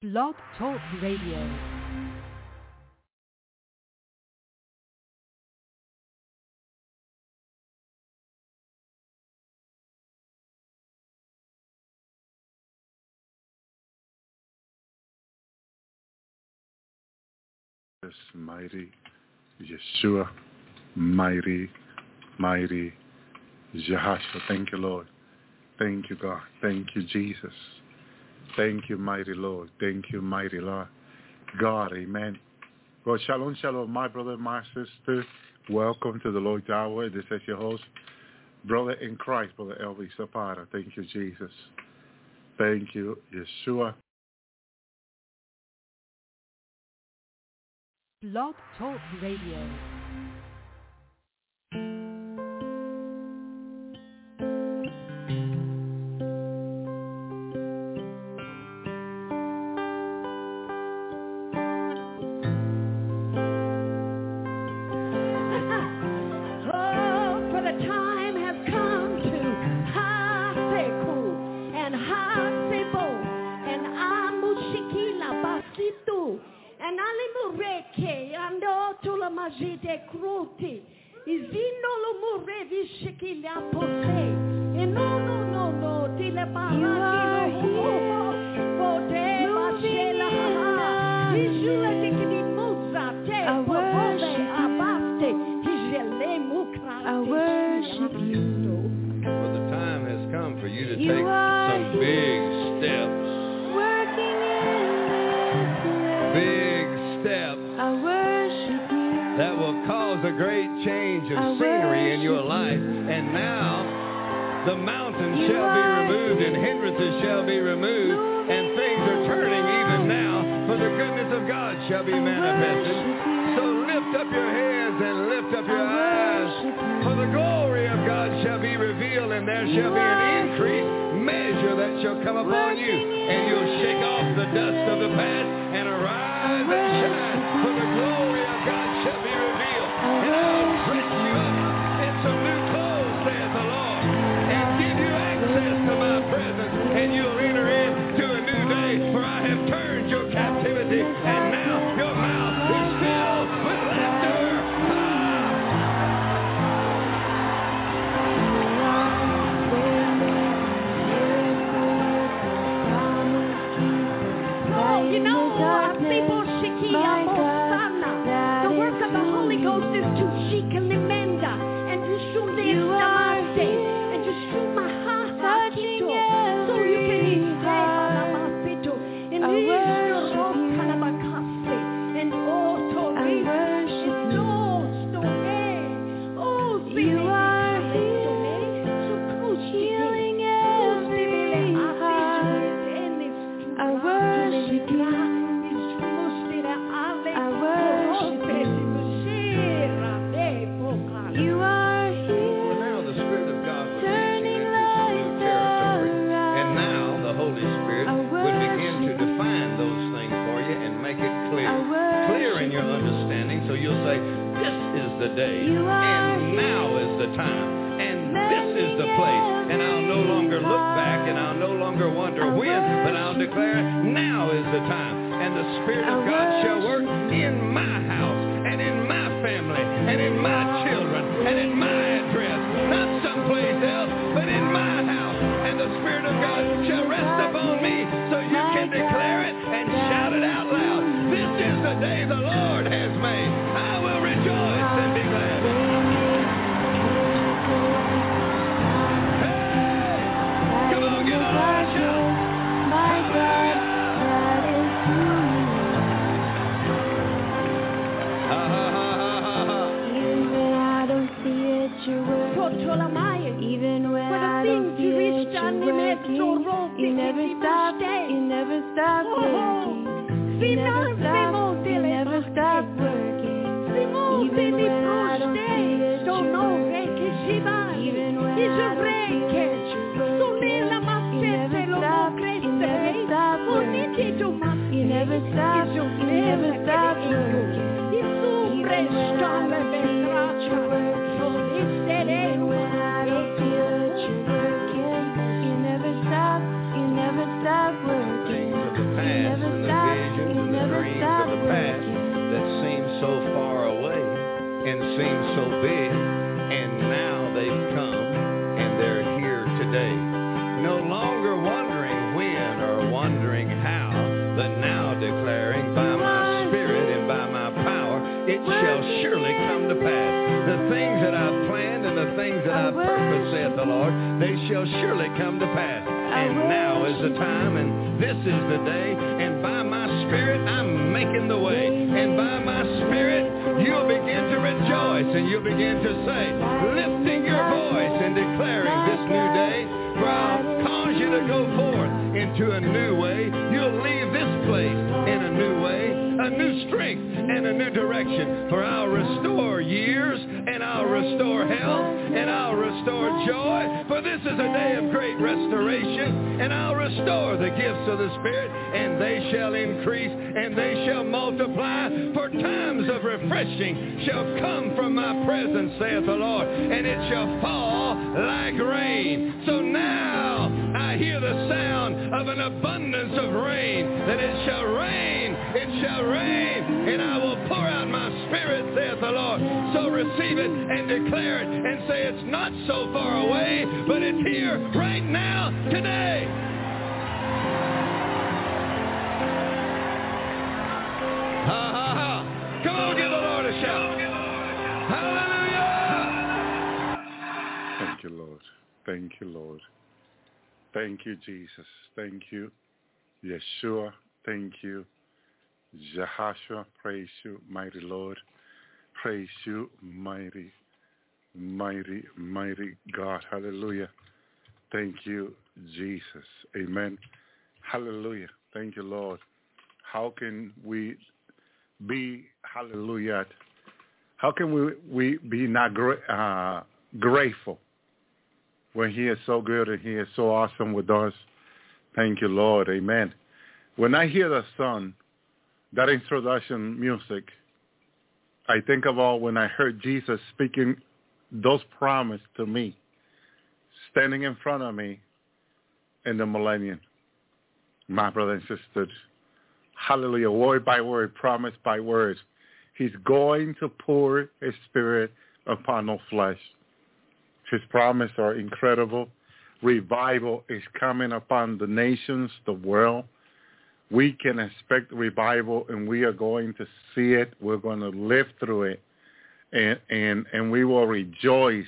Blog Talk Radio. Mighty Yeshua, mighty Jehoshua. Thank you, Lord. Thank you, God. Thank you, Jesus. Thank you, mighty Lord. Thank you, mighty Lord. God, amen. Well, shalom, shalom, my brother, my sister. Welcome to the Lord's Hour. This is your host, brother in Christ, Brother Elvis Zapata. Thank you, Jesus. Thank you, Yeshua. Blog Talk Radio. Never stop the Lord, they shall surely come to pass. And now is the time, and this is the day, and by my Spirit I'm making the way. And by my Spirit you'll begin to rejoice, and you'll begin to say, lifting your voice and declaring this new day, for I'll cause you to go forth into a new way. You'll leave this place in a new way, a new strength and a new direction. For I'll restore years, and I'll restore health, and I'll restore joy. For this is a day of great restoration, and I'll restore the gifts of the Spirit, and they shall increase, and they shall multiply. For times of refreshing shall come from my presence, saith the Lord, and it shall fall like rain. So now I hear the sound of an abundance of rain, that it shall rain, and I will pour out my Spirit, saith the Lord. So receive it and declare it and say it's not so far away, but it's here right now, today. Ha, ha, ha. Come on, give the Lord a shout. Hallelujah. Thank you, Lord. Thank you, Lord. Thank you, Jesus. Thank you, Yeshua. Thank you, Jehoshua. Praise you, mighty Lord. Praise you, mighty, mighty, mighty God. Hallelujah. Thank you, Jesus. Amen. Hallelujah. Thank you, Lord. How can we be, hallelujah, how can we be not grateful when he is so good and he is so awesome with us? Thank you, Lord. Amen. When I hear the song, that introduction music, I think about when I heard Jesus speaking those promises to me, standing in front of me in the millennium. My brothers and sisters, hallelujah, word by word, promise by word. He's going to pour his Spirit upon all flesh. His promises are incredible. Revival is coming upon the nations, the world. We can expect revival, and we are going to see it. We're going to live through it, and we will rejoice.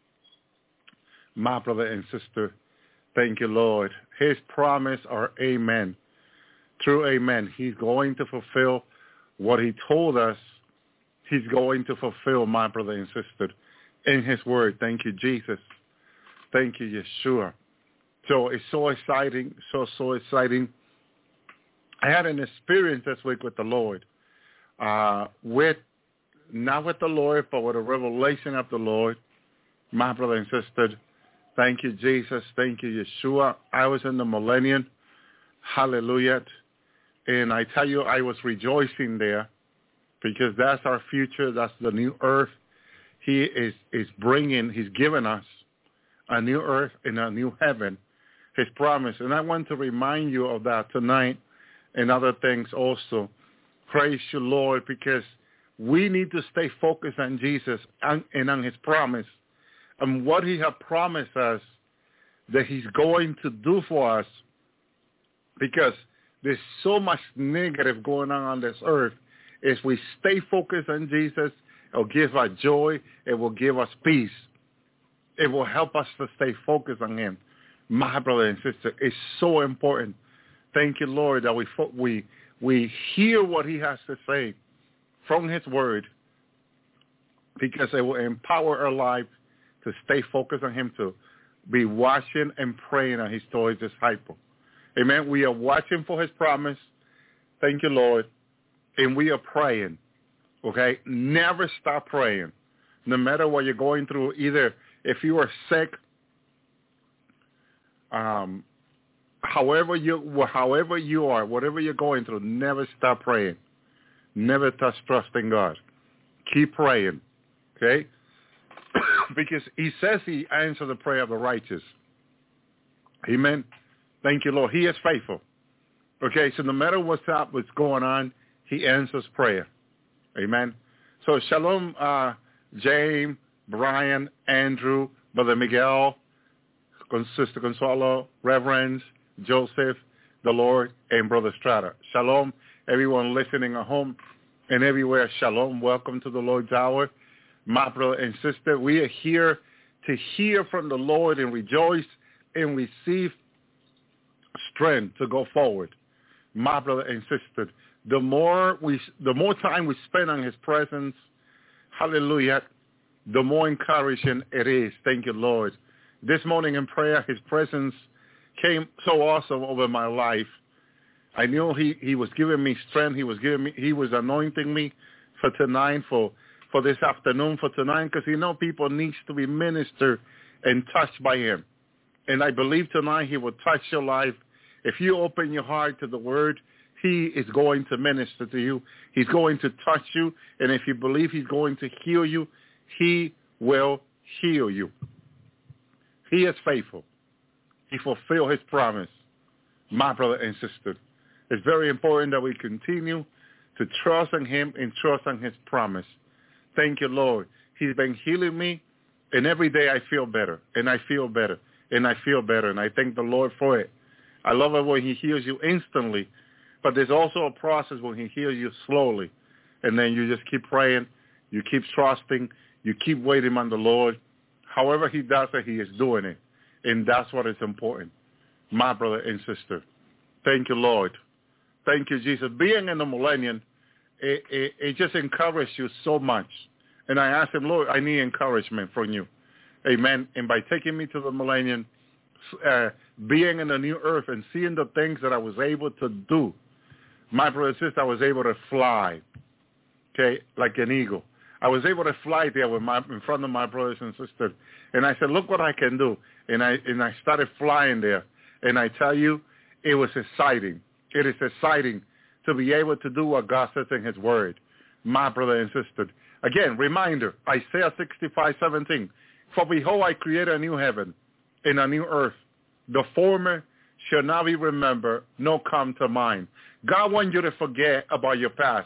My brother and sister, thank you, Lord. His promise are amen. True amen. He's going to fulfill what he told us he's going to fulfill, my brother and sister, in his word. Thank you, Jesus. Thank you, Yeshua. So it's so exciting, so exciting. I had an experience this week with the Lord, not with the Lord, but with a revelation of the Lord. My brother and sister, thank you, Jesus. Thank you, Yeshua. I was in the millennium. Hallelujah. And I tell you, I was rejoicing there because that's our future. That's the new earth. He is he's given us a new earth and a new heaven, his promise. And I want to remind you of that tonight and other things also. Praise you, Lord, because we need to stay focused on Jesus and on his promise and what he has promised us that he's going to do for us, because there's so much negative going on this earth. If we stay focused on Jesus, it will give us joy. It will give us peace. It will help us to stay focused on him. My brother and sister, it's so important. Thank you, Lord, that we hear what he has to say from his word, because it will empower our life to stay focused on him, to be watching and praying on his towards disciple. Amen. We are watching for his promise. Thank you, Lord. And we are praying. Okay? Never stop praying. No matter what you're going through, either if you are sick, however you are, whatever you're going through, never stop praying. Never trust in God. Keep praying. Okay? Because he says he answers the prayer of the righteous. Amen. Thank you, Lord. He is faithful. Okay, so no matter what's going on, he answers prayer. Amen. So shalom, James, Brian, Andrew, Brother Miguel, Sister Consuelo, Reverends, Joseph, the Lord, and Brother Strata. Shalom, everyone listening at home and everywhere. Shalom. Welcome to the Lord's Hour. My brother and sister, we are here to hear from the Lord and rejoice and receive strength to go forward. My brother and sister, the more time we spend on his presence, hallelujah, the more encouraging it is. Thank you, Lord. This morning in prayer, his presence came so awesome over my life. I knew he was giving me strength. He was anointing me for tonight, for this afternoon, for tonight, because people needs to be ministered and touched by him. And I believe tonight he will touch your life. If you open your heart to the word, he is going to minister to you. He's going to touch you. And if you believe he's going to heal you, he will heal you. He is faithful. He fulfilled his promise. My brother and sister, it's very important that we continue to trust in him and trust in his promise. Thank you, Lord. He's been healing me, and every day I feel better, and I feel better, and I feel better, and I thank the Lord for it. I love it when he heals you instantly, but there's also a process when he heals you slowly, and then you just keep praying, you keep trusting, you keep waiting on the Lord. However he does it, he is doing it, and that's what is important, my brother and sister. Thank you, Lord. Thank you, Jesus. Being in the millennium, it just encouraged you so much. And I asked him, Lord, I need encouragement from you. Amen. And by taking me to the millennium, being in the new earth and seeing the things that I was able to do, my brother and sister, I was able to fly, okay, like an eagle. I was able to fly there in front of my brothers and sisters. And I said, look what I can do. And I started flying there. And I tell you, it was exciting. It is exciting to be able to do what God says in his word, my brother and sister. Again, reminder, Isaiah 65:17. For behold, I create a new heaven and a new earth. The former shall not be remembered, nor come to mind. God wants you to forget about your past.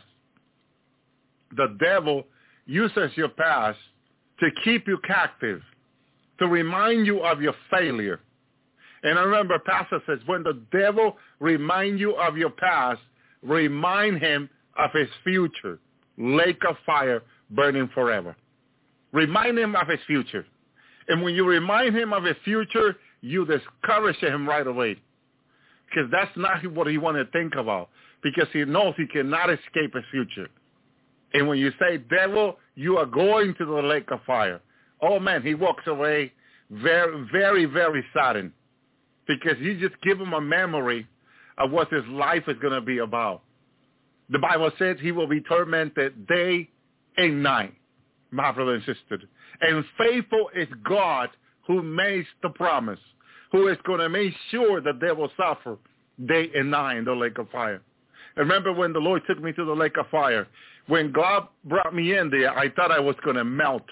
The devil uses your past to keep you captive, to remind you of your failure. And I remember Pastor says, when the devil reminds you of your past, remind him of his future, lake of fire burning forever. Remind him of his future. And when you remind him of his future, you discourage him right away. Because that's not what he wants to think about. Because he knows he cannot escape his future. And when you say, devil, you are going to the lake of fire. Oh, man, he walks away very, very, very saddened. Because you just give him a memory of what his life is going to be about. The Bible says he will be tormented day and night, my brother and sister. And faithful is God who makes the promise, who is going to make sure that they will suffer day and night in the lake of fire. And remember when the Lord took me to the lake of fire, when God brought me in there, I thought I was going to melt.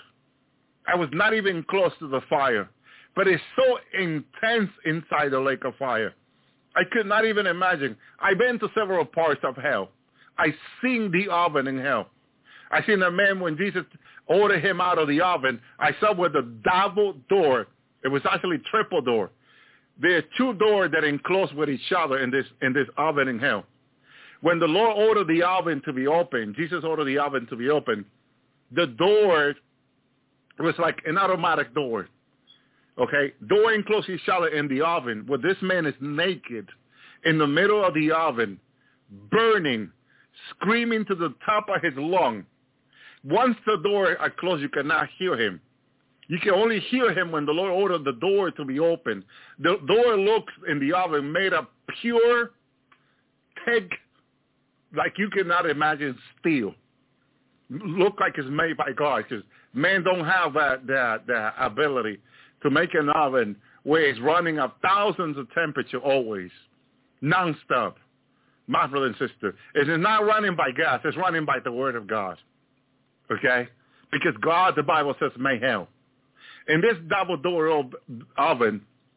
I was not even close to the fire. But it's so intense inside the lake of fire. I could not even imagine. I've been to several parts of hell. I've seen the oven in hell. I seen a man when Jesus ordered him out of the oven. I saw where the double door, it was actually triple door. There are two doors that enclose with each other in this oven in hell. When the Lord ordered the oven to be open, Jesus ordered the oven to be open, the door was like an automatic door. Okay, door enclosed each other in the oven, where this man is naked in the middle of the oven, burning, screaming to the top of his lung. Once the door are closed, you cannot hear him. You can only hear him when the Lord ordered the door to be open. The door looks in the oven made of pure, thick, like you cannot imagine, steel. Look like it's made by God, because man don't have that ability to make an oven where it's running up thousands of temperature always, nonstop. My brother and sister, it is not running by gas. It's running by the word of God, okay? Because God, the Bible says, made hell. In this double-door oven,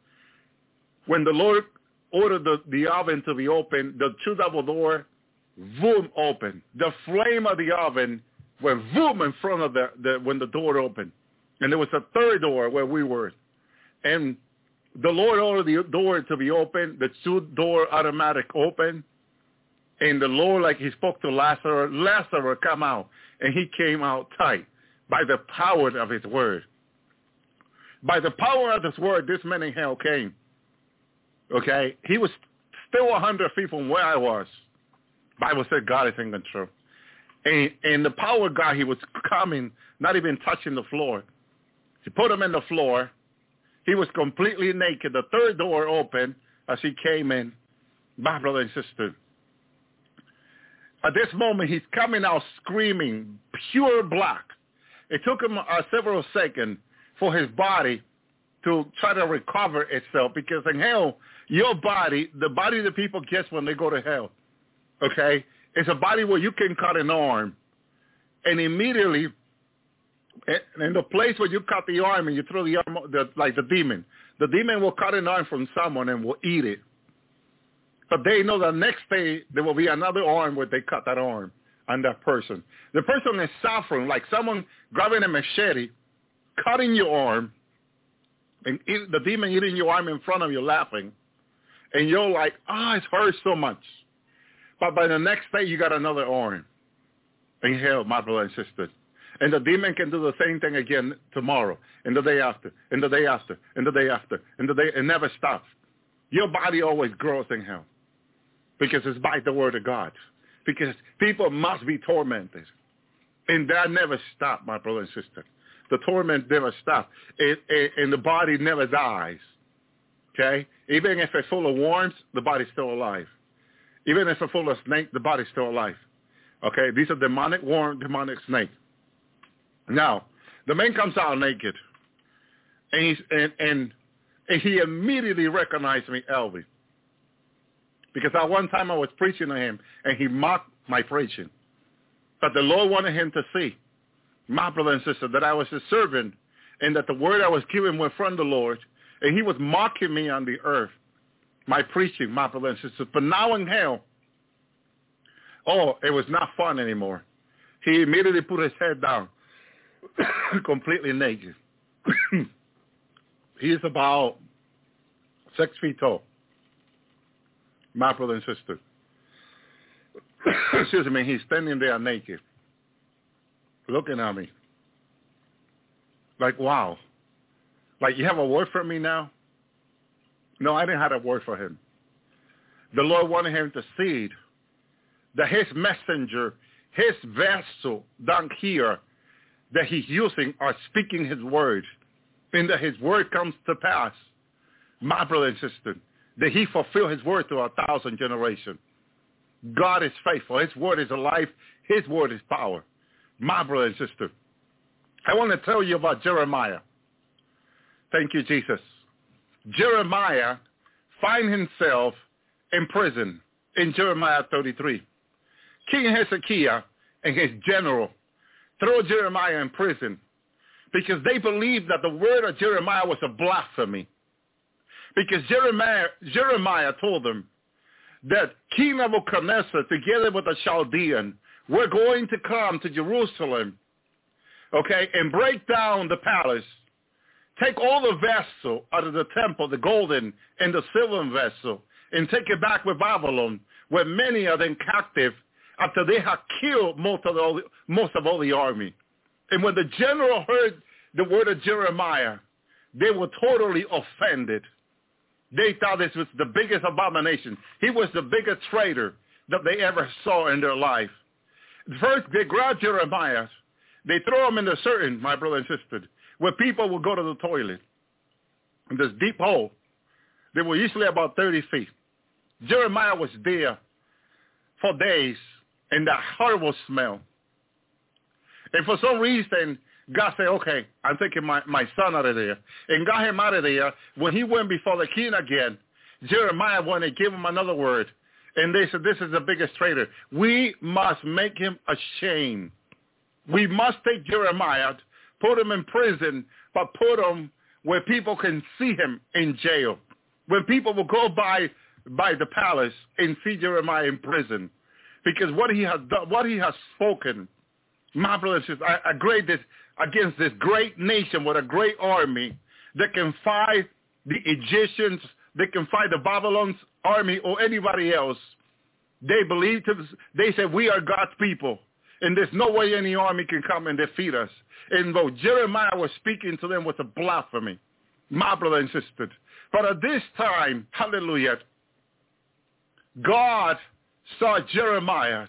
when the Lord ordered the oven to be open, the two double door, boom, open. The flame of the oven went boom in front of when the door opened. And there was a third door where we were. And the Lord ordered the door to be open, the two-door automatic open. And the Lord, like he spoke to Lazarus, come out. And he came out tight by the power of his word. by the power of this word, this man in hell came. Okay? He was still 100 feet from where I was. Bible said God is in control. And the power of God, he was coming, not even touching the floor. He put him in the floor. He was completely naked. The third door opened as he came in. My brother and sister. At this moment, he's coming out screaming, pure black. It took him several seconds for his body to try to recover itself, because in hell, your body, the body that people get when they go to hell, okay, it's a body where you can cut an arm, and immediately, in the place where you cut the arm and you throw the arm, like the demon will cut an arm from someone and will eat it. But they know the next day there will be another arm where they cut that arm on that person. The person is suffering, like someone grabbing a machete, cutting your arm, and the demon eating your arm in front of you laughing. And you're like, it hurts so much. But by the next day, you got another arm in hell, my brother and sister. And the demon can do the same thing again tomorrow, and the day after, and the day after, and the day after, and it never stops. Your body always grows in hell because it's by the word of God. Because people must be tormented. And that never stops, my brother and sister. The torment never stops. And the body never dies. Okay? Even if it's full of worms, the body's still alive. Even if it's full of snake, the body's still alive. Okay? These are demonic worm, demonic snake. Now, the man comes out naked. And he immediately recognized me, Elvi. Because at one time I was preaching to him, and he mocked my preaching. But the Lord wanted him to see, my brother and sister, that I was his servant, and that the word I was giving went from the Lord, and he was mocking me on the earth, my preaching, my brother and sister. But now in hell, it was not fun anymore. He immediately put his head down, completely naked. He is about 6 feet tall, my brother and sister. Excuse me, he's standing there naked, looking at me. Like, wow. Like, you have a word for me now? No, I didn't have a word for him. The Lord wanted him to see that his messenger, his vessel down here that he's using are speaking his word, and that his word comes to pass, my brother and sister, that he fulfill his word to 1,000 generations. God is faithful. His word is alive. His word is power. My brother and sister, I want to tell you about Jeremiah. Thank you, Jesus. Jeremiah find himself in prison in Jeremiah 33. King Hezekiah and his general throw Jeremiah in prison because they believed that the word of Jeremiah was a blasphemy. Because Jeremiah told them that King Nebuchadnezzar, together with the Chaldean, were going to come to Jerusalem, okay, and break down the palace, take all the vessel out of the temple, the golden and the silver vessel, and take it back with Babylon, where many are then captive after they had killed most of all the army. And when the general heard the word of Jeremiah, they were totally offended. They thought this was the biggest abomination. He was the biggest traitor that they ever saw in their life. First, they grab Jeremiah. They throw him in a certain, my brother and sister, where people would go to the toilet. In this deep hole, they were usually about 30 feet. Jeremiah was there for days in that horrible smell. And for some reason, God said, okay, I'm taking my son out of there. And got him out of there. When he went before the king again, Jeremiah wanted to give him another word. And they said, this is the biggest traitor. We must make him ashamed. We must take Jeremiah, put him in prison, but put him where people can see him in jail. When people will go by the palace and see Jeremiah in prison. Because what he has done, what he has spoken, my brothers and sisters, I agree this against this great nation with a great army that can fight the Egyptians, they can fight the Babylon's army or anybody else. They said, we are God's people, and there's no way any army can come and defeat us. And though Jeremiah was speaking to them with a blasphemy, my brother and sister. But at this time, hallelujah, God saw Jeremiah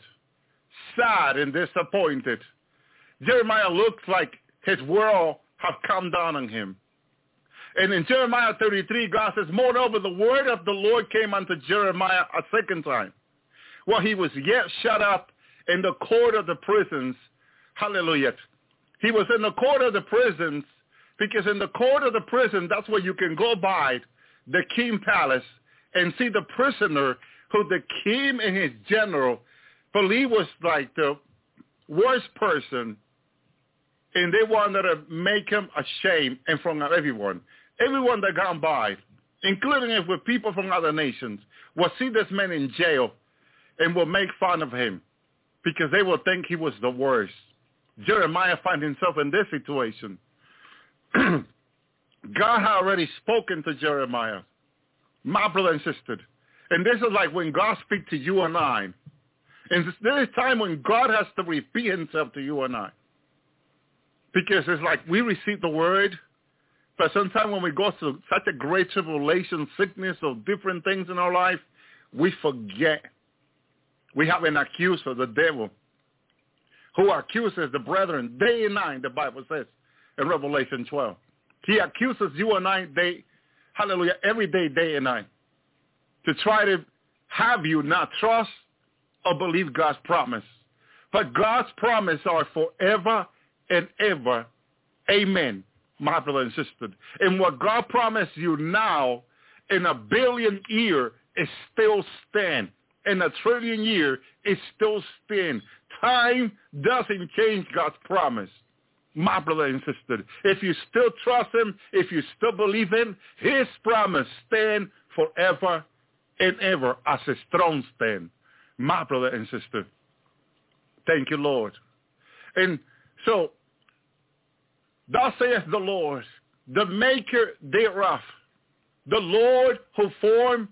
sad and disappointed. Jeremiah looks like his world have come down on him. And in Jeremiah 33, God says, moreover, the word of the Lord came unto Jeremiah a second time, while he was yet shut up in the court of the prisons. Hallelujah. He was in the court of the prisons, because in the court of the prison, that's where you can go by the king palace and see the prisoner who the king and his general believe was like the worst person, and they wanted to make him ashamed in front of everyone. Everyone that gone by, including if with people from other nations, will see this man in jail and will make fun of him because they will think he was the worst. Jeremiah finds himself in this situation. God had already spoken to Jeremiah, my brother and sister. And this is like when God speaks to you and I. And there is time when God has to repeat himself to you and I. Because it's like we receive the word, but sometimes when we go through such a great tribulation, sickness, or different things in our life, we forget. We have an accuser, the devil, who accuses the brethren day and night, the Bible says in Revelation 12. He accuses you and I hallelujah, every day, day and night, to try to have you not trust or believe God's promise. But God's promise are forever and ever. Amen, my brother and sister. And what God promised you now in 1 billion years is still stand. In 1 trillion years, it still stand. Time doesn't change God's promise, my brother and sister. If you still trust him, if you still believe him, his promise stand forever and ever as a strong stand, my brother and sister. Thank you, Lord. And so, thus saith the Lord, the maker thereof, the Lord who formed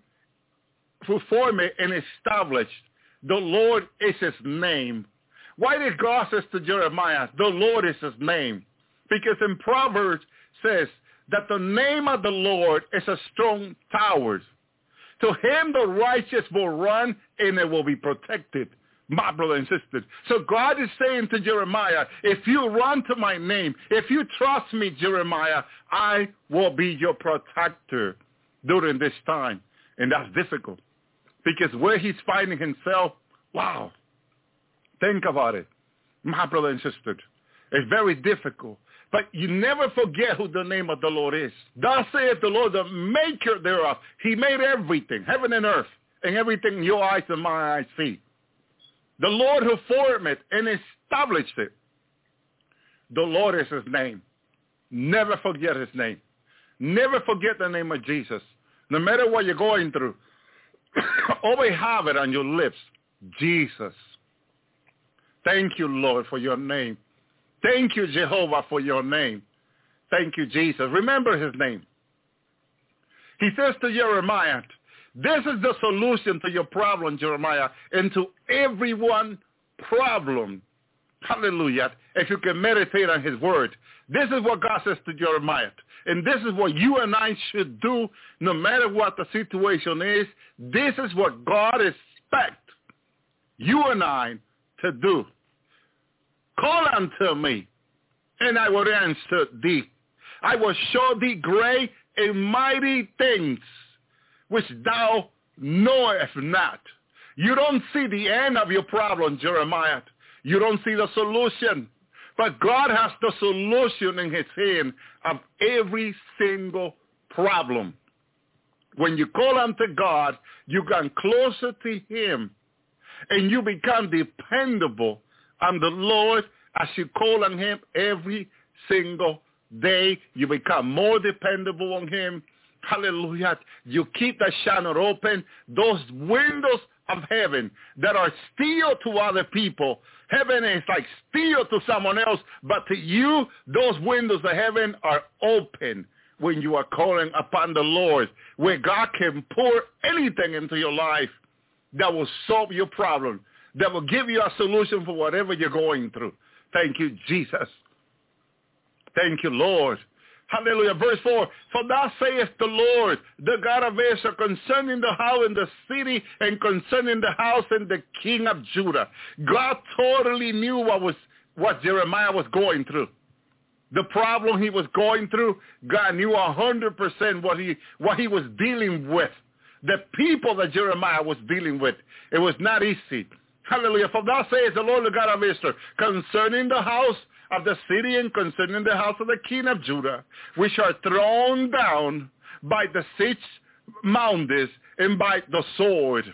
it and established. The Lord is his name. Why did God say to Jeremiah, the Lord is his name? Because in Proverbs says that the name of the Lord is a strong tower. To him the righteous will run and it will be protected, my brother and sister. So God is saying to Jeremiah, if you run to my name, if you trust me, Jeremiah, I will be your protector during this time. And that's difficult because where he's finding himself, wow, think about it, my brother and sister. It's very difficult. But you never forget who the name of the Lord is. Thus saith the Lord, the maker thereof. He made everything, heaven and earth, and everything your eyes and my eyes see. The Lord who formed it and established it. The Lord is his name. Never forget his name. Never forget the name of Jesus. No matter what you're going through, always have it on your lips. Jesus. Thank you, Lord, for your name. Thank you, Jehovah, for your name. Thank you, Jesus. Remember his name. He says to Jeremiah, this is the solution to your problem, Jeremiah, and to everyone's problem. Hallelujah. If you can meditate on his word. This is what God says to Jeremiah. And this is what you and I should do no matter what the situation is. This is what God expects you and I to do. Call unto me, and I will answer thee. I will show thee great and mighty things which thou knowest not. You don't see the end of your problem, Jeremiah. You don't see the solution. But God has the solution in his hand of every single problem. When you call unto God, you come closer to him, and you become dependable on the Lord as you call on him every single day. You become more dependable on him. Hallelujah. You keep the channel open. Those windows of heaven that are still to other people. Heaven is like still to someone else, but to you, those windows of heaven are open when you are calling upon the Lord, where God can pour anything into your life that will solve your problem, that will give you a solution for whatever you're going through. Thank you, Jesus. Thank you, Lord. Hallelujah. Verse 4, for thus saith the Lord, the God of Israel, concerning the house and the city, and concerning the house and the king of Judah. God totally knew what Jeremiah was going through. The problem he was going through, God knew 100% what he was dealing with. The people that Jeremiah was dealing with, it was not easy. Hallelujah. For thus says the Lord, the God of Israel, concerning the house of the city and concerning the house of the king of Judah, which are thrown down by the siege mountains and by the sword.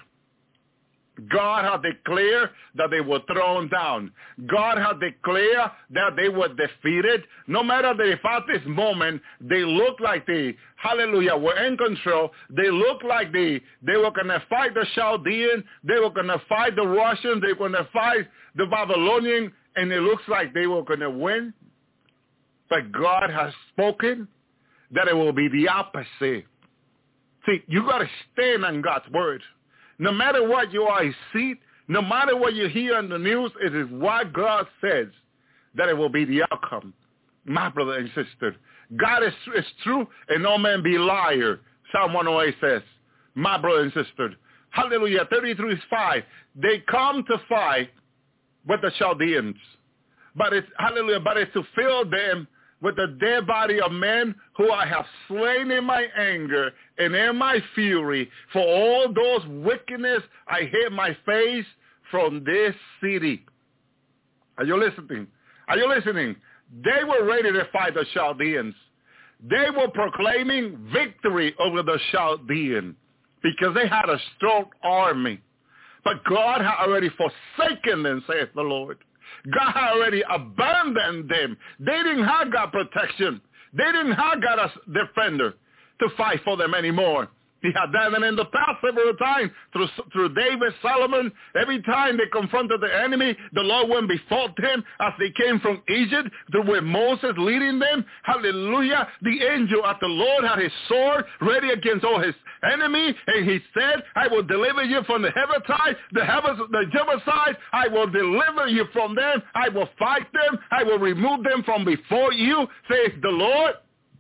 God had declared that they were thrown down. God had declared that they were defeated. No matter that if at this moment they look like they, hallelujah, were in control, they look like they were going to fight the Chaldean, they were going to fight the Russians, they were going to fight the Babylonian, and it looks like they were going to win. But God has spoken that it will be the opposite. See, you got to stand on God's word. No matter what you are see, no matter what you hear on the news, it is what God says that it will be the outcome. My brother and sister, God is true and no man be liar. Psalm 108 says, my brother and sister. Hallelujah, 33:5. They come to fight with the Chaldeans. But it's, hallelujah, but it's to fill them with the dead body of men who I have slain in my anger and in my fury. For all those wickedness I hid my face from this city. Are you listening? Are you listening? They were ready to fight the Chaldeans. They were proclaiming victory over the Chaldean because they had a strong army. But God had already forsaken them, saith the Lord. God had already abandoned them. They didn't have God protection. They didn't have God as defender to fight for them anymore. He had done it in the past several times through David, Solomon. Every time they confronted the enemy, the Lord went before them as they came from Egypt, with Moses leading them. Hallelujah. The angel of the Lord had his sword ready against all his enemy, and he said, I will deliver you from the Hivites, the Jebusites. I will deliver you from them. I will fight them. I will remove them from before you, says the Lord.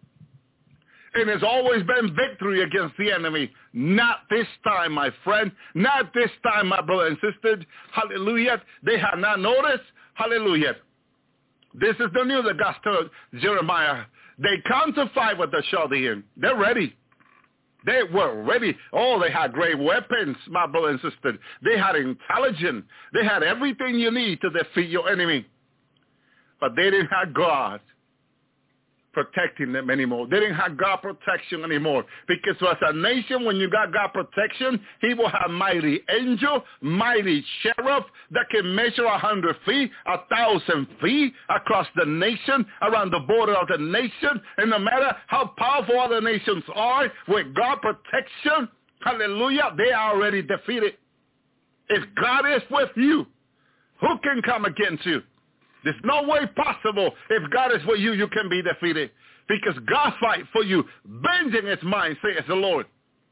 And it's always been victory against the enemy. Not this time, my friend. Not this time, my brother and sister. Hallelujah. They have not noticed. Hallelujah. This is the news that God told Jeremiah. They come to fight with the Chaldean. They're ready. They were ready. Oh, they had great weapons, my brother and sister. They had intelligence. They had everything you need to defeat your enemy. But they didn't have God protecting them anymore. They didn't have God protection anymore. Because as a nation, when you got God protection, he will have mighty angel, mighty sheriff that can measure 100 feet, 1,000 feet across the nation, around the border of the nation. And no matter how powerful other nations are, with God protection, hallelujah, they are already defeated. If God is with you, who can come against you? There's no way possible. If God is with you, you can be defeated. Because God fight for you. Vengeance is mine, says the Lord.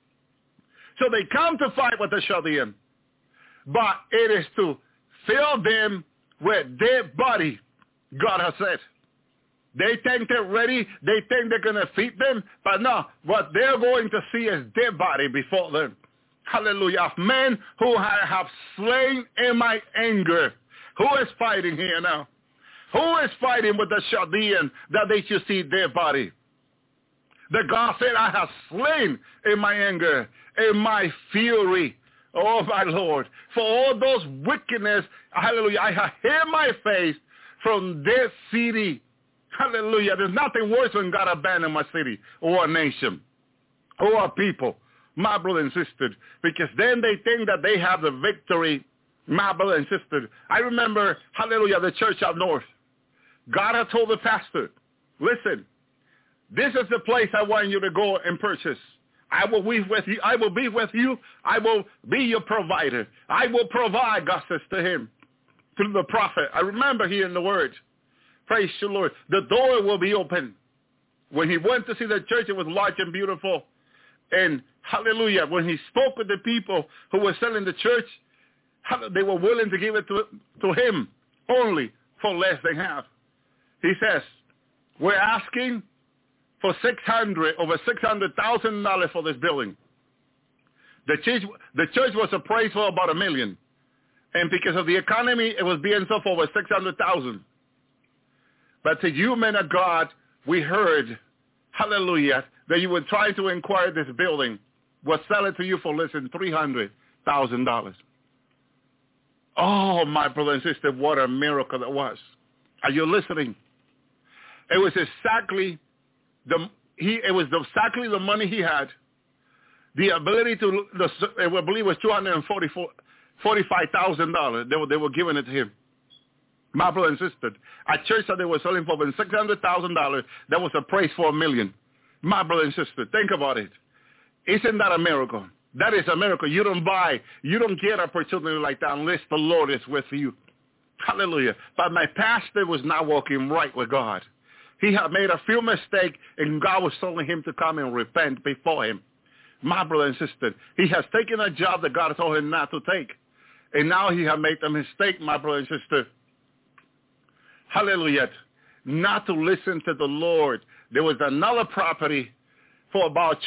So they come to fight with the Chaldean. But it is to fill them with dead body, God has said. They think they're ready. They think they're going to defeat them. But no, what they're going to see is dead body before them. Hallelujah. Of men who I have slain in my anger. Who is fighting here now? Who is fighting with the Chaldean that they should see their body? The God said, I have slain in my anger, in my fury. Oh, my Lord. For all those wickedness, hallelujah, I have hid my face from this city. Hallelujah. There's nothing worse when God abandoned my city or a nation or a people, my brother and sister, because then they think that they have the victory. My brother and sister, I remember, hallelujah, the church up north. God had told the pastor, listen, this is the place I want you to go and purchase. I will be with you. I will be with you. I will be your provider. I will provide, God says to him, through the prophet. I remember hearing the words. Praise the Lord. The door will be open. When he went to see the church, it was large and beautiful. And hallelujah, when he spoke with the people who were selling the church, they were willing to give it to him only for less than half. He says, we're asking for over $600,000 for this building. The church was appraised for about $1 million. And because of the economy, it was being sold for over $600,000. But to you, men of God, we heard, hallelujah, that you were trying to acquire this building. We'll sell it to you for less than $300,000. Oh, my brother and sister, what a miracle that was. Are you listening? It was exactly the money he had. The ability to, I believe it was $245,000. They were giving it to him. My brother and sister, a church that they were selling for over $600,000, that was appraised for $1 million. My brother and sister, think about it. Isn't that a miracle? That is a miracle. You don't get opportunity like that unless the Lord is with you. Hallelujah. But my pastor was not walking right with God. He had made a few mistakes, and God was telling him to come and repent before him. My brother and sister, he has taken a job that God told him not to take. And now he has made a mistake, my brother and sister. Hallelujah. Not to listen to the Lord. There was another property for about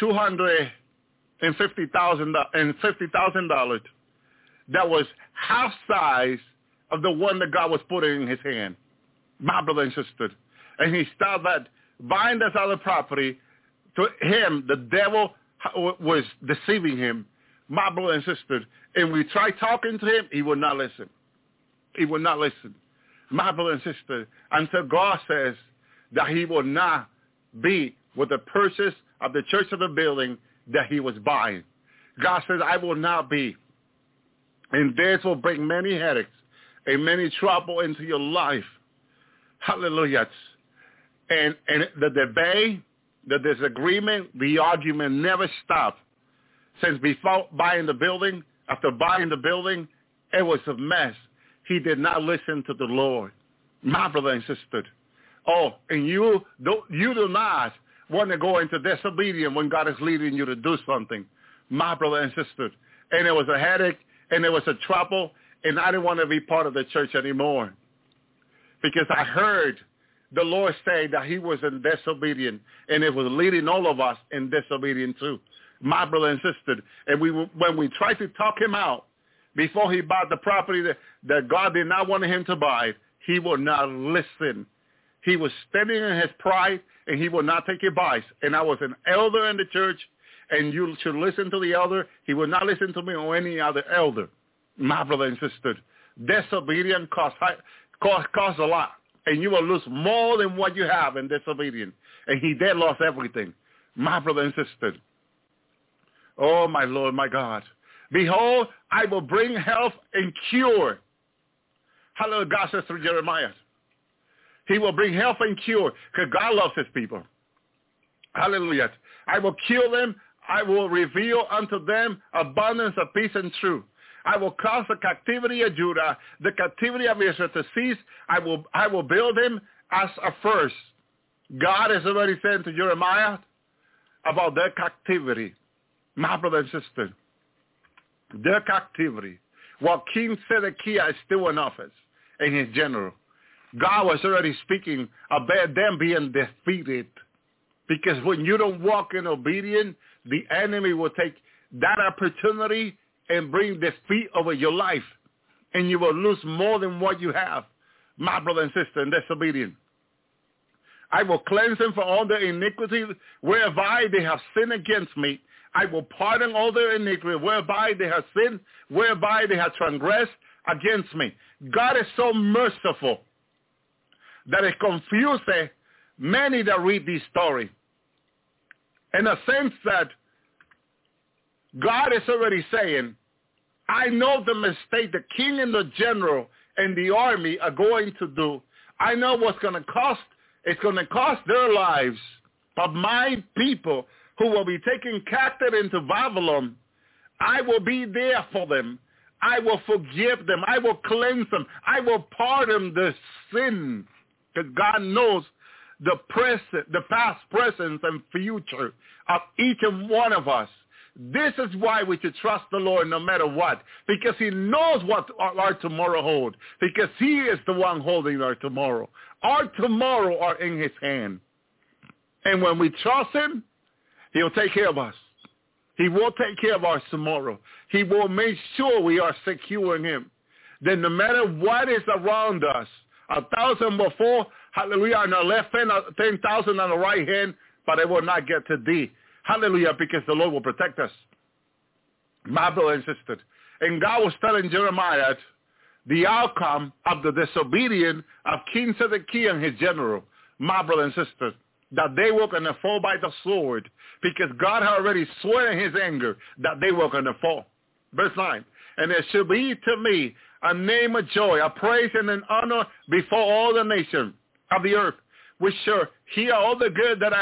$250,000 that was half size of the one that God was putting in his hand. My brother and sister. And he started buying this other property. To him, the devil was deceiving him, my brother and sister. And we tried talking to him, he would not listen. He would not listen. My brother and sister, until God says that he will not be with the purchase of the church of the building that he was buying. God says, I will not be. And this will bring many headaches and many trouble into your life. Hallelujah. And the debate, the disagreement, the argument never stopped. Since before buying the building, after buying the building, it was a mess. He did not listen to the Lord. My brother and sister. Oh, and you do not want to go into disobedience when God is leading you to do something. My brother and sister. And it was a headache, and it was a trouble, and I didn't want to be part of the church anymore. Because I heard the Lord say that he was in disobedience, and it was leading all of us in disobedience too. My brother and sister. And when we tried to talk him out, before he bought the property that God did not want him to buy, he would not listen. He was standing in his pride, and he would not take advice. And I was an elder in the church, and you should listen to the elder. He would not listen to me or any other elder. My brother and sister, disobedience costs a lot, and you will lose more than what you have in disobedience. And he did lost everything. My brother and sister. Oh, my Lord, my God. Behold, I will bring health and cure. Hallelujah, God says through Jeremiah. He will bring health and cure because God loves his people. Hallelujah. I will cure them. I will reveal unto them abundance of peace and truth. I will cause the captivity of Judah, the captivity of Israel to cease. I will build him as a first. God has already said to Jeremiah about their captivity. My brother and sister. Their captivity. While King Zedekiah is still in office and his general, God was already speaking about them being defeated. Because when you don't walk in obedience, the enemy will take that opportunity and bring defeat over your life. And you will lose more than what you have, my brother and sister, in disobedience. I will cleanse them from all their iniquity whereby they have sinned against me. I will pardon all their iniquity whereby they have sinned, whereby they have transgressed against me. God is so merciful that it confuses many that read this story. In a sense that God is already saying, I know the mistake the king and the general and the army are going to do. I know what's going to cost. It's going to cost their lives. But my people who will be taken captive into Babylon, I will be there for them. I will forgive them. I will cleanse them. I will pardon the sin. Because God knows the present, the past, present, and future of each and one of us. This is why we should trust the Lord no matter what. Because he knows what our tomorrow holds. Because he is the one holding our tomorrow. Our tomorrow are in his hand. And when we trust him, he'll take care of us. He will take care of our tomorrow. He will make sure we are secure in him. Then no matter what is around us, 1,000 will fall, hallelujah, on the left hand, 10,000 on the right hand, but it will not get to thee. Hallelujah, because the Lord will protect us. My brother and sister. And God was telling Jeremiah the outcome of the disobedience of King Zedekiah and his general, my brother and sister, that they were going to fall by the sword because God had already sworn in his anger that they were going to fall. Verse 9, and it shall be to me a name of joy, a praise and an honor before all the nations of the earth, which shall hear all the good that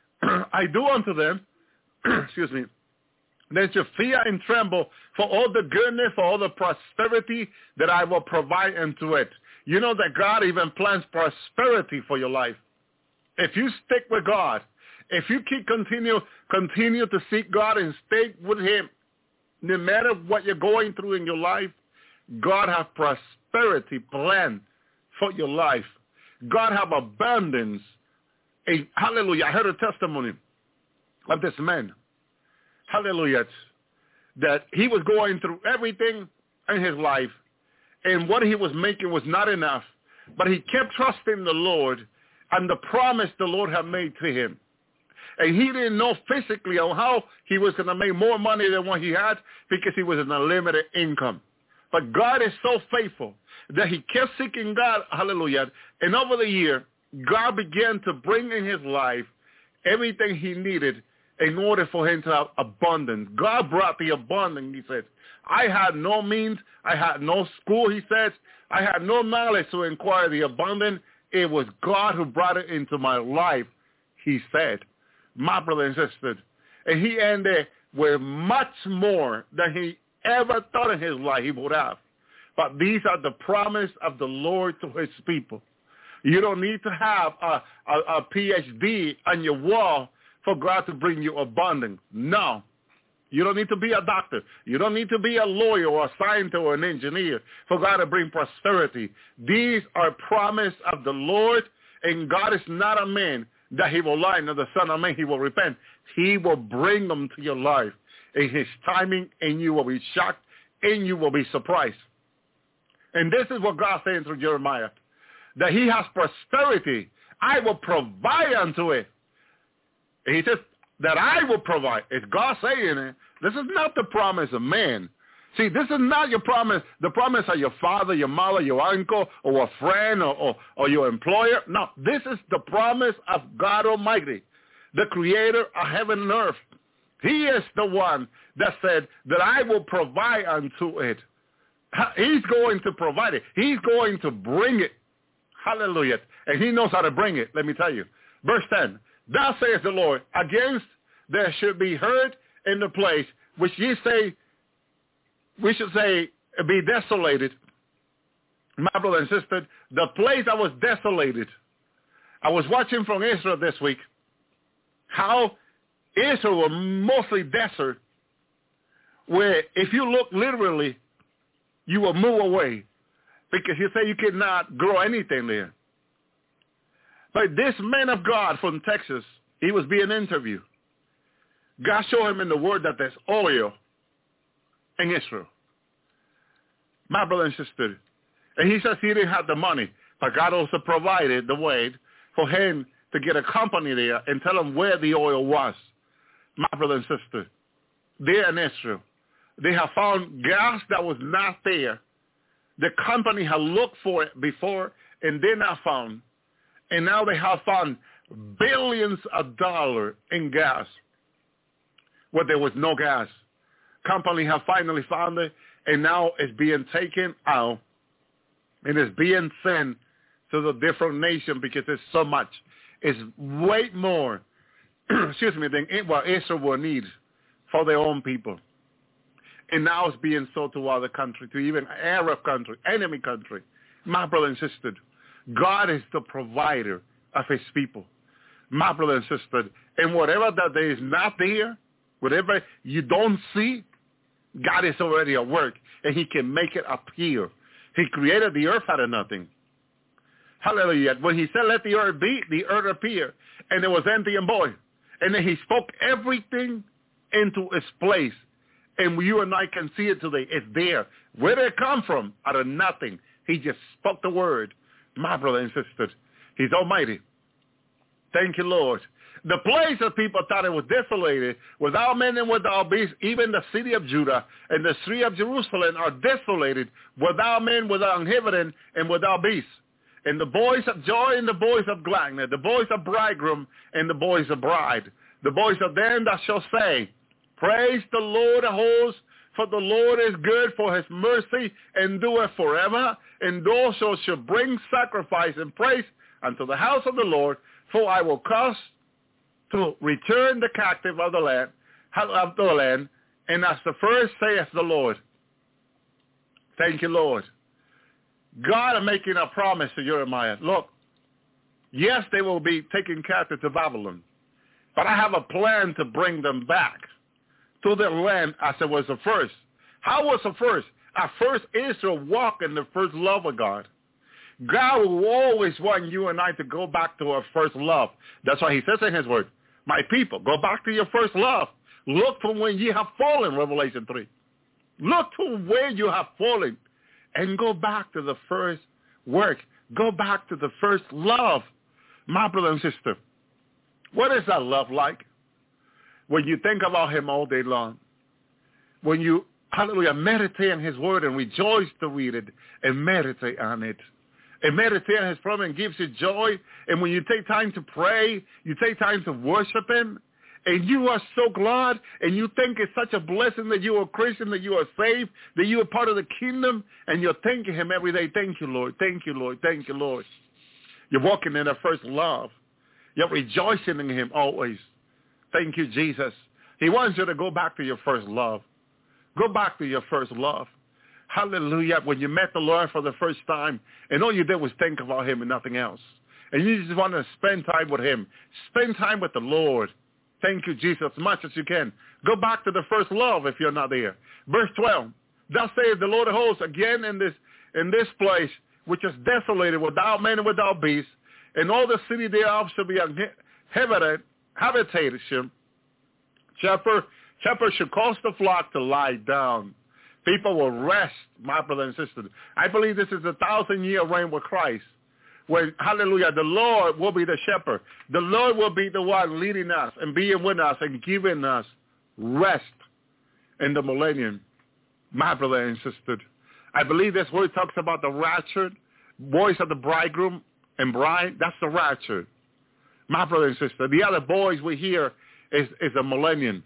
I do unto them. Excuse me. They shall fear and tremble for all the goodness, for all the prosperity that I will provide unto it. You know that God even plans prosperity for your life. If you stick with God, if you continue to seek God and stay with him, no matter what you're going through in your life, God has prosperity planned for your life. God have abundance. Hallelujah. I heard a testimony of this man. Hallelujah. That he was going through everything in his life, and what he was making was not enough. But he kept trusting the Lord and the promise the Lord had made to him. And he didn't know physically on how he was going to make more money than what he had because he was in a limited income. But God is so faithful that he kept seeking God, hallelujah. And over the year, God began to bring in his life everything he needed in order for him to have abundance. God brought the abundance, he said. I had no means. I had no school, he says. I had no knowledge to inquire the abundance. It was God who brought it into my life, he said. My brother and sister. And he ended with much more than he ever thought in his life he would have. But these are the promise of the Lord to his people. You don't need to have a PhD on your wall for God to bring you abundance. No. You don't need to be a doctor. You don't need to be a lawyer or a scientist or an engineer for God to bring prosperity. These are promise of the Lord, and God is not a man that he will lie, nor the son of man he will repent. He will bring them to your life in his timing, and you will be shocked, and you will be surprised. And this is what God saying through Jeremiah, that he has prosperity. I will provide unto it. And he says that I will provide. It's God saying it. This is not the promise of man. See, this is not your promise, the promise of your father, your mother, your uncle, or a friend, or your employer. No, this is the promise of God Almighty, the creator of heaven and earth. He is the one that said that I will provide unto it. He's going to provide it. He's going to bring it. Hallelujah. And he knows how to bring it, let me tell you. Verse 10, thus saith the Lord, against there should be heard in the place which ye say, we should say, be desolated. My brother and sister, the place that was desolated. I was watching from Israel this week how Israel was mostly desert, where if you look literally, you will move away because you say you cannot grow anything there. But this man of God from Texas, he was being interviewed. God showed him in the word that there's oil in Israel. My brother and sister. And he says he didn't have the money, but God also provided the way for him to get a company there and tell him where the oil was. My brother and sister, there in Israel, they have found gas that was not there. The company had looked for it before and they not found. And now they have found billions of dollars in gas where there was no gas. Company have finally found it, and now it's being taken out and it's being sent to the different nations because there's so much. It's way more, than what Israel will need for their own people. And now it's being sold to other countries, to even Arab country, enemy country. My brother and sister, God is the provider of his people. My brother and sister, and whatever that there is not there, whatever you don't see, God is already at work, and he can make it appear. He created the earth out of nothing. Hallelujah. When he said, let the earth be, the earth appear. and it was empty and void. And then he spoke everything into its place. And you and I can see it today. It's there. Where did it come from? Out of nothing. He just spoke the word. My brother and sister, he's almighty. Thank you, Lord. The place of people thought it was desolated, without men and without beasts. Even the city of Judah and the street of Jerusalem are desolated, without men, without inhabitant, and without beasts. And the voice of joy and the voice of gladness, the voice of bridegroom and the voice of bride, the voice of them that shall say, praise the Lord of hosts, for the Lord is good, for his mercy endureth forever. And also shall bring sacrifice and praise unto the house of the Lord, for I will cause to return the captive of the land, and as the first saith the Lord. Thank you, Lord. God is making a promise to Jeremiah. Look, yes, they will be taken captive to Babylon, but I have a plan to bring them back to their land as it was the first. How was the first? At first, Israel walked in the first love of God. God will always want you and I to go back to our first love. That's why he says in his word, my people, go back to your first love. Look from when you have fallen, Revelation 3. Look to where you have fallen and go back to the first work. Go back to the first love. My brother and sister, what is that love like? When you think about him all day long, when you, hallelujah, meditate on his word and rejoice to read it and meditate on it. And meditate on his promise and gives you joy. And when you take time to pray, you take time to worship him, and you are so glad, and you think it's such a blessing that you are a Christian, that you are saved, that you are part of the kingdom, and you're thanking him every day. Thank you, Lord. Thank you, Lord. Thank you, Lord. You're walking in the first love. You're rejoicing in him always. Thank you, Jesus. He wants you to go back to your first love. Go back to your first love. Hallelujah. When you met the Lord for the first time, and all you did was think about him and nothing else. And you just want to spend time with him. Spend time with the Lord. Thank you, Jesus, as much as you can. Go back to the first love if you're not there. Verse 12. Thus saith the Lord of hosts, again in this place, which is desolated, without man and without beast, and all the city thereof shall be habitation. Shepherd should cause the flock to lie down. People will rest, my brother and sister. I believe this is 1,000-year reign with Christ, where, hallelujah, the Lord will be the shepherd. The Lord will be the one leading us and being with us and giving us rest in the millennium, my brother and sister. I believe this word talks about the rapture, voice of the bridegroom and bride. That's the rapture, my brother and sister. The other voice we hear is a millennium,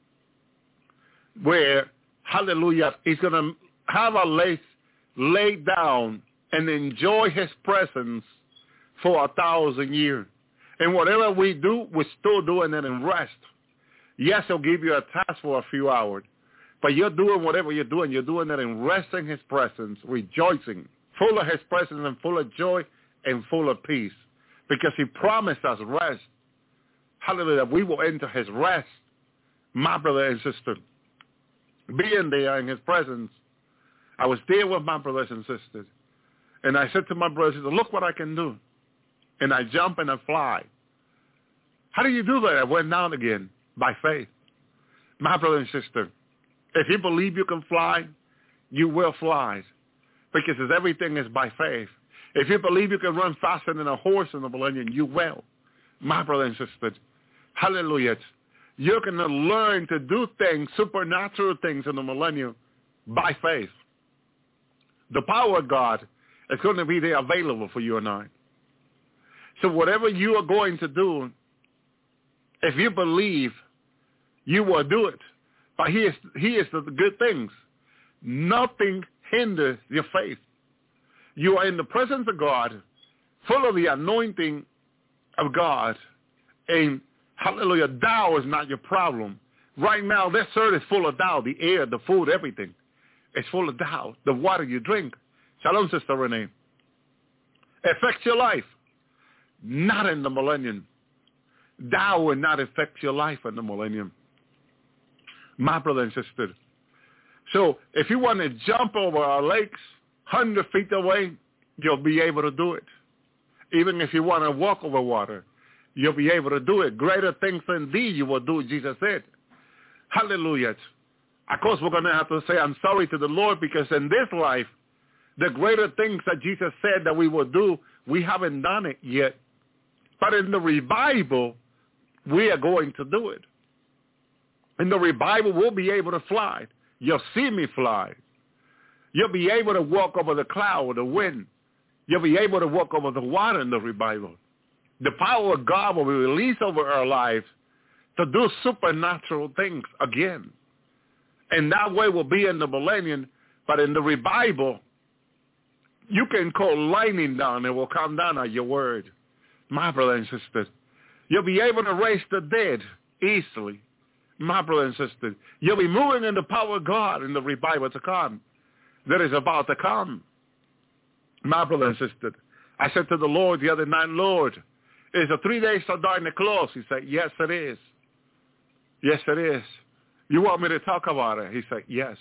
where, hallelujah, he's going to have our legs laid down and enjoy his presence for 1,000 years. And whatever we do, we're still doing it in rest. Yes, he'll give you a task for a few hours, but you're doing whatever you're doing it in resting his presence, rejoicing, full of his presence and full of joy and full of peace, because he promised us rest. Hallelujah, we will enter his rest, my brother and sister. Being there in his presence, I was there with my brothers and sisters. And I said to my brothers, look what I can do. And I jump and I fly. How do you do that? I went down again by faith. My brother and sister, if you believe you can fly, you will fly. Because everything is by faith. If you believe you can run faster than a horse in the millennium, you will. My brother and sister, hallelujah. You're going to learn to do things, supernatural things in the millennium by faith. The power of God is going to be there available for you and I. So whatever you are going to do, if you believe, you will do it. But here's the good things. Nothing hinders your faith. You are in the presence of God, full of the anointing of God, and hallelujah, doubt is not your problem. Right now, this earth is full of doubt. The air, the food, everything. It's full of doubt. The water you drink. Shalom, Sister Renee. Affects your life. Not in the millennium. Doubt will not affect your life in the millennium. My brother and sister. So if you want to jump over our lakes 100 feet away, you'll be able to do it. Even if you want to walk over water, you'll be able to do it. Greater things than these you will do, Jesus said. Hallelujah. Of course, we're going to have to say, I'm sorry to the Lord, because in this life, the greater things that Jesus said that we will do, we haven't done it yet. But in the revival, we are going to do it. In the revival, we'll be able to fly. You'll see me fly. You'll be able to walk over the cloud, the wind. You'll be able to walk over the water in the revival. The power of God will be released over our lives to do supernatural things again. And that way we'll be in the millennium, but in the revival, you can call lightning down and it will come down at your word. My brother and sister, you'll be able to raise the dead easily. My brother and sister, you'll be moving in the power of God in the revival to come. That is about to come. My brother and sister, I said to the Lord the other night, Lord, is the 3 days of darkness close? He said, yes, it is. Yes, it is. You want me to talk about it? He said, yes.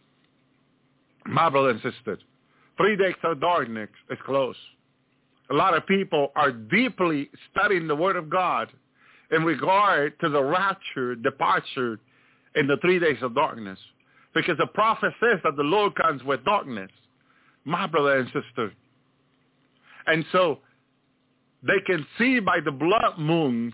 My brother and sister, 3 days of darkness is close. A lot of people are deeply studying the Word of God in regard to the rapture, departure in the 3 days of darkness. Because the prophet says that the Lord comes with darkness. My brother and sister. And so they can see by the blood moons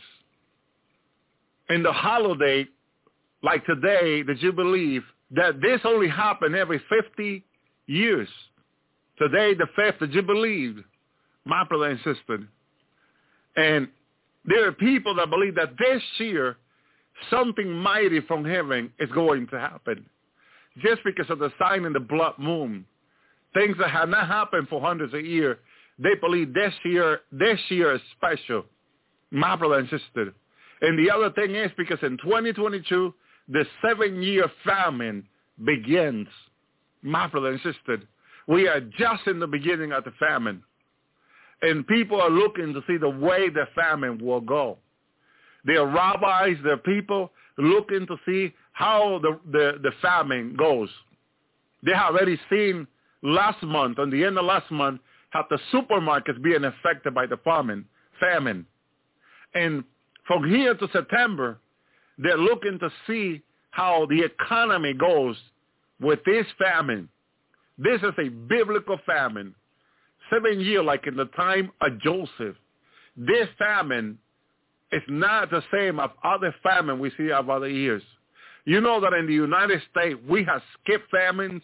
in the holiday, like today, the Jubilee, that this only happened every 50 years. Today, the 5th, the Jubilee, my brother and sister. And there are people that believe that this year, something mighty from heaven is going to happen. Just because of the sign in the blood moon. Things that have not happened for hundreds of years, they believe this year is special. My brother and sister. And the other thing is because in 2022, the 7-year famine begins. My brother and sister, we are just in the beginning of the famine. And people are looking to see the way the famine will go. There are rabbis, there are people looking to see how the famine goes. They have already seen last month, on the end of last month, how the supermarkets being affected by the famine. And from here to September, they're looking to see how the economy goes with this famine. This is a biblical famine. 7 years, like in the time of Joseph. This famine is not the same as other famine we see of other years. You know that in the United States, we have skipped famines.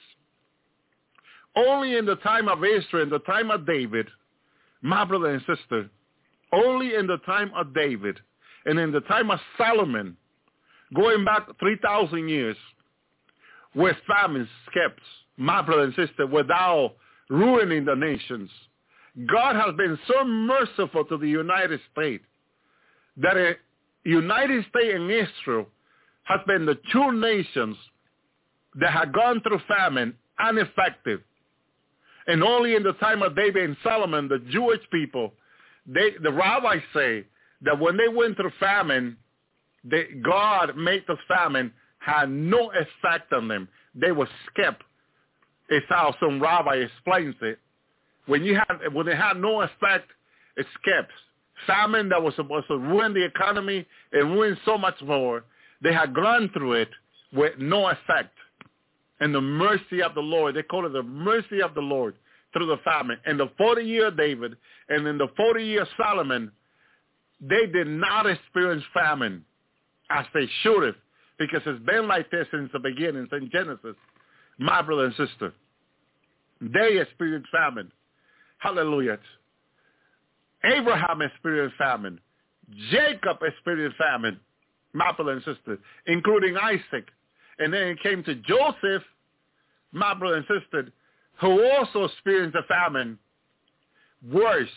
Only in the time of Israel, in the time of David, my brother and sister, only in the time of David and in the time of Solomon, going back 3,000 years, where famine skips, my brother and sister, without ruining the nations. God has been so merciful to the United States that the United States and Israel has been the two nations that have gone through famine unaffected. And only in the time of David and Solomon, the Jewish people, the rabbis say that when they went through famine, God made the famine had no effect on them. They were skipped. It's how some rabbi explains it. When it had no effect, it skips. Famine that was supposed to ruin the economy and ruin so much more, they had gone through it with no effect. And the mercy of the Lord, they call it the mercy of the Lord through the famine. In the 40 year of David and in the 40 year of Solomon, they did not experience famine as they should have, because it's been like this since the beginning, in Genesis. My brother and sister, they experienced famine. Hallelujah. Abraham experienced famine. Jacob experienced famine. My brother and sister, including Isaac. And then it came to Joseph, my brother and sister, who also experienced a famine. Worse.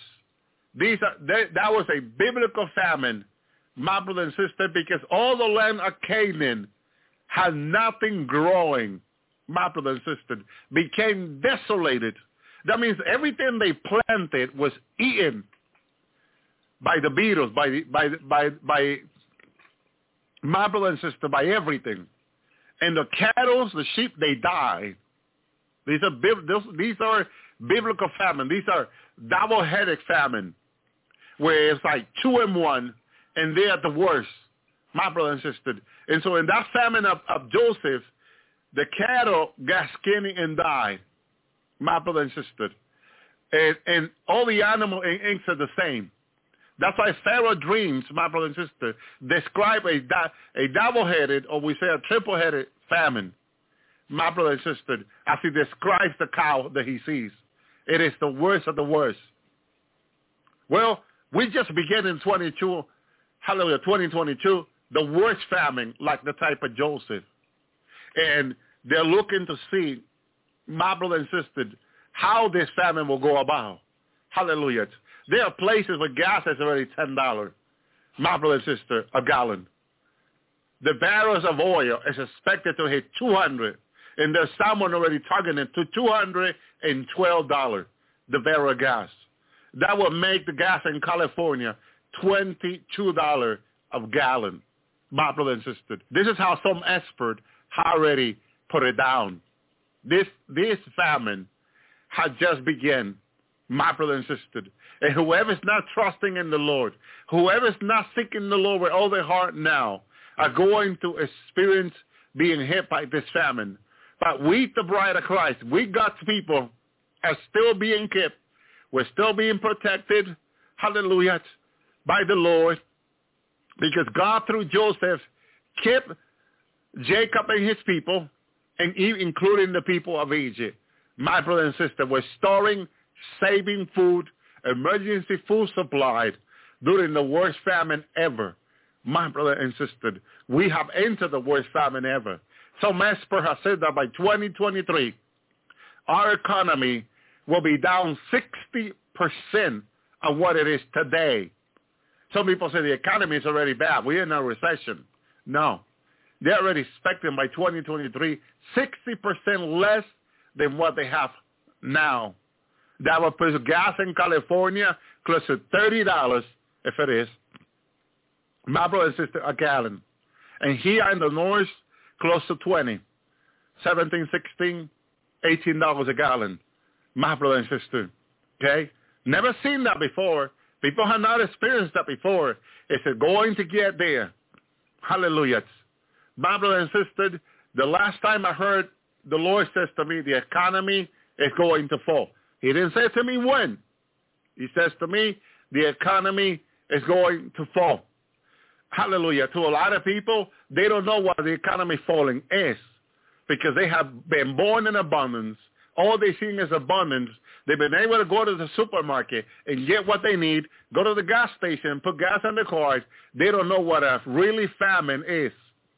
That was a biblical famine, my brother and sister, because all the land of Canaan had nothing growing, my brother and sister, became desolated. That means everything they planted was eaten by the beetles, by my brother and sister, by everything. And the cattle, the sheep, they die. These are biblical famine. These are double-headed famine, where it's like 2 in 1. and they're at the worst, my brother and sister. And so in that famine of Joseph, the cattle got skinny and died, my brother and sister. And all the animal instincts are the same. That's why Pharaoh dreams, my brother and sister, describe a double-headed, or we say a triple-headed famine, my brother and sister, as he describes the cow that he sees. It is the worst of the worst. Well, we just began in 2022, the worst famine, like the type of Joseph. And they're looking to see, my brother and sister, how this famine will go about. Hallelujah. There are places where gas is already $10, my brother and sister, a gallon. The barrels of oil is expected to hit $200, and there's someone already targeting to $212, the barrel of gas. That will make the gas in California $22 a gallon, my brother and sister. This is how some expert already put it down. This famine has just begun, my brother and sister. And whoever's not trusting in the Lord, whoever's not seeking the Lord with all their heart now, are going to experience being hit by this famine. But we, the bride of Christ, we God's people, are still being kept. We're still being protected, hallelujah, by the Lord, because God, through Joseph, kept Jacob and his people, and including the people of Egypt. My brother and sister, we're storing, saving food, emergency food supplies during the worst famine ever. My brother and sister, we have entered the worst famine ever. Some experts have said that by 2023, our economy will be down 60% of what it is today. Some people say the economy is already bad. We're in a recession. No. They're already expecting by 2023, 60% less than what they have now. That will put gas in California close to $30, if it is, my brother and sister, a gallon. And here in the north, close to 20, 17, 16, $18 a gallon, my brother and sister. Okay? Never seen that before. People have not experienced that before. Is it going to get there? Hallelujah. My brother and sister, the last time I heard the Lord says to me, the economy is going to fall. He didn't say to me when. He says to me, the economy is going to fall. Hallelujah. To a lot of people, they don't know what the economy falling is because they have been born in abundance. All they see is abundance. They've been able to go to the supermarket and get what they need, go to the gas station, put gas in the cars. They don't know what a really famine is.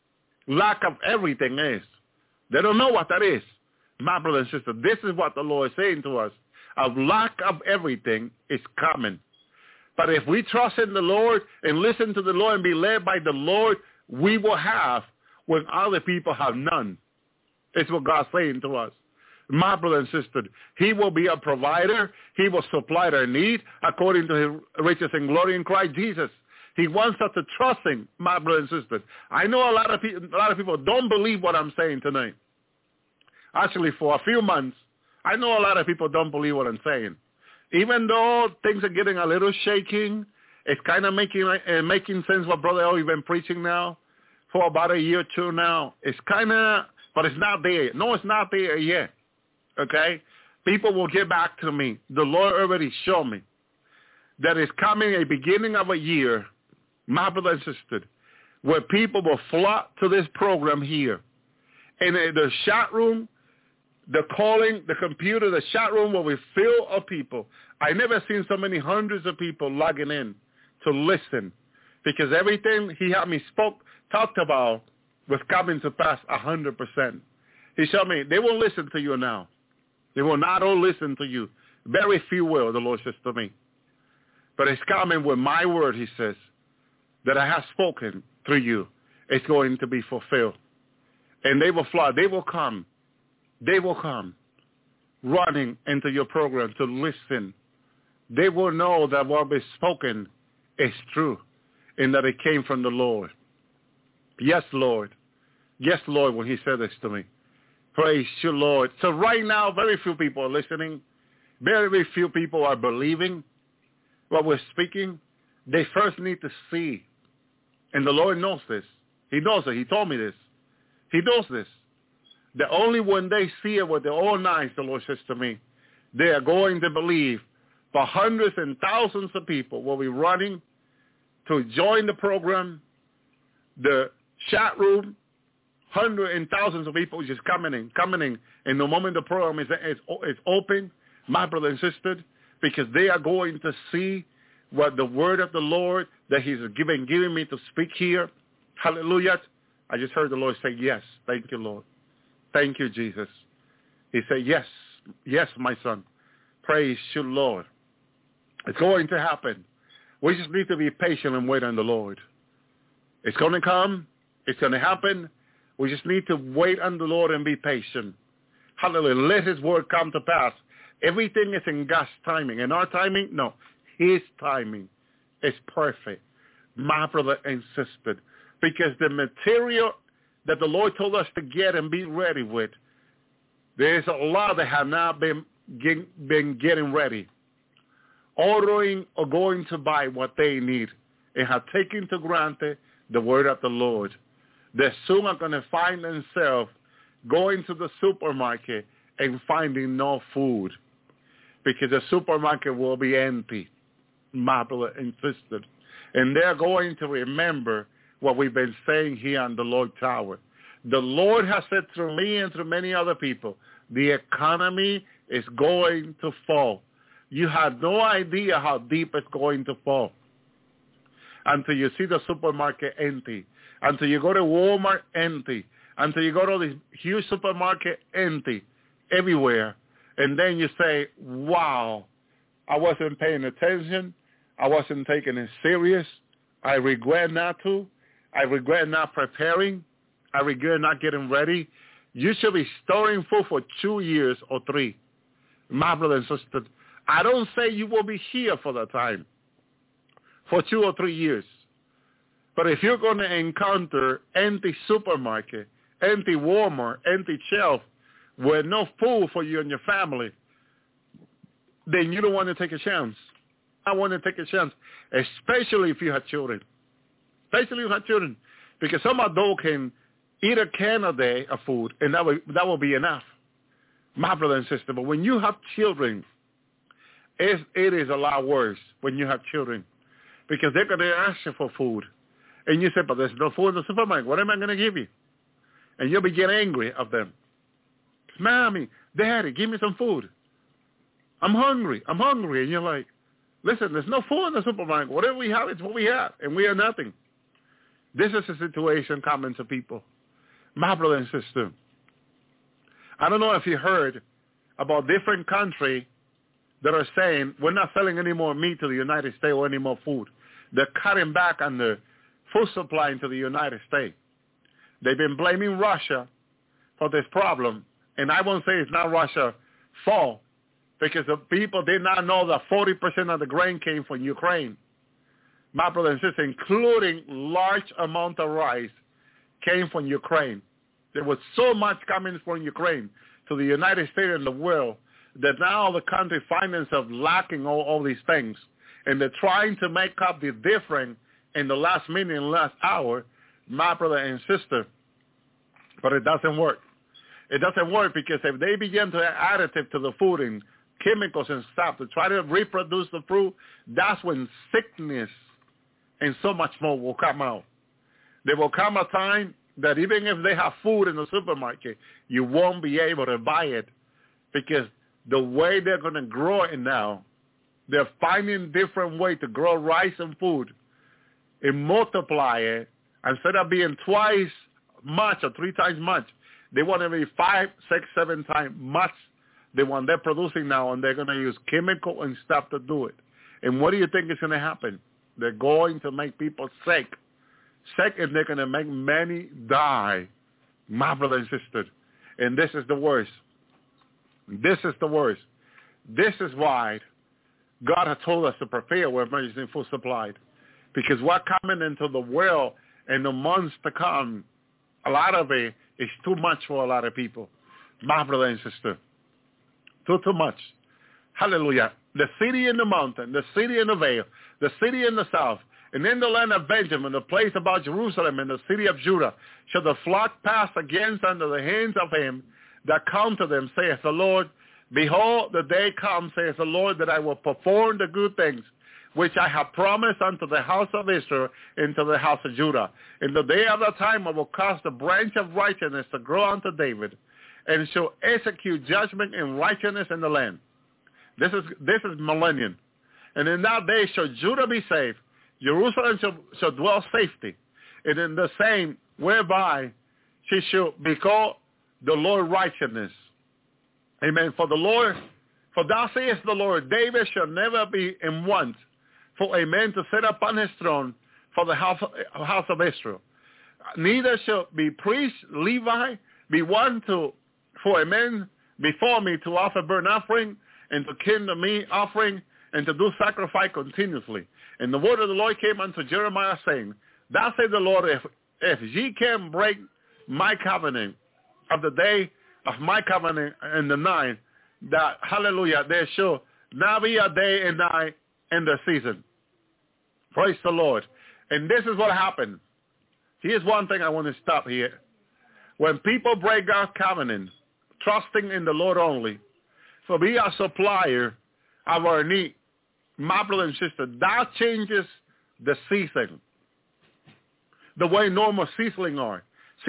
Lack of everything is. They don't know what that is. My brother and sister, this is what the Lord is saying to us. A lack of everything is coming. But if we trust in the Lord and listen to the Lord and be led by the Lord, we will have when other people have none. It's what God's saying to us. My brother and sister, he will be a provider. He will supply their need according to his riches and glory in Christ Jesus. He wants us to trust him, my brother and sister. I know a lot of people don't believe what I'm saying tonight. Actually, for a few months, I know a lot of people don't believe what I'm saying. Even though things are getting a little shaking, it's kind of making sense what Brother Elie's been preaching now for about a year or two now. It's kind of, but it's not there. No, it's not there yet. Okay? People will get back to me. The Lord already showed me that it's coming a beginning of a year, my brother and sister, where people will flock to this program here. And in the chat room, the calling, the computer, the chat room will be filled of people. I never seen so many hundreds of people logging in to listen because everything he had me talked about was coming to pass 100%. He showed me they won't listen to you now. They will not all listen to you. Very few will, the Lord says to me. But it's coming with my word, he says, that I have spoken through you. It's going to be fulfilled. And they will fly. They will come. They will come running into your program to listen. They will know that what is spoken is true and that it came from the Lord. Yes, Lord. Yes, Lord, when he said this to me. Praise you, Lord. So right now, very few people are listening. Very, very few people are believing what we're speaking. They first need to see And the Lord knows this. He knows it. He told me this. He knows this. That only when they see it with their own eyes, the Lord says to me, they are going to believe. For hundreds and thousands of people will be running to join the program, the chat room, hundreds and thousands of people just coming in. And the moment the program is open, my brother and sister, because they are going to see what the word of the Lord that he's giving me to speak here. Hallelujah. I just heard the Lord say, yes. Thank you, Lord. Thank you, Jesus. He said, yes. Yes, my son. Praise you, Lord. It's going to happen. We just need to be patient and wait on the Lord. It's going to come. It's going to happen. We just need to wait on the Lord and be patient. Hallelujah. Let his word come to pass. Everything is in God's timing. And our timing? No. His timing is perfect. My brother and sister. Because the material that the Lord told us to get and be ready with, there's a lot that have not been getting ready. Ordering or going to buy what they need and have taken for granted the word of the Lord. They soon are going to find themselves going to the supermarket and finding no food because the supermarket will be empty, my brother and sister. And they're going to remember what we've been saying here on the Lord Tower. The Lord has said through me and through many other people, the economy is going to fall. You have no idea how deep it's going to fall until you see the supermarket empty, until you go to Walmart empty, until you go to this huge supermarket empty everywhere. And then you say, wow, I wasn't paying attention. I wasn't taking it serious. I regret not to. I regret not preparing. I regret not getting ready. You should be storing food for 2 years or 3. My brother and sister, I don't say you will be here for that time, for 2 or 3 years. But if you're going to encounter empty supermarket, empty Walmart, empty shelf, with no food for you and your family, then you don't want to take a chance. I want to take a chance, especially if you have children. Especially if you have children. Because some adult can eat a can a day of food, and that will be enough. My brother and sister, but when you have children, it is a lot worse when you have children because they're going to ask you for food. And you say, but there's no food in the supermarket. What am I going to give you? And you'll be getting angry of them. Mommy, Daddy, give me some food. I'm hungry. And you're like, listen, there's no food in the supermarket. Whatever we have, it's what we have. And we are nothing. This is a situation common to people. My brother and sister, I don't know if you heard about different countries that are saying we're not selling any more meat to the United States or any more food. They're cutting back on the food supply into the United States. They've been blaming Russia for this problem. And I won't say it's not Russia's fault because the people did not know that 40% of the grain came from Ukraine. My brother and sister, including large amount of rice, came from Ukraine. There was so much coming from Ukraine to the United States and the world that now the country finds themselves lacking all these things. And they're trying to make up the difference in the last minute and last hour, my brother and sister. But it doesn't work. It doesn't work because if they begin to add additive to the food and chemicals and stuff to try to reproduce the fruit, that's when sickness and so much more will come out. There will come a time that even if they have food in the supermarket, you won't be able to buy it because the way they're going to grow it now, they're finding different ways to grow rice and food and multiply it. Instead of being twice much or 3 times much, they want to be 5, 6, 7 times much than what they're producing now, and they're going to use chemical and stuff to do it. And what do you think is going to happen? They're going to make people sick. Sick, and they're going to make many die, my brother and sister. And this is the worst. This is the worst. This is why God has told us to prepare with emergency food supplied. Because what's coming into the world in the months to come, a lot of it is too much for a lot of people. My brother and sister. Too much. Hallelujah. The city in the mountain, the city in the vale, the city in the south, And in the land of Benjamin, the place about Jerusalem and the city of Judah, shall the flock pass against under the hands of him that come to them, saith the Lord. Behold, the day comes, saith the Lord, that I will perform the good things which I have promised unto the house of Israel and to the house of Judah. In the day of the time I will cause the branch of righteousness to grow unto David, and shall execute judgment and righteousness in the land. This is millennium. And in that day shall Judah be saved, Jerusalem shall dwell safety, and in the same whereby she shall be called the Lord righteousness. Amen. For thou sayest the Lord, David shall never be in want for a man to sit upon his throne for the house of Israel. Neither shall be priest, Levi, be one for a man before me to offer burnt offering and to kindle meat offering and to do sacrifice continuously. And the word of the Lord came unto Jeremiah, saying, thou said the Lord, if ye can break my covenant of the day of my covenant in the night, that, hallelujah, there shall not be a day and night in the season. Praise the Lord. And this is what happened. Here's one thing I want to stop here. When people break God's covenant, trusting in the Lord only, for be a supplier of our need, my brother and sister, that changes the season. The way normal seasons are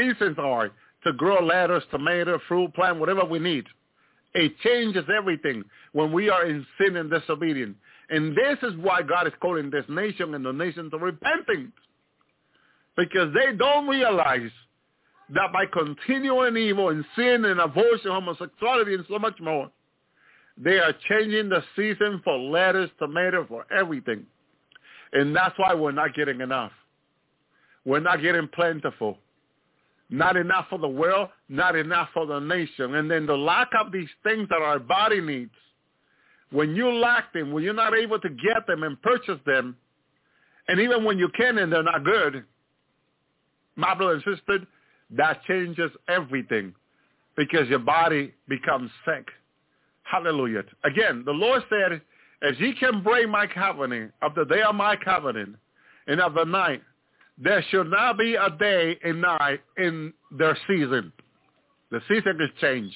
to grow lettuce, tomato, fruit, plant, whatever we need. It changes everything when we are in sin and disobedience. And this is why God is calling this nation and the nation to repentance. Because they don't realize that by continuing evil and sin and abortion, homosexuality, and so much more, they are changing the season for lettuce, tomato, for everything. And that's why we're not getting enough. We're not getting plentiful. Not enough for the world, not enough for the nation. And then the lack of these things that our body needs, when you lack them, when you're not able to get them and purchase them, and even when you can and they're not good, my brother and sister, that changes everything because your body becomes sick. Hallelujah. Again, the Lord said, if ye can break my covenant of the day of my covenant and of the night, there shall not be a day and night in their season. The season is changed.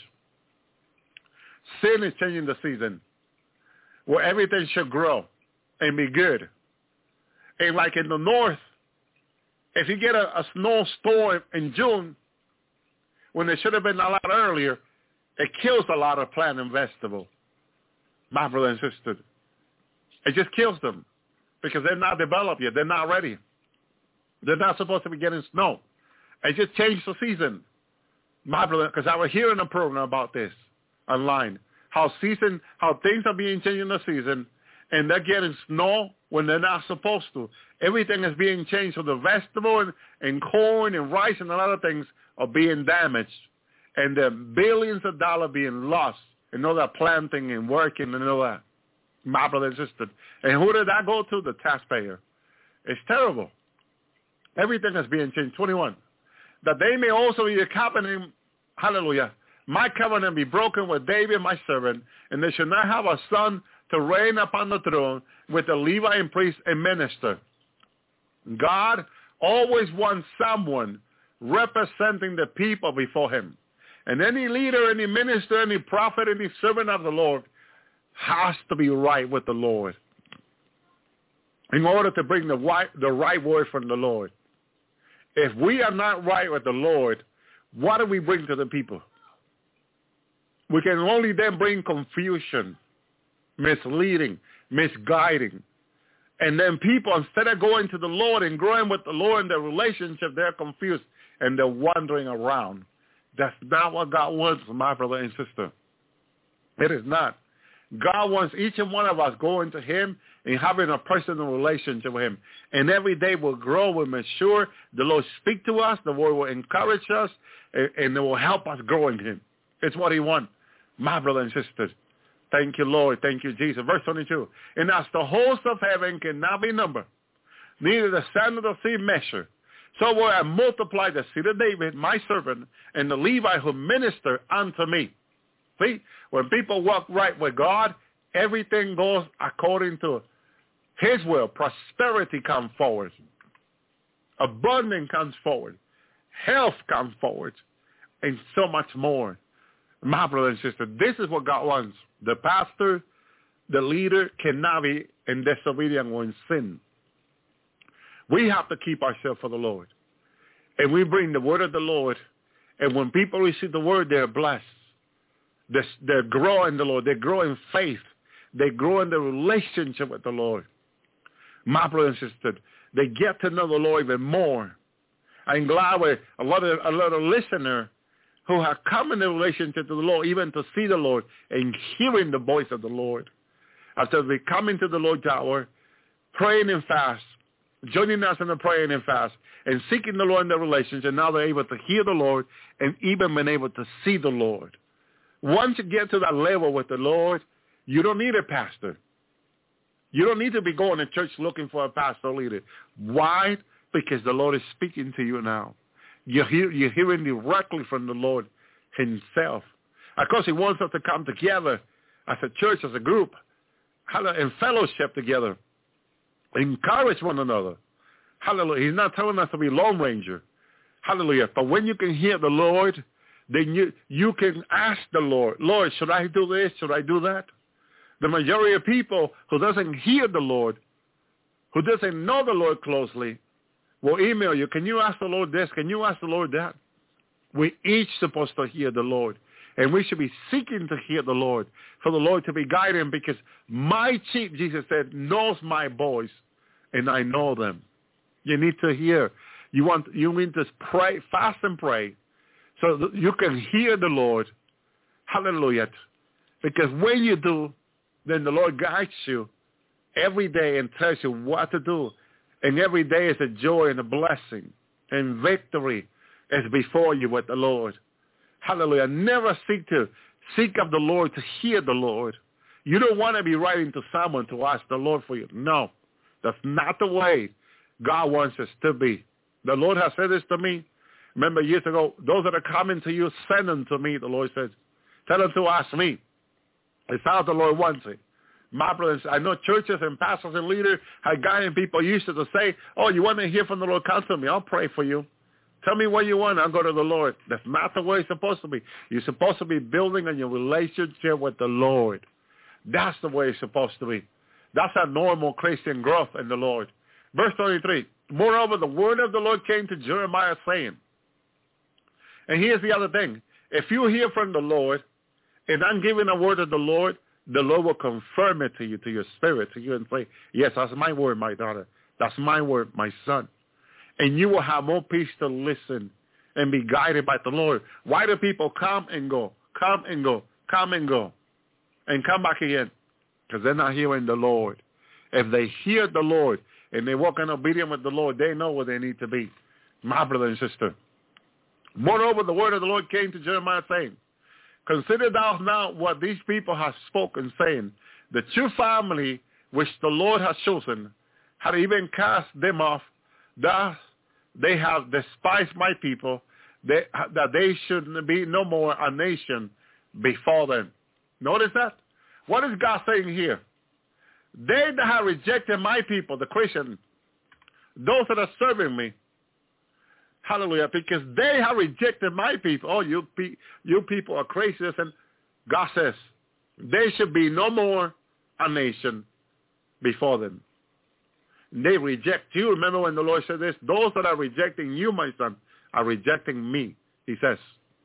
Sin is changing the season where everything should grow and be good. And like in the north, if you get a snowstorm in June, when it should have been a lot earlier, it kills a lot of plant and vegetable. My brother and sister, it just kills them because they're not developed yet. They're not ready. They're not supposed to be getting snow. It just changed the season. My brother, because I was hearing a program about this online, how things are being changed in the season, and they're getting snow when they're not supposed to. Everything is being changed. So the vegetable and corn and rice and a lot of things are being damaged. And there are billions of dollars being lost in all that planting and working and all that. My brother and sister. And who did that go to? The taxpayer. It's terrible. Everything is being changed. 21. That they may also be a covenant, hallelujah, my covenant be broken with David my servant, and they shall not have a son to reign upon the throne with the Levite priest and minister. God always wants someone representing the people before him. And any leader, any minister, any prophet, any servant of the Lord has to be right with the Lord in order to bring the right word from the Lord. If we are not right with the Lord, what do we bring to the people? We can only then bring confusion, misleading, misguiding. And then people, instead of going to the Lord and growing with the Lord in their relationship, they're confused and they're wandering around. That's not what God wants, my brother and sister. It is not. God wants each and one of us going to him and having a personal relationship with him. And every day we'll grow, we'll mature. The Lord speak to us. The Lord will encourage us, and it will help us grow in him. It's what he wants, my brother and sisters. Thank you, Lord. Thank you, Jesus. Verse 22. And as the host of heaven cannot be numbered, neither the sand of the sea measure, so will I multiply the seed of David, my servant, and the Levite who minister unto me. See, when people walk right with God, everything goes according to His will, prosperity comes forward. Abundance comes forward. Health comes forward. And so much more. My brother and sister, this is what God wants. The pastor, the leader cannot be in disobedience or in sin. We have to keep ourselves for the Lord. And we bring the word of the Lord. And when people receive the word, they're blessed. They grow in the Lord. They grow in faith. They grow in the relationship with the Lord. My brother and sister, they get to know the Lord even more. I'm glad with a lot of listeners who have come in a relationship to the Lord, even to see the Lord and hearing the voice of the Lord. After they come into the Lord's hour, praying and fast, joining us in the praying and fast, and seeking the Lord in the relationship, now they're able to hear the Lord and even been able to see the Lord. Once you get to that level with the Lord, you don't need a pastor. You don't need to be going to church looking for a pastor leader. Why? Because the Lord is speaking to you now. You're hearing directly from the Lord himself. Of course, he wants us to come together as a church, as a group, in fellowship together, encourage one another. Hallelujah. He's not telling us to be Lone Ranger. Hallelujah. But when you can hear the Lord, then you can ask the Lord, Lord, should I do this? Should I do that? The majority of people who doesn't hear the Lord, who doesn't know the Lord closely, will email you, can you ask the Lord this? Can you ask the Lord that? We're each supposed to hear the Lord. And we should be seeking to hear the Lord, for the Lord to be guiding, because my sheep, Jesus said, knows my voice, and I know them. You need to hear. You need to pray, fast and pray, so that you can hear the Lord. Hallelujah. Because when you do, then the Lord guides you every day and tells you what to do. And every day is a joy and a blessing. And victory is before you with the Lord. Hallelujah. Never seek of the Lord to hear the Lord. You don't want to be writing to someone to ask the Lord for you. No, that's not the way God wants us to be. The Lord has said this to me. Remember years ago, those that are coming to you, send them to me, the Lord says. Tell them to ask me. It's how the Lord wants it. My brothers, I know churches and pastors and leaders have guiding people used to say, oh, you want to hear from the Lord, come to me. I'll pray for you. Tell me what you want. I'll go to the Lord. That's not the way it's supposed to be. You're supposed to be building on your relationship with the Lord. That's the way it's supposed to be. That's a normal Christian growth in the Lord. Verse 23, moreover, the word of the Lord came to Jeremiah saying, and here's the other thing. If you hear from the Lord, and I'm giving a word of the Lord will confirm it to you, to your spirit, to you, and say, yes, that's my word, my daughter. That's my word, my son. And you will have more peace to listen and be guided by the Lord. Why do people come and go, come and go, come and go, and come back again? Because they're not hearing the Lord. If they hear the Lord and they walk in obedience with the Lord, they know where they need to be. My brother and sister. Moreover, the word of the Lord came to Jeremiah saying, consider thou now what these people have spoken, saying, the true family which the Lord has chosen had even cast them off. Thus they have despised my people, that they should be no more a nation before them. Notice that? What is God saying here? They that have rejected my people, the Christians, those that are serving me, hallelujah, because they have rejected my people. Oh, you people are crazy. And God says, they should be no more a nation before them. They reject you. Remember when the Lord said this? Those that are rejecting you, my son, are rejecting me, he says.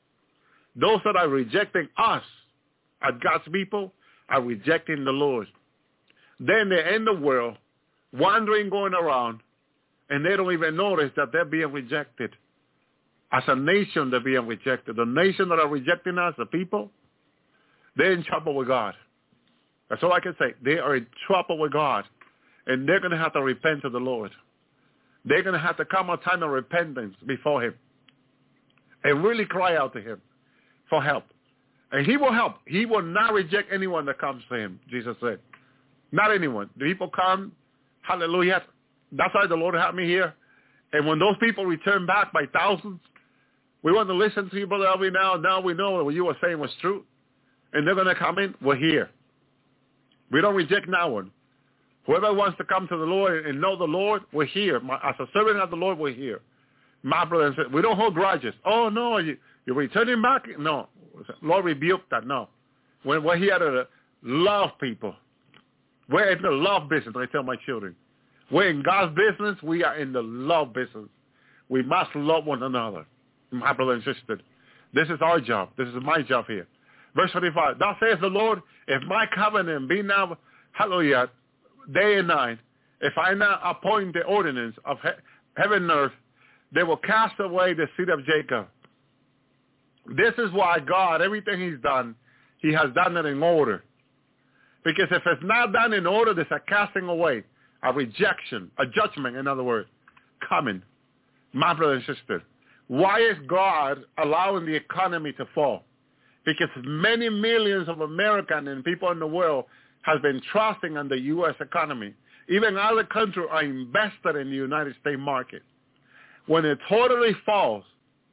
Those that are rejecting us as God's people are rejecting the Lord. Then they're in the world, wandering, going around, and they don't even notice that they're being rejected. As a nation, they're being rejected. The nation that are rejecting us, the people, they're in trouble with God. That's all I can say. They are in trouble with God. And they're going to have to repent to the Lord. They're going to have to come a time of repentance before him. And really cry out to him for help. And he will help. He will not reject anyone that comes to him, Jesus said. Not anyone. The people come, hallelujah. That's why the Lord had me here. And when those people return back by thousands, we want to listen to you, Brother Elvie, now. Now we know what you were saying was true. And they're going to come in. We're here. We don't reject no one. Whoever wants to come to the Lord and know the Lord, we're here. As a servant of the Lord, we're here. My brother and sister, we don't hold grudges. Oh, no, you're returning back? No. Lord rebuked that. No. We're here to love people. We're in the love business, I tell my children. We're in God's business. We are in the love business. We must love one another. My brother and sister, this is our job. This is my job here. Verse 25, thus says the Lord, if my covenant be now, hallelujah, day and night, if I now appoint the ordinance of heaven and earth, they will cast away the seed of Jacob. This is why God, everything he's done, he has done it in order. Because if it's not done in order, there's a casting away, a rejection, a judgment, in other words, coming. My brother and sister, why is God allowing the economy to fall? Because many millions of Americans and people in the world has been trusting in the U.S. economy. Even other countries are invested in the United States market. When it totally falls,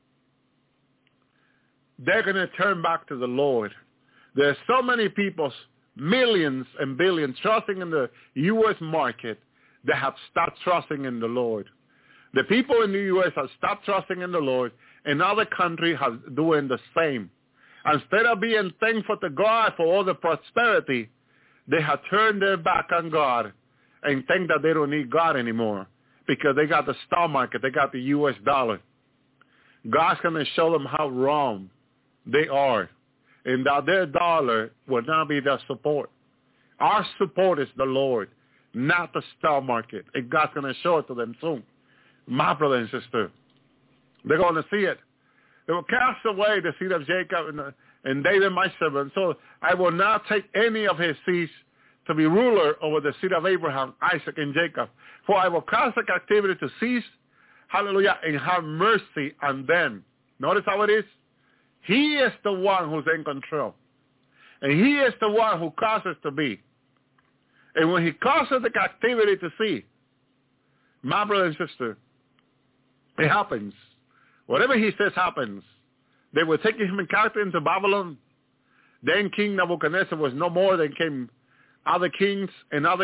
they're going to turn back to the Lord. There's so many people, millions and billions, trusting in the U.S. market that have stopped trusting in the Lord. The people in the U.S. have stopped trusting in the Lord, and other countries are doing the same. Instead of being thankful to God for all the prosperity, they have turned their back on God and think that they don't need God anymore because they got the stock market, they got the U.S. dollar. God's going to show them how wrong they are, and that their dollar will not be their support. Our support is the Lord, not the stock market, and God's going to show it to them soon. My brother and sister, they're going to see it. They will cast away the seed of Jacob and David my servant. So I will not take any of his seeds to be ruler over the seed of Abraham, Isaac, and Jacob. For I will cause the captivity to cease, hallelujah, and have mercy on them. Notice how it is? He is the one who's in control. And he is the one who causes to be. And when he causes the captivity to cease, my brother and sister, it happens. Whatever he says happens. They were taking him in captivity into Babylon. Then King Nebuchadnezzar was no more. Then came other kings until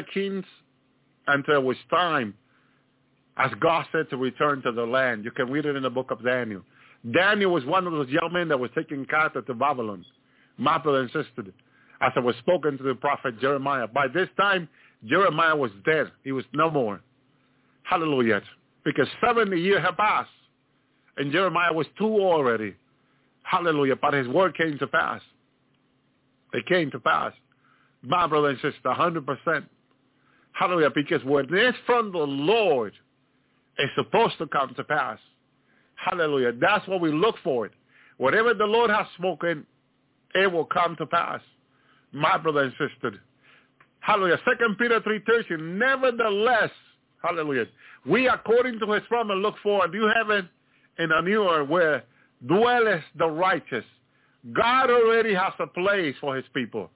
it was time, as God said, to return to the land. You can read it in the book of Daniel. Daniel was one of those young men that was taken captive to Babylon. My brother and sister, as it was spoken to the prophet Jeremiah. By this time, Jeremiah was dead. He was no more. Hallelujah. Because 70 years had passed. And Jeremiah was too already. Hallelujah. But his word came to pass. It came to pass. My brother and sister, 100%. Hallelujah. Because when it's from the Lord, it's supposed to come to pass. Hallelujah. That's what we look for. Whatever the Lord has spoken, it will come to pass. My brother and sister. Hallelujah. 2 Peter 3:13. Nevertheless, hallelujah, we according to his promise look for a new heaven and a new earth where dwelleth the righteous. God already has a place for his people.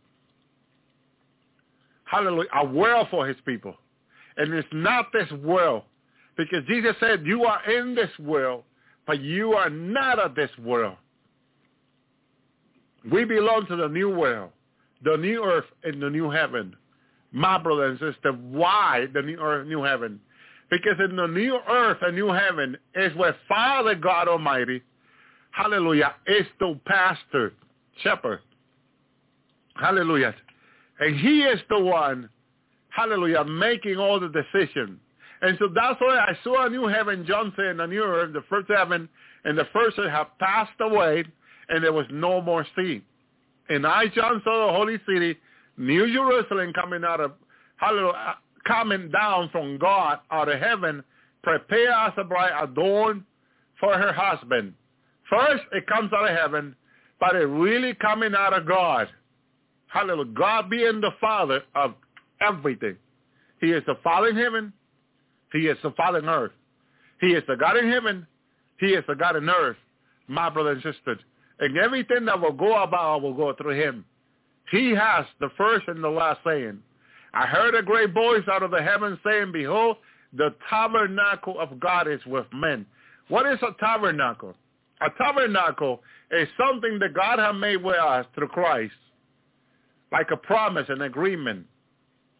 Hallelujah. A world for his people. And it's not this world. Because Jesus said, you are in this world, but you are not of this world. We belong to the new world, the new earth and the new heaven. My brother and sister, why the new earth, new heaven? Because in the new earth and new heaven is where Father God Almighty, hallelujah, is the pastor, shepherd. Hallelujah. And he is the one, hallelujah, making all the decisions. And so that's why I saw a new heaven, John said, and a new earth, the first heaven and the first earth have passed away, and there was no more sea. And I, John, saw the holy city, New Jerusalem, coming out of, hallelujah, coming down from God out of heaven, prepare as a bride adorned for her husband. First, it comes out of heaven, but it really coming out of God. Hallelujah. God being the Father of everything. He is the Father in heaven. He is the Father in earth. He is the God in heaven. He is the God in earth. My brother and sister. And everything that will go about will go through him. He has the first and the last saying. I heard a great voice out of the heavens saying, behold, the tabernacle of God is with men. What is a tabernacle? A tabernacle is something that God has made with us through Christ. Like a promise, an agreement.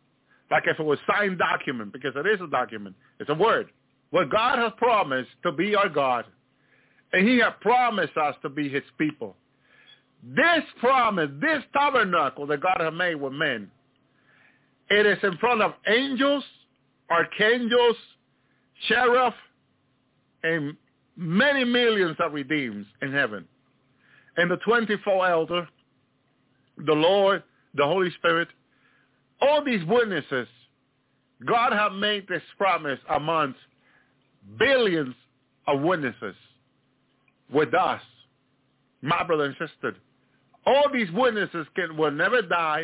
like if it was a signed document, because it is a document. It's a word. What God has promised to be our God, and he has promised us to be his people. This promise, this tabernacle that God has made with men, it is in front of angels, archangels, cherubs, and many millions of redeemed in heaven. And the 24 elders, the Lord, the Holy Spirit, all these witnesses, God has made this promise amongst billions of witnesses with us, my brother and sister. All these witnesses will never die.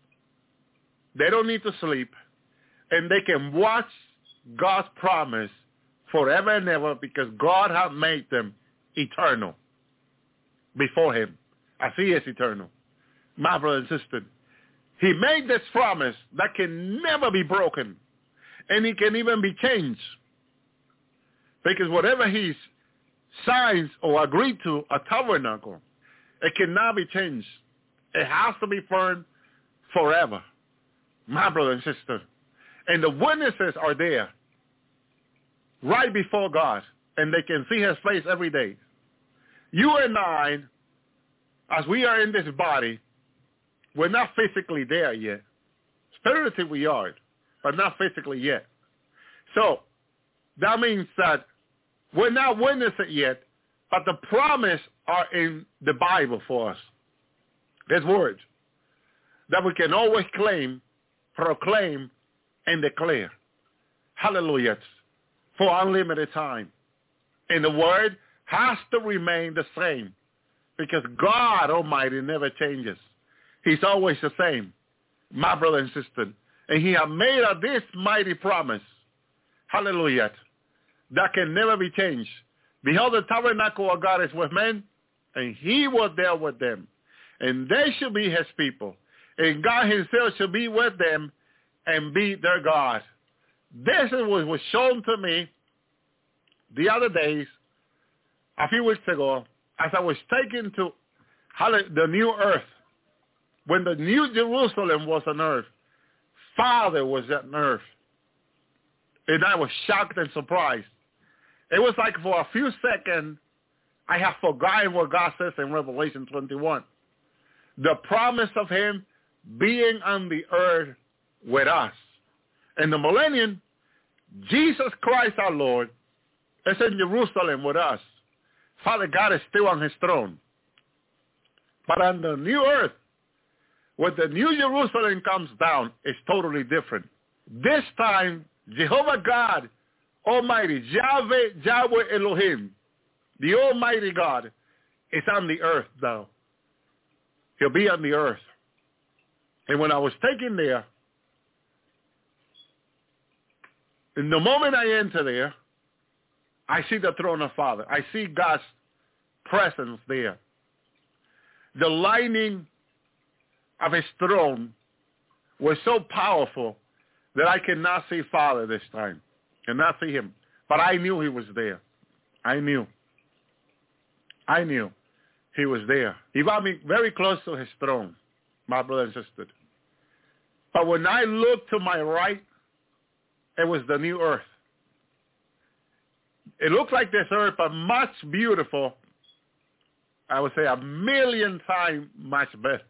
They don't need to sleep. And they can watch God's promise forever and ever because God has made them eternal before him, as he is eternal. My brother and sister, he made this promise that can never be broken, and it can even be changed. Because whatever he signs or agreed to, a tabernacle, it cannot be changed. It has to be firm forever, my brother and sister. And the witnesses are there right before God, and they can see his face every day. You and I, as we are in this body, we're not physically there yet. Spiritually we are, but not physically yet. So that means that we're not witnessing yet, but the promise are in the Bible for us. There's words that we can always claim, proclaim, and declare. Hallelujah. For unlimited time. And the word has to remain the same because God Almighty never changes. He's always the same, my brother and sister. And he has made us this mighty promise. Hallelujah. That can never be changed. Behold, the tabernacle of God is with men, and he was there with them. And they shall be his people. And God himself shall be with them and be their God. This is what was shown to me the other days, a few weeks ago, as I was taken to the new earth. When the new Jerusalem was on earth, Father was on earth. And I was shocked and surprised. It was like for a few seconds, I have forgotten what God says in Revelation 21. The promise of him being on the earth with us. In the millennium, Jesus Christ our Lord is in Jerusalem with us. Father God is still on his throne. But on the new earth, when the new Jerusalem comes down, it's totally different. This time, Jehovah God Almighty, Yahweh Elohim, the Almighty God, is on the earth now. He'll be on the earth. And when I was taken there, in the moment I enter there, I see the throne of Father. I see God's presence there. The lighting of his throne was so powerful that I could not see Father this time. Cannot see him. But I knew he was there. I knew he was there. He brought me very close to his throne, my brother and sister. But when I looked to my right, it was the new earth. It looked like this earth, but much beautiful. I would say 1,000,000 times much better.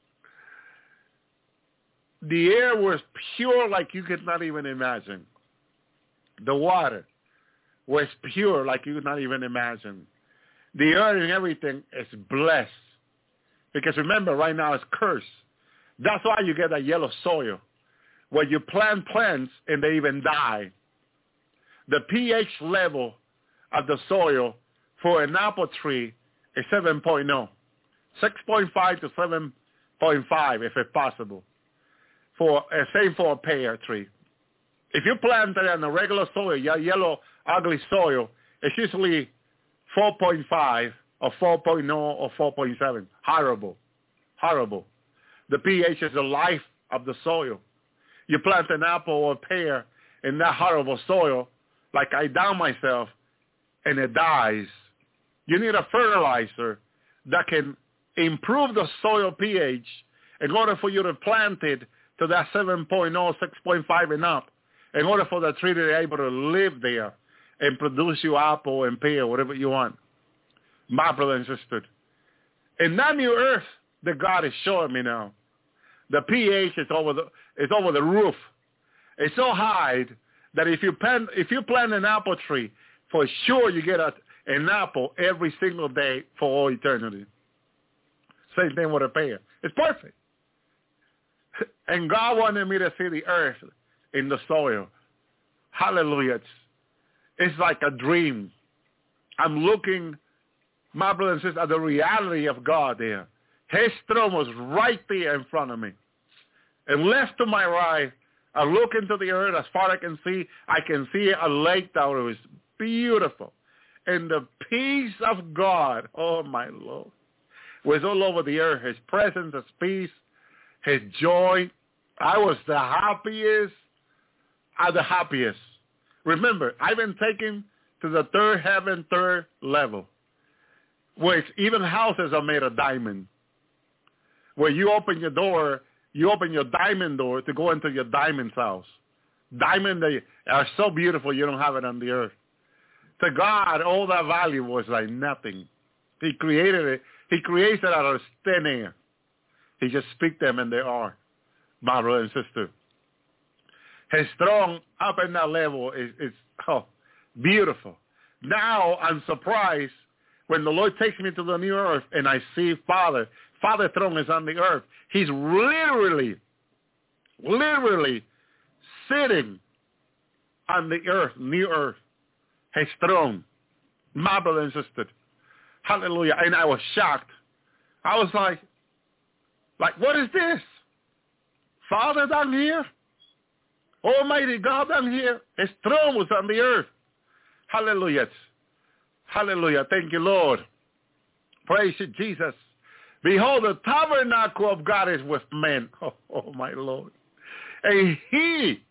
The air was pure like you could not even imagine. The water was pure like you could not even imagine. The earth and everything is blessed. Because remember, right now it's cursed. That's why you get that yellow soil, where you plant plants and they even die. The pH level of the soil for an apple tree is 7.0. 6.5 to 7.5 if it's possible. Same for a pear tree. If you plant it on a regular soil, yellow, ugly soil, it's usually 4.5 or 4.0 or 4.7. Horrible. Horrible. The pH is the life of the soil. You plant an apple or a pear in that horrible soil, like I done myself, and it dies. You need a fertilizer that can improve the soil pH in order for you to plant it to that 7.0, 6.5 and up in order for the tree to be able to live there and produce you apple and pear, whatever you want. My brother and sister. In that new earth that God is showing me now, the pH is over the roof. It's so high that if you plant an apple tree, for sure you get an apple every single day for all eternity. Same thing with a pear. It's perfect. And God wanted me to see the earth in the soil. Hallelujah. It's like a dream. I'm looking, my brother and sister, at the reality of God there. His throne was right there in front of me. And left to my right, I look into the earth as far as I can see a lake that was beautiful. And the peace of God, oh my Lord, was all over the earth. His presence, his peace, his joy. I was the happiest of the happiest. Remember, I've been taken to the third heaven, third level, where even houses are made of diamond. Where you open your diamond door to go into your diamond's house. Diamond, they are so beautiful you don't have it on the earth. To God, all that value was like nothing. He created it. He creates it out of thin air. He just speaks them and they are, my brother and sister. His throne up in that level is beautiful. Now I'm surprised when the Lord takes me to the new earth and I see Father. Father's throne is on the earth. He's literally sitting on the earth, new earth, his throne, my brother and sister. Hallelujah. And I was shocked. I was like, what is this? Father down here? Almighty God down here? His throne was on the earth. Hallelujah. Hallelujah. Thank you, Lord. Praise you, Jesus. Behold, the tabernacle of God is with men. Oh my Lord. And he,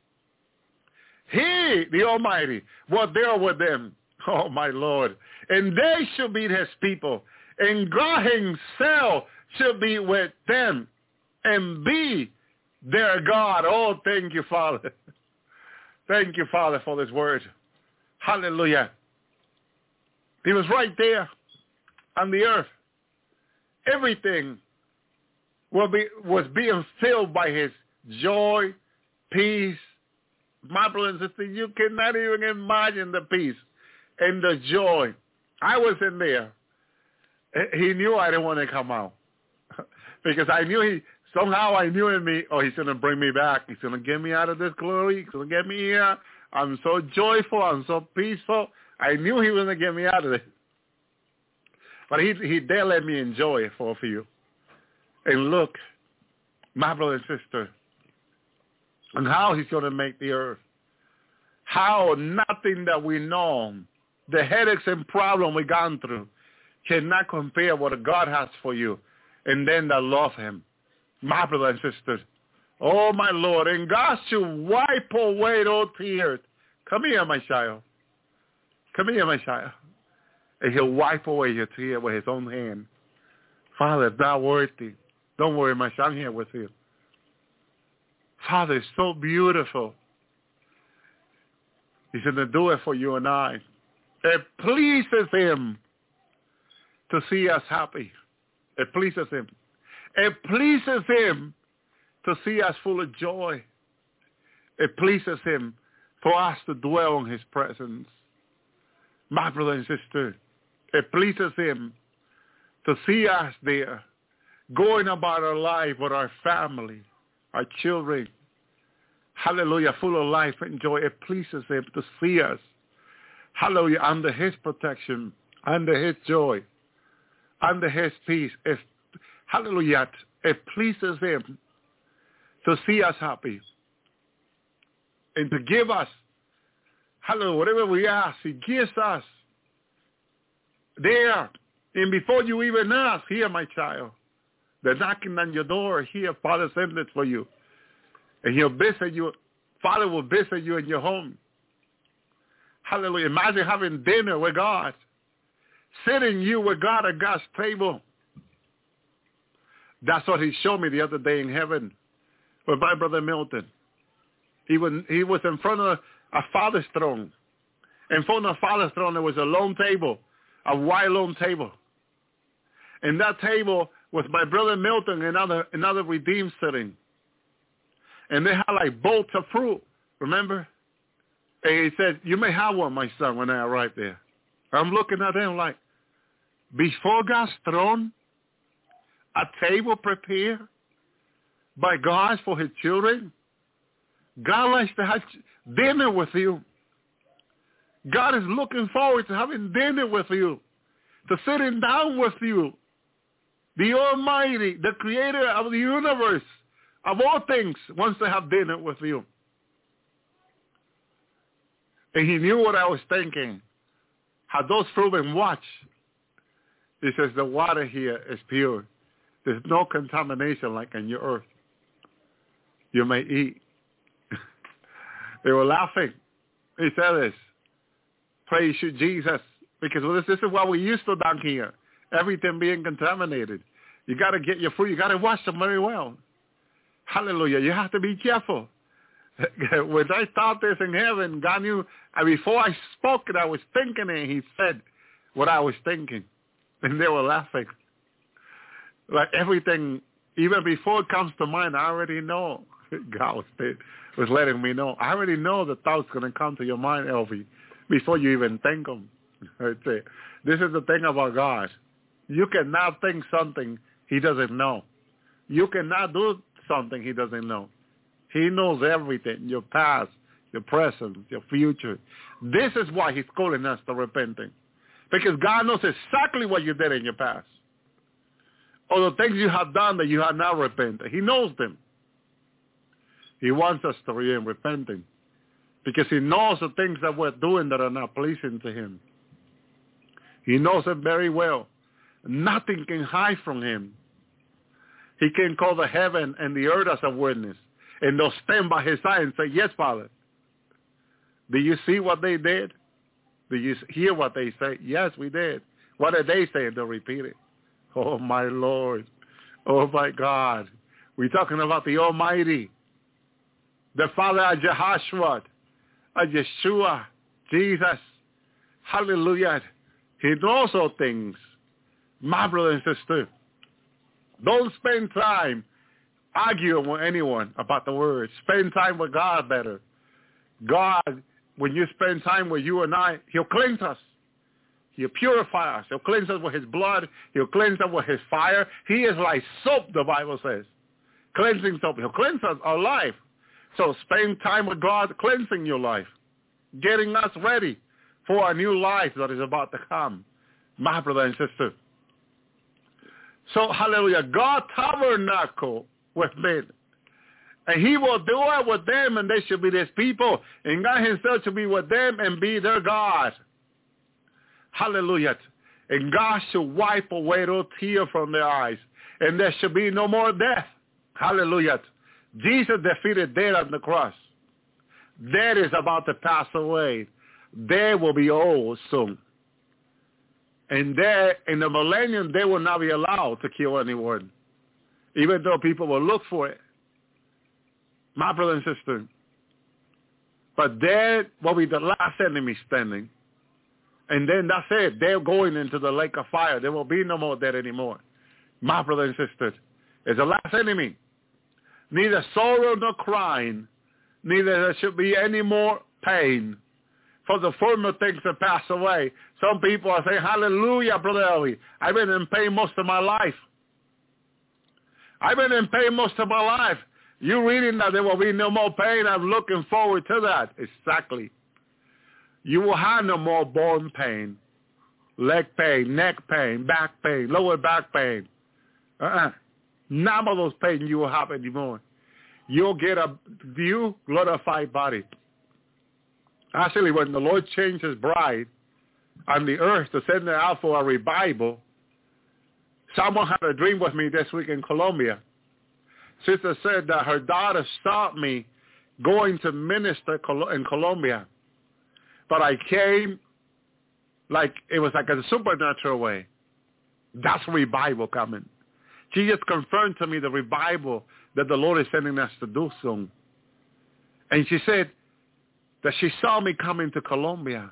the Almighty, was there with them. Oh, my Lord. And they shall be his people. And God himself shall be with them and be their God. Oh, thank you, Father. Thank you, Father, for this word. Hallelujah. He was right there on the earth. Everything was being filled by his joy, peace. My brother and sister, you cannot even imagine the peace and the joy. I was in there. He knew I didn't want to come out because I knew I knew in me, he's going to bring me back. He's going to get me out of this glory. He's going to get me here. I'm so joyful. I'm so peaceful. I knew he was going to get me out of it. But he dare let me enjoy it for a few. And look, my brother and sister, and how he's going to make the earth. How nothing that we know, the headaches and problems we've gone through, cannot compare what God has for you. And then that love him. My brother and sister. Oh, my Lord. And God should wipe away those tears. Come here, my child. Come here, my child. And he'll wipe away your tear with his own hand. Father, thou worthy. Don't worry, my son, I'm here with you. Father, it's so beautiful. He's going to do it for you and I. It pleases him to see us happy. It pleases him. It pleases him to see us full of joy. It pleases him for us to dwell in his presence. My brother and sister, it pleases him to see us there, going about our life with our family, our children. Hallelujah, full of life and joy. It pleases him to see us. Hallelujah, under his protection, under his joy, under his peace. Hallelujah, it pleases him to see us happy and to give us, hallelujah, whatever we ask, he gives us there. And before you even ask, here, my child, they're knocking on your door. Here, Father sent it for you. And he'll visit you. Father will visit you in your home. Hallelujah. Imagine having dinner with God. Sitting you with God at God's table. That's what he showed me the other day in heaven. with my brother Milton. He was in front of a Father's throne. In front of the Father's throne, there was a long table, a wide long table. And that table was my brother Milton and another redeemed sitting. And they had like bolts of fruit, remember? And he said, you may have one, my son, when I arrive there. I'm looking at him like, before God's throne, a table prepared by God for his children. God likes to have dinner with you. God is looking forward to having dinner with you, to sitting down with you. The Almighty, the creator of the universe, of all things, wants to have dinner with you. And he knew what I was thinking. Had those fruit been washed? He says, the water here is pure. There's no contamination like in your earth. You may eat. They were laughing. He said this, praise you, Jesus, because this is what we used to down here. Everything being contaminated. You got to get your fruit. You got to wash them very well. Hallelujah. You have to be careful. When I thought this in heaven, God knew, before I spoke it, I was thinking it. He said what I was thinking. And they were laughing. Like everything, even before it comes to mind, I already know. God was letting me know. I already know the thoughts going to come to your mind, Elvie, before you even think them. This is the thing about God. You cannot think something he doesn't know. You cannot do something he doesn't know. He knows everything, your past, your present, your future. This is why he's calling us to repenting. Because God knows exactly what you did in your past. Or the things you have done that you have not repented. He knows them. He wants us to be repenting. Because he knows the things that we're doing that are not pleasing to him. He knows it very well. Nothing can hide from him. He can call the heaven and the earth as a witness. And they'll stand by his side and say, yes, Father. Do you see what they did? Do you hear what they say? Yes, we did. What did they say? They'll repeat it. Oh, my Lord. Oh, my God. We're talking about the Almighty. The Father of Jehoshua, of Yeshua, Jesus. Hallelujah. He knows all things. My brother and sister, don't spend time arguing with anyone about the word. Spend time with God better. God, when you spend time with you and I, he'll cleanse us. He'll purify us. He'll cleanse us with his blood. He'll cleanse us with his fire. He is like soap, the Bible says. Cleansing soap. He'll cleanse us, our life. So spend time with God cleansing your life, getting us ready for a new life that is about to come. My brother and sister. So, hallelujah, God tabernacle with men. And he will do it with them, and they shall be his people. And God himself shall be with them and be their God. Hallelujah. And God shall wipe away all tear from their eyes. And there shall be no more death. Hallelujah. Jesus defeated death on the cross. Death is about to pass away. Death will be old soon. And there, in the millennium, they will not be allowed to kill anyone, even though people will look for it. My brother and sister. But there will be the last enemy standing. And then that's it. They're going into the lake of fire. There will be no more death anymore. My brother and sister. It's the last enemy. Neither sorrow nor crying. Neither there should be any more pain. For the former things to pass away. Some people are saying, hallelujah, Brother Ellie. I've been in pain most of my life. I've been in pain most of my life. You reading that there will be no more pain. I'm looking forward to that. Exactly. You will have no more bone pain, leg pain, neck pain, back pain, lower back pain. None of those pain you will have anymore. You'll get a new glorified body. Actually, when the Lord changed his bride on the earth to send her out for a revival, someone had a dream with me this week in Colombia. Sister said that her daughter stopped me going to minister in Colombia. But I came like it was like a supernatural way. That's revival coming. She just confirmed to me the revival that the Lord is sending us to do soon. And she said that she saw me coming to Colombia.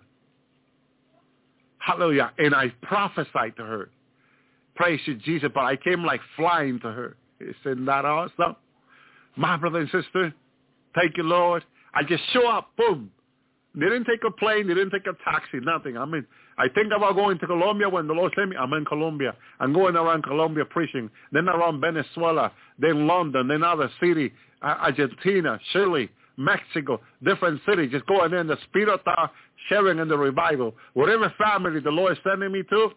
Hallelujah. And I prophesied to her. Praise you, Jesus. But I came like flying to her. Isn't that awesome? My brother and sister, thank you, Lord. I just show up, boom. They didn't take a plane. They didn't take a taxi, nothing. I mean, I think about going to Colombia when the Lord sent me. I'm in Colombia. I'm going around Colombia preaching, then around Venezuela, then London, then other city, Argentina, Chile, Mexico, different cities, just going in the Spirit of God, sharing in the revival. Whatever family the Lord is sending me to,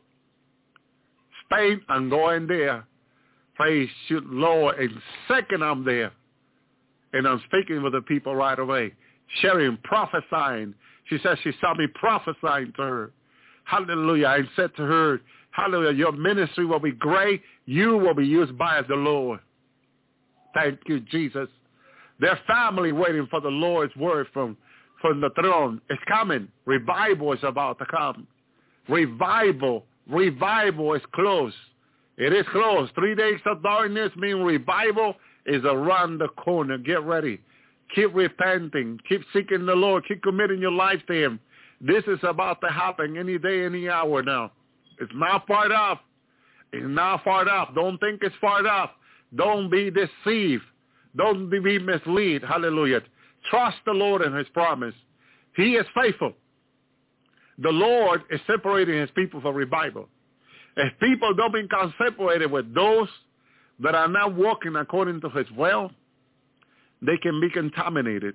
Spain, I'm going there. Praise you, Lord. And second, I'm there. And I'm speaking with the people right away, sharing, prophesying. She said she saw me prophesying to her. Hallelujah. I said to her, hallelujah, your ministry will be great. You will be used by the Lord. Thank you, Jesus. Their family waiting for the Lord's word from the throne. It's coming. Revival is about to come. Revival is close. It is close. 3 days of darkness mean revival is around the corner. Get ready. Keep repenting. Keep seeking the Lord. Keep committing your life to him. This is about to happen any day, any hour now. It's not far off. It's not far off. Don't think it's far off. Don't be deceived. Don't be misled. Hallelujah. Trust the Lord and his promise. He is faithful. The Lord is separating his people for revival. If people don't become separated with those that are not walking according to his will, they can be contaminated.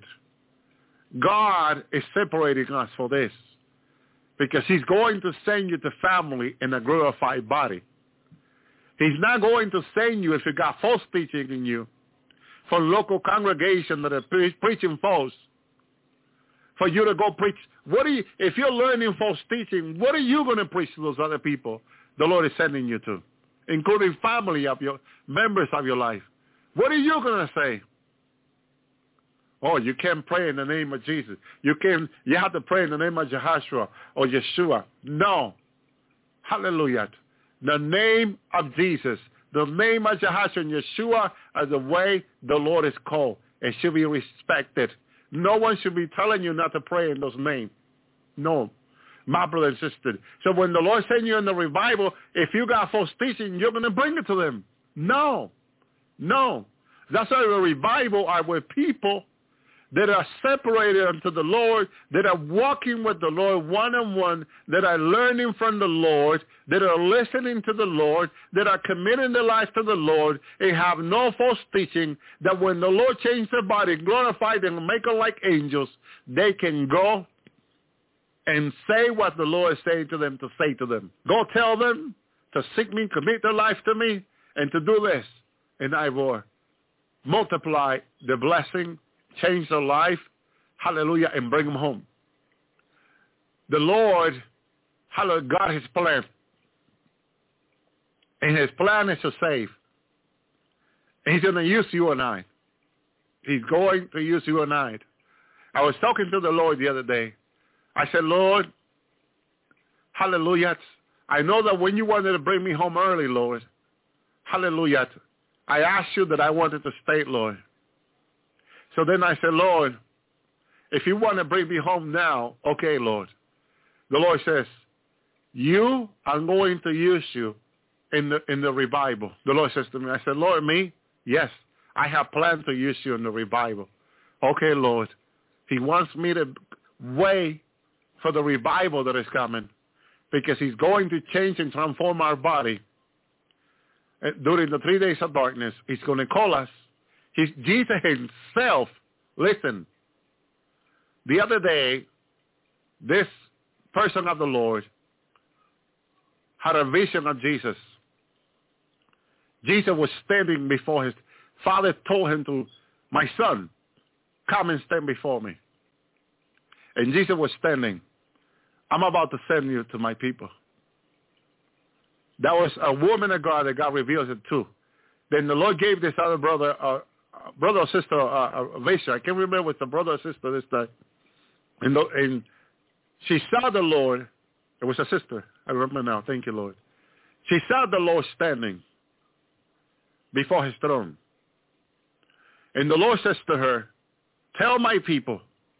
God is separating us for this because he's going to send you to family in a glorified body. He's not going to send you if you got false teaching in you from local congregation that are preaching false. For you to go preach. If you're learning false teaching, what are you going to preach to those other people the Lord is sending you to, including family of your members of your life? What are you going to say? Oh, you can't pray in the name of Jesus. You have to pray in the name of Jehoshua or Yeshua. No. Hallelujah. The name of Jesus, the name of Jehoshua and Yeshua are the way the Lord is called. It should be respected. No one should be telling you not to pray in those names. No. My brother and sister. So when the Lord sends you in the revival, if you got false teaching, you're going to bring it to them. No. No. That's why the revival are with people that are separated unto the Lord, that are walking with the Lord one-on-one, that are learning from the Lord, that are listening to the Lord, that are committing their lives to the Lord, and have no false teaching, that when the Lord changes their body, glorify them, and make them like angels, they can go and say what the Lord is saying to them to say to them. Go tell them to seek me, commit their life to me, and to do this, and I will multiply the blessing, change their life, hallelujah, and bring them home. The Lord, hallelujah, got his plan. And his plan is to save. And he's going to use you and I. He's going to use you and I. I was talking to the Lord the other day. I said, Lord, hallelujah, I know that when you wanted to bring me home early, Lord, hallelujah, I asked you that I wanted to stay, Lord. So then I said, Lord, if you want to bring me home now, okay, Lord. The Lord says, you are going to use you in the revival. The Lord says to me, I said, Lord, me? Yes, I have planned to use you in the revival. Okay, Lord. He wants me to wait for the revival that is coming because he's going to change and transform our body. During the 3 days of darkness, he's going to call us. Jesus himself, listen, the other day, this person of the Lord had a vision of Jesus. Jesus was standing before his father, told him to, my son, come and stand before me. And Jesus was standing. I'm about to send you to my people. That was a woman of God that God reveals it to. Then the Lord gave this other brother or sister a vision. I can't remember with the brother or sister this time. And she saw the Lord. It was a sister. I remember now. Thank you, Lord. She saw the Lord standing before his throne. And the Lord says to her, tell my people,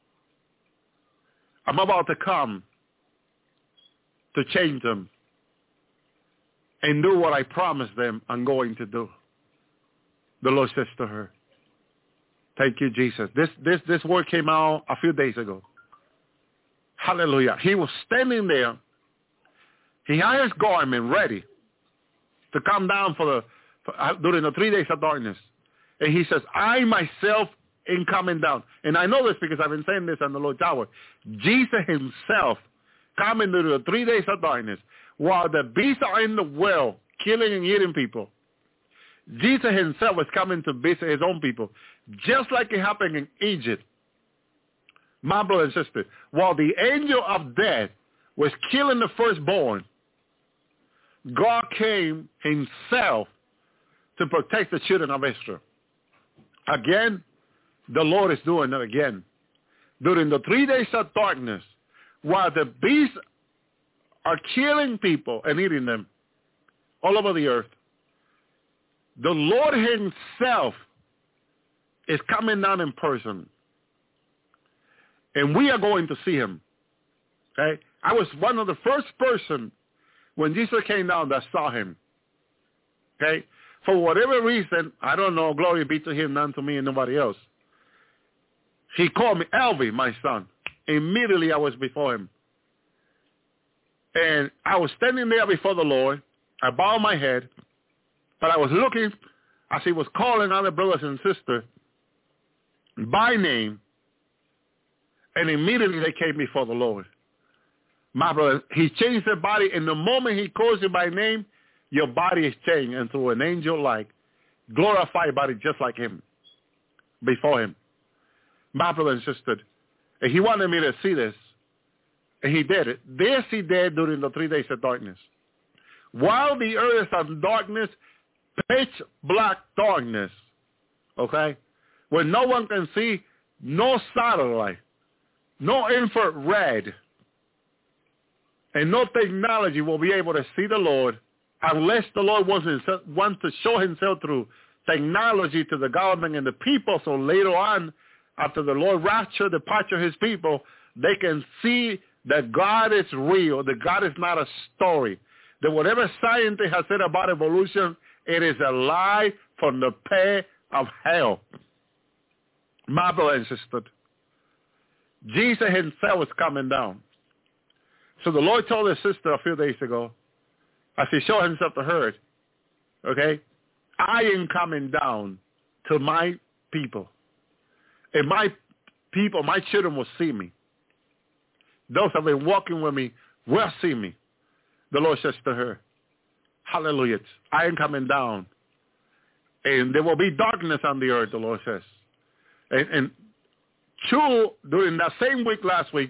I'm about to come to change them and do what I promised them I'm going to do. The Lord says to her, thank you, Jesus. This word came out a few days ago. Hallelujah. He was standing there. He had his garment ready to come down during the 3 days of darkness. And he says, I myself am coming down. And I know this because I've been saying this on the Lord's Hour. Jesus himself coming during the 3 days of darkness while the beasts are in the well killing and eating people. Jesus himself was coming to visit his own people, just like it happened in Egypt. My brother and sister, while the angel of death was killing the firstborn, God came himself to protect the children of Israel. Again, the Lord is doing it again. During the 3 days of darkness, while the beasts are killing people and eating them all over the earth, the Lord himself is coming down in person. And we are going to see him. Okay? I was one of the first person when Jesus came down that saw him. Okay? For whatever reason, I don't know, glory be to him, none to me and nobody else. He called me, Elvi, my son. Immediately I was before him. And I was standing there before the Lord. I bowed my head. But I was looking as he was calling other brothers and sisters by name. And immediately they came before the Lord. My brother, he changed their body. And the moment he calls you by name, your body is changed into an angel-like, glorified body just like him, before him. My brother and sister, and he wanted me to see this. And he did it. This he did during the 3 days of darkness. While the earth is in darkness, pitch black darkness, okay, where no one can see, no satellite, no infrared, and no technology will be able to see the Lord unless the Lord wants to show himself through technology to the government and the people, so later on, after the Lord rapture, departure his people, they can see that God is real, that God is not a story, that whatever scientists have said about evolution, it is a lie from the pit of hell. My brother and sister, Jesus himself was coming down. So the Lord told his sister a few days ago, as he showed himself to her, okay, I am coming down to my people. And my people, my children will see me. Those who have been walking with me will see me. The Lord says to her, hallelujah, I am coming down. And there will be darkness on the earth, the Lord says. And during that same week last week,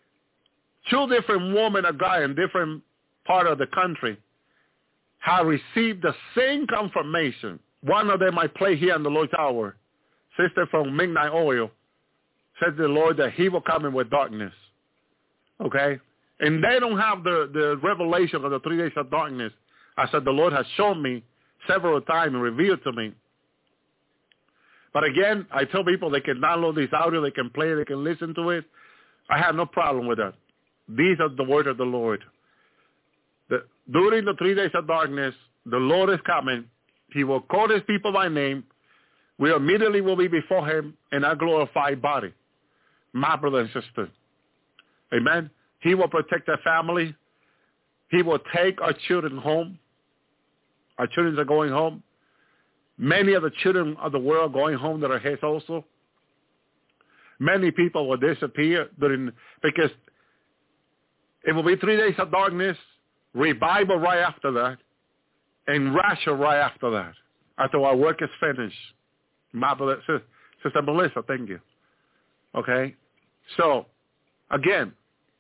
2 different women of God in different part of the country have received the same confirmation. One of them I play here in the Lord's Hour. Sister from Midnight Oil said to the Lord that he will come in with darkness. Okay? And they don't have the revelation of the 3 days of darkness. I said the Lord has shown me several times and revealed to me. But again, I tell people they can download this audio, they can play it, they can listen to it. I have no problem with that. These are the word of the Lord. During the 3 days of darkness, the Lord is coming. He will call his people by name. We immediately will be before him in our glorified body. My brother and sister. Amen. He will protect our family. He will take our children home. Our children are going home. Many of the children of the world going home that are his also. Many people will disappear because it will be 3 days of darkness, revival right after that, and rapture right after that, after our work is finished. My brother, Sister Melissa, thank you. Okay? So, again,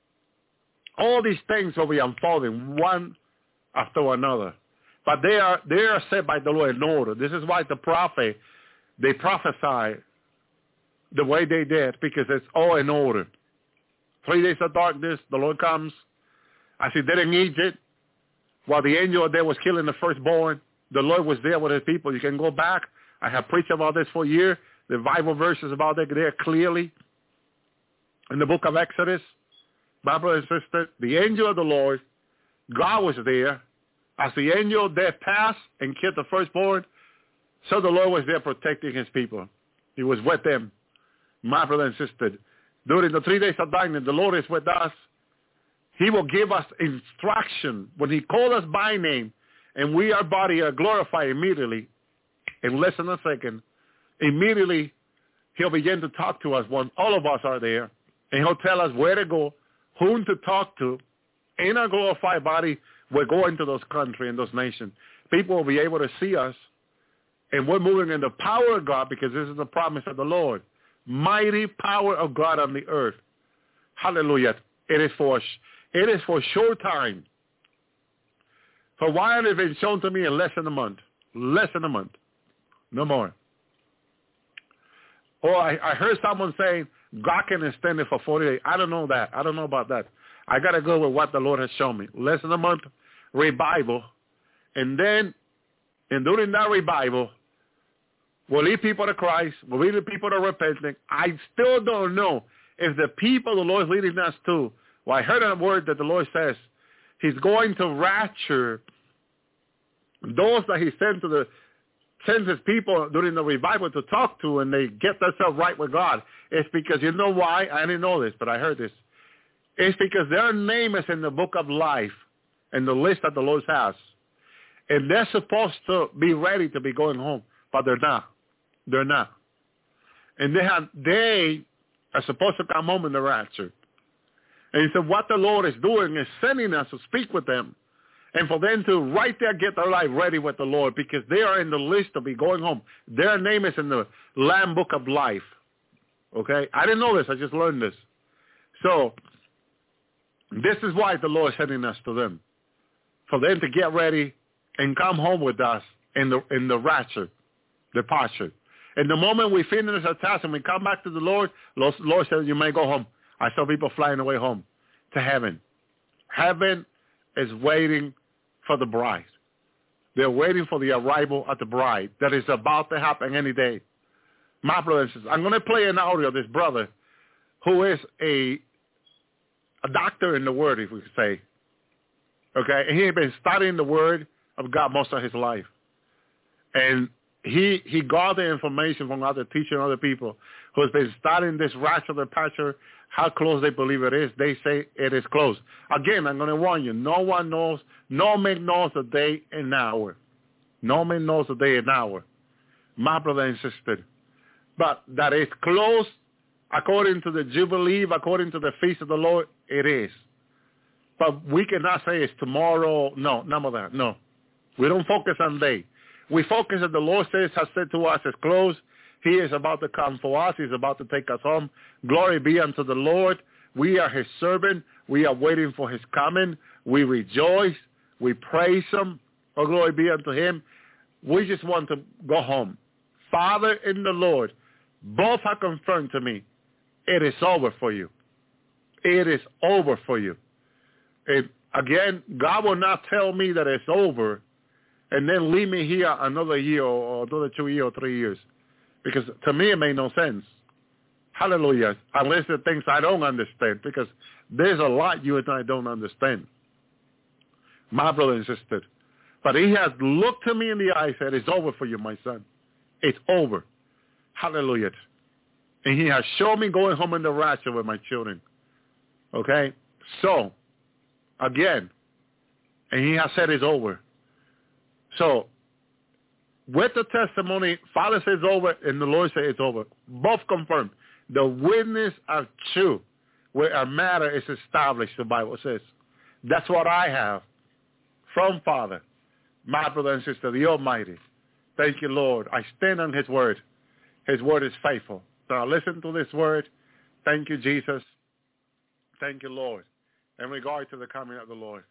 all these things will be unfolding one after another. But they are set by the Lord in order. This is why the prophet, they prophesy the way they did, because it's all in order. 3 days of darkness, the Lord comes, as he did in Egypt, while the angel there was killing the firstborn. The Lord was there with his people. You can go back. I have preached about this for a year. the Bible verses about it there clearly. In the book of Exodus, my brother and sister, the angel of the Lord, God was there. As the angel of death passed and killed the firstborn, so the Lord was there protecting his people. He was with them. My brother and sister, during the 3 days of darkness, the Lord is with us. He will give us instruction. When he called us by name, and we, our body, are glorified immediately, in less than a second, immediately he'll begin to talk to us when all of us are there, and he'll tell us where to go, whom to talk to. In our glorified body, we're going to those countries and those nations. People will be able to see us, and we're moving in the power of God because this is the promise of the Lord. Mighty power of God on the earth. Hallelujah. It is for short time. For a while it's been shown to me in less than a month. Less than a month. No more. Or I heard someone saying God can extend it for 40 days. I don't know that. I don't know about that. I got to go with what the Lord has shown me. Less than a month revival. And then, and during that revival, we'll lead people to Christ. We'll lead the people to repenting. I still don't know if the people the Lord is leading us to, well, I heard a word that the Lord says he's going to rapture those that he sends his people during the revival to talk to, and they get themselves right with God. It's because, you know why? I didn't know this, but I heard this. It's because their name is in the book of life, in the list that the Lord has. And they're supposed to be ready to be going home, but they're not. They're not. And they are supposed to come home in the rapture. And so what the Lord is doing is sending us to speak with them and for them to right there get their life ready with the Lord because they are in the list to be going home. Their name is in the Lamb Book of Life. Okay? I didn't know this. I just learned this. So this is why the Lord is sending us to them, for them to get ready and come home with us in the rapture, departure. And the moment we finish our task and we come back to the Lord says, you may go home. I saw people flying away home to heaven. Heaven is waiting for the bride. They're waiting for the arrival of the bride that is about to happen any day. My brother and sister, I'm going to play an audio of this brother who is a doctor in the Word, if we could say. Okay? And he had been studying the Word of God most of his life. And he got the information from other teachers and other people who has been studying this rapture, departure, how close they believe it is. They say it is close. Again, I'm going to warn you, no one knows, no man knows the day and hour. No man knows the day and hour. My brother and sister. But that is close according to the Jubilee, according to the feast of the Lord, it is. But we cannot say it's tomorrow. No, none of that. No. We don't focus on day. We focus on the Lord has said to us, it's close. He is about to come for us. He's about to take us home. Glory be unto the Lord. We are his servant. We are waiting for his coming. We rejoice. We praise him. Oh, glory be unto him. We just want to go home. Father in the Lord, both have confirmed to me, it is over for you. It is over for you. And again, God will not tell me that it's over and then leave me here another year or another 2 years or 3 years. Because to me it made no sense. Hallelujah. Unless the things I don't understand. Because there's a lot you and I don't understand. My brother and sister. But he has looked to me in the eye and said, it's over for you, my son. It's over. Hallelujah. And he has shown me going home in the rapture with my children. Okay? So, again, and he has said it's over. So, with the testimony, Father says over and the Lord says it's over. Both confirmed. The witness of truth where a matter is established, the Bible says. That's what I have from Father, my brother and sister, the Almighty. Thank you, Lord. I stand on his word. His word is faithful. So I listen to this word. Thank you, Jesus. Thank you, Lord. In regard to the coming of the Lord.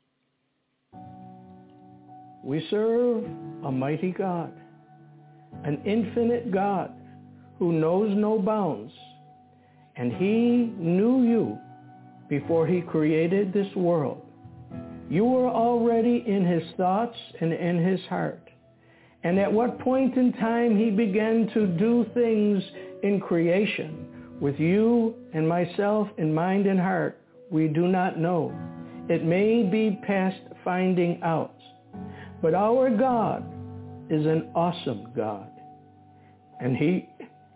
We serve a mighty God, an infinite God who knows no bounds. And he knew you before he created this world. You were already in his thoughts and in his heart. and at what point in time he began to do things in creation with you and myself in mind and heart, we do not know. It may be past finding out. But our God is an awesome God, and he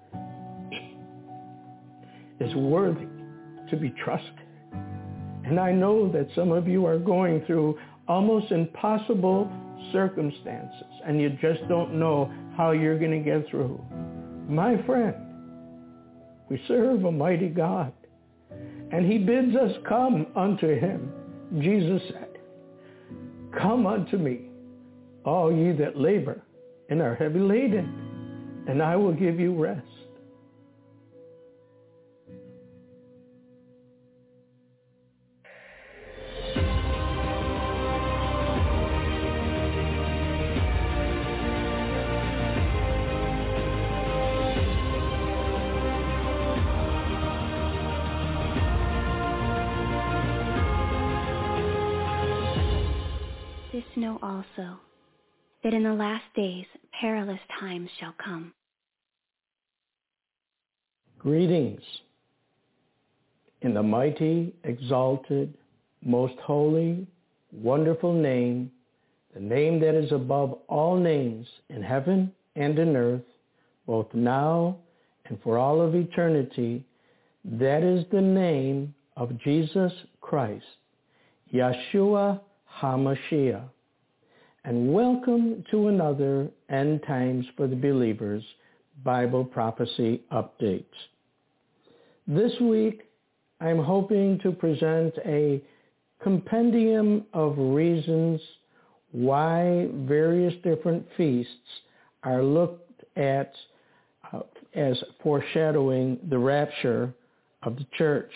is worthy to be trusted. And I know that some of you are going through almost impossible circumstances, and you just don't know how you're going to get through. My friend, we serve a mighty God, and he bids us come unto him. Jesus said, "Come unto me, all ye that labor and are heavy laden, and I will give you rest." This know also, that in the last days perilous times shall come. Greetings in the mighty, exalted, most holy, wonderful name, the name that is above all names in heaven and in earth, both now and for all of eternity. That is the name of Jesus Christ, Yeshua HaMashiach. And welcome to another End Times for the Believers Bible Prophecy Update. This week, I'm hoping to present a compendium of reasons why various different feasts are looked at as foreshadowing the rapture of the church.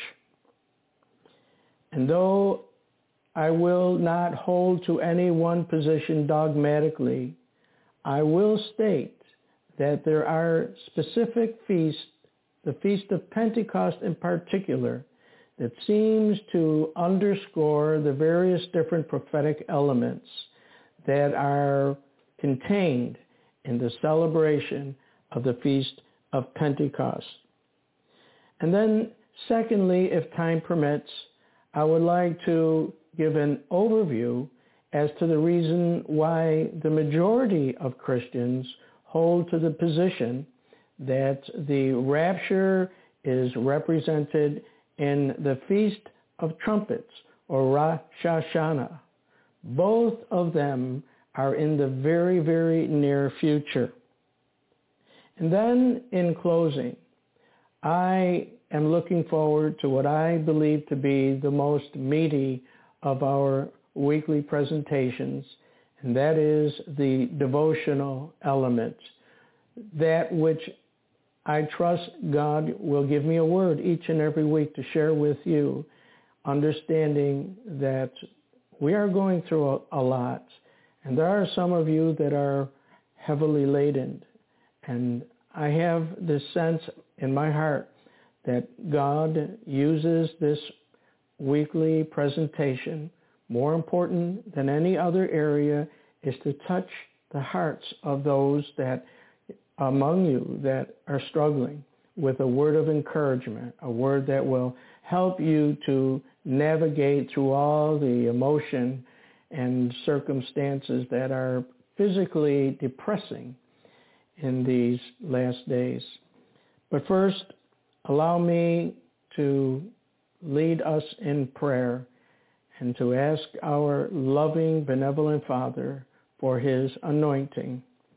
And though I will not hold to any one position dogmatically, I will state that there are specific feasts, the Feast of Pentecost in particular, that seems to underscore the various different prophetic elements that are contained in the celebration of the Feast of Pentecost. And then, secondly, if time permits, I would like to give an overview as to the reason why the majority of Christians hold to the position that the rapture is represented in the Feast of Trumpets, or Rosh Hashanah. Both of them are in the very, very near future. And then, in closing, I am looking forward to what I believe to be the most meaty of our weekly presentations, and that is the devotional element, that which I trust God will give me a word each and every week to share with you, understanding that we are going through a lot, and there are some of you that are heavily laden, and I have this sense in my heart that God uses this weekly presentation, more important than any other area, is to touch the hearts of those that among you that are struggling with a word of encouragement, a word that will help you to navigate through all the emotion and circumstances that are physically depressing in these last days. But first, allow me to lead us in prayer and to ask our loving, benevolent Father for his anointing.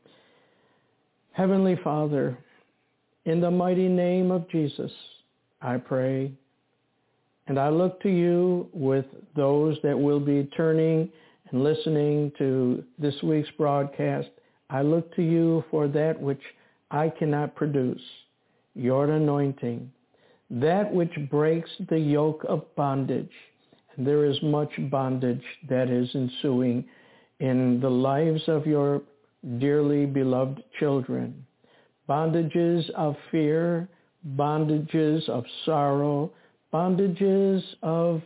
Heavenly Father, in the mighty name of Jesus, I pray, and I look to you with those that will be turning and listening to this week's broadcast. I look to you for that which I cannot produce, your anointing, that which breaks the yoke of bondage. And there is much bondage that is ensuing in the lives of your dearly beloved children. Bondages of fear, bondages of sorrow, bondages of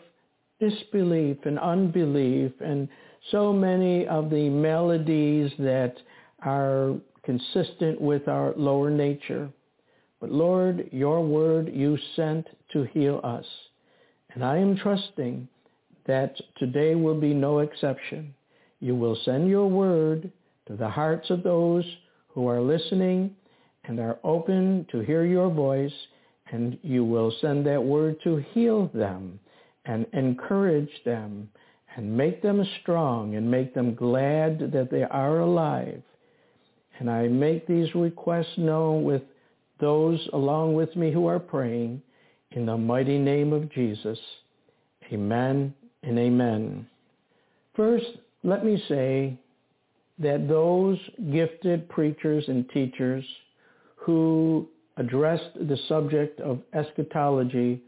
disbelief and unbelief, and so many of the maladies that are consistent with our lower nature. But Lord, your word you sent to heal us. And I am trusting that today will be no exception. You will send your word to the hearts of those who are listening and are open to hear your voice, and you will send that word to heal them and encourage them and make them strong and make them glad that they are alive. And I make these requests known with those along with me who are praying in the mighty name of Jesus. Amen and amen. First, let me say that those gifted preachers and teachers who addressed the subject of eschatology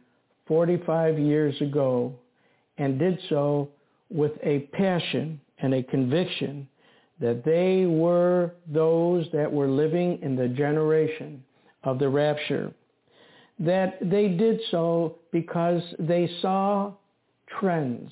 45 years ago and did so with a passion and a conviction that they were those that were living in the generation of the rapture, that they did so because they saw trends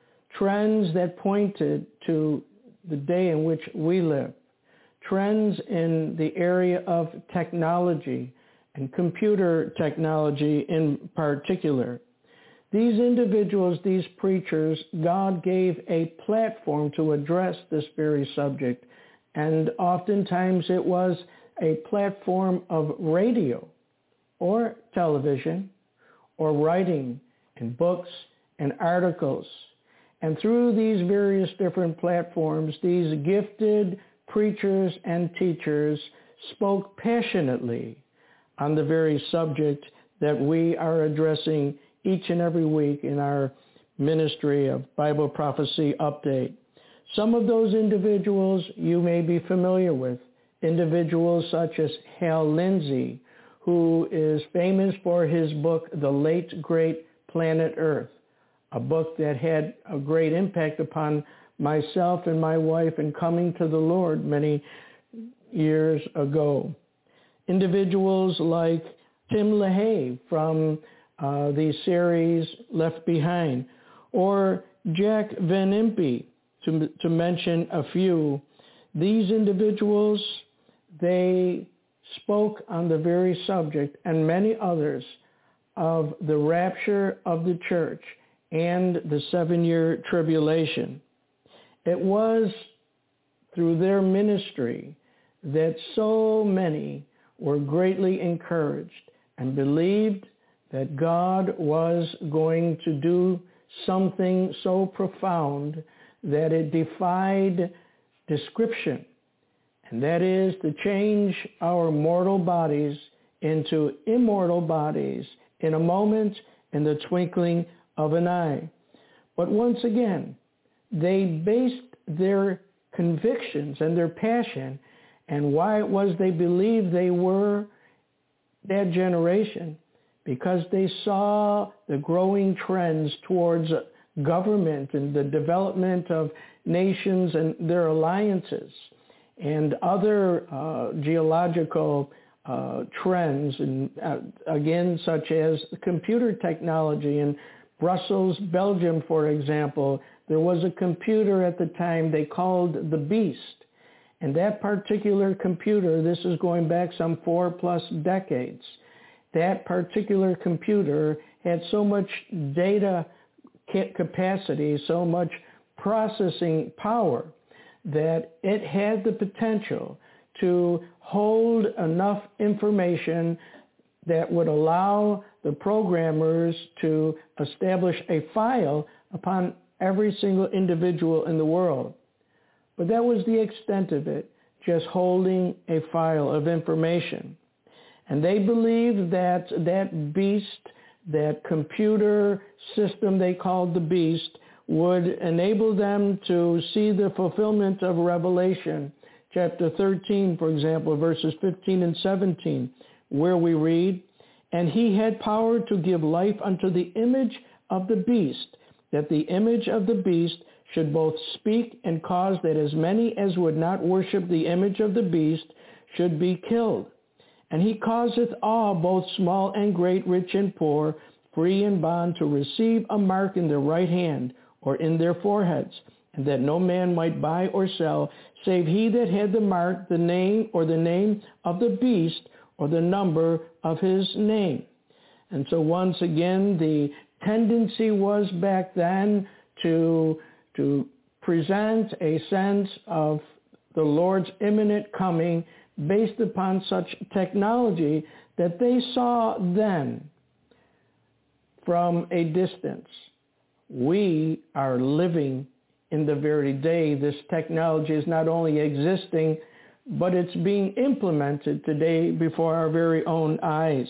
that pointed to the day in which we live, trends in the area of technology and computer technology in particular. These individuals, these preachers, God gave a platform to address this very subject, and oftentimes it was a platform of radio or television or writing and books and articles. And through these various different platforms, these gifted preachers and teachers spoke passionately on the very subject that we are addressing each and every week in our ministry of Bible Prophecy Update. Some of those individuals you may be familiar with, individuals such as Hal Lindsey, who is famous for his book, The Late Great Planet Earth, a book that had a great impact upon myself and my wife in coming to the Lord many years ago. Individuals like Tim LaHaye from the series Left Behind, or Jack Van Impe, to mention a few. These individuals, they spoke on the very subject, and many others, of the rapture of the church and the 7-year tribulation. It was through their ministry that so many were greatly encouraged and believed that God was going to do something so profound that it defied description, and that is to change our mortal bodies into immortal bodies in a moment, in the twinkling of an eye. But once again, they based their convictions and their passion and why it was they believed they were that generation, because they saw the growing trends towards government and the development of nations and their alliances and other geological trends, and again, such as computer technology. In Brussels, Belgium, for example, there was a computer at the time they called the Beast. And that particular computer, this is going back some 4+ decades, that particular computer had so much data capacity, so much processing power, that it had the potential to hold enough information that would allow the programmers to establish a file upon every single individual in the world. But that was the extent of it, just holding a file of information. And they believed that that beast, that computer system they called the Beast, would enable them to see the fulfillment of Revelation, chapter 13, for example, verses 15 and 17, where we read, "And he had power to give life unto the image of the beast, that the image of the beast should both speak and cause that as many as would not worship the image of the beast should be killed. And he causeth all, both small and great, rich and poor, free and bond, to receive a mark in their right hand or in their foreheads, and that no man might buy or sell, save he that had the mark, the name or the name of the beast, or the number of his name. And so once again, the tendency was back then to present a sense of the Lord's imminent coming based upon such technology that they saw then from a distance. We are living in the very day this technology is not only existing, but it's being implemented today before our very own eyes.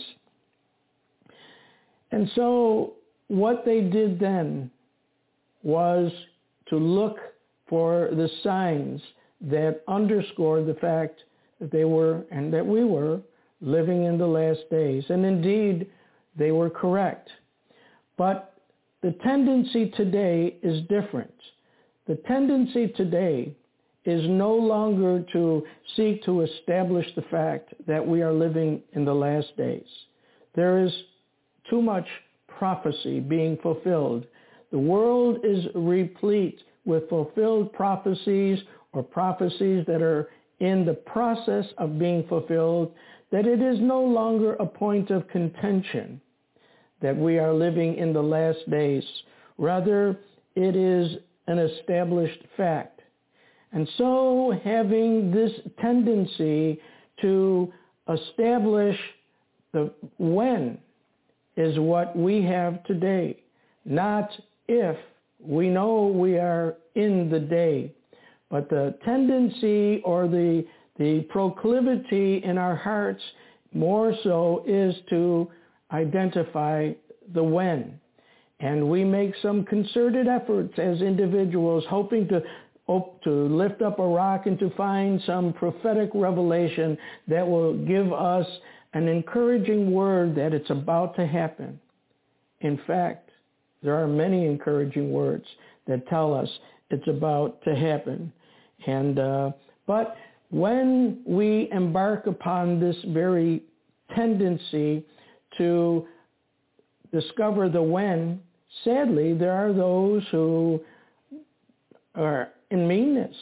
And so what they did then was to look for the signs that underscored the fact that they were, and that we were, living in the last days. And indeed, they were correct. But the tendency today is different. The tendency today is no longer to seek to establish the fact that we are living in the last days. There is too much prophecy being fulfilled. The world is replete with fulfilled prophecies or prophecies that are in the process of being fulfilled, that it is no longer a point of contention that we are living in the last days. Rather, it is an established fact. And so having this tendency to establish the when is what we have today, not if. We know we are in the day, but the tendency or the proclivity in our hearts more so is to identify the when. And we make some concerted efforts as individuals, hoping to lift up a rock and to find some prophetic revelation that will give us an encouraging word that it's about to happen. In fact, there are many encouraging words that tell us it's about to happen. But when we embark upon this very tendency to discover the when, sadly, there are those who are in meanness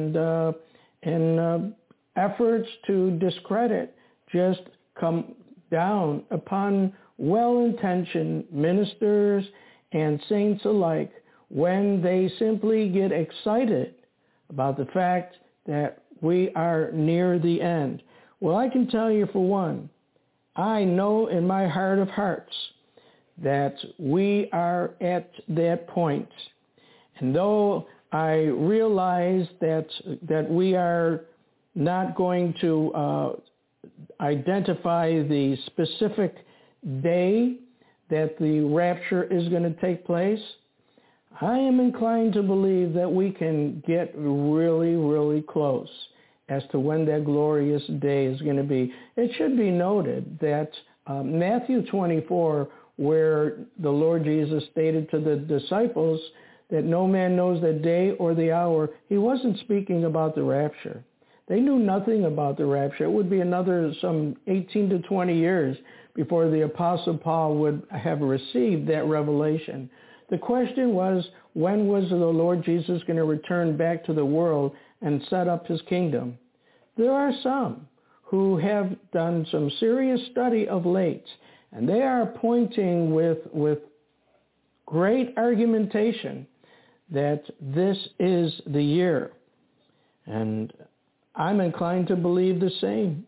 and efforts to discredit just come down upon well-intentioned ministers and saints alike when they simply get excited about the fact that we are near the end. Well, I can tell you for one, I know in my heart of hearts that we are at that point. And though I realize that we are not going to identify the specific day that the rapture is going to take place, I am inclined to believe that we can get really, really close as to when that glorious day is going to be. It should be noted that Matthew 24, where the Lord Jesus stated to the disciples that no man knows the day or the hour, he wasn't speaking about the rapture. They knew nothing about the rapture. It would be another some 18 to 20 years before the Apostle Paul would have received that revelation. The question was, when was the Lord Jesus going to return back to the world and set up his kingdom? There are some who have done some serious study of late, and they are pointing with great argumentation that this is the year. And I'm inclined to believe the same.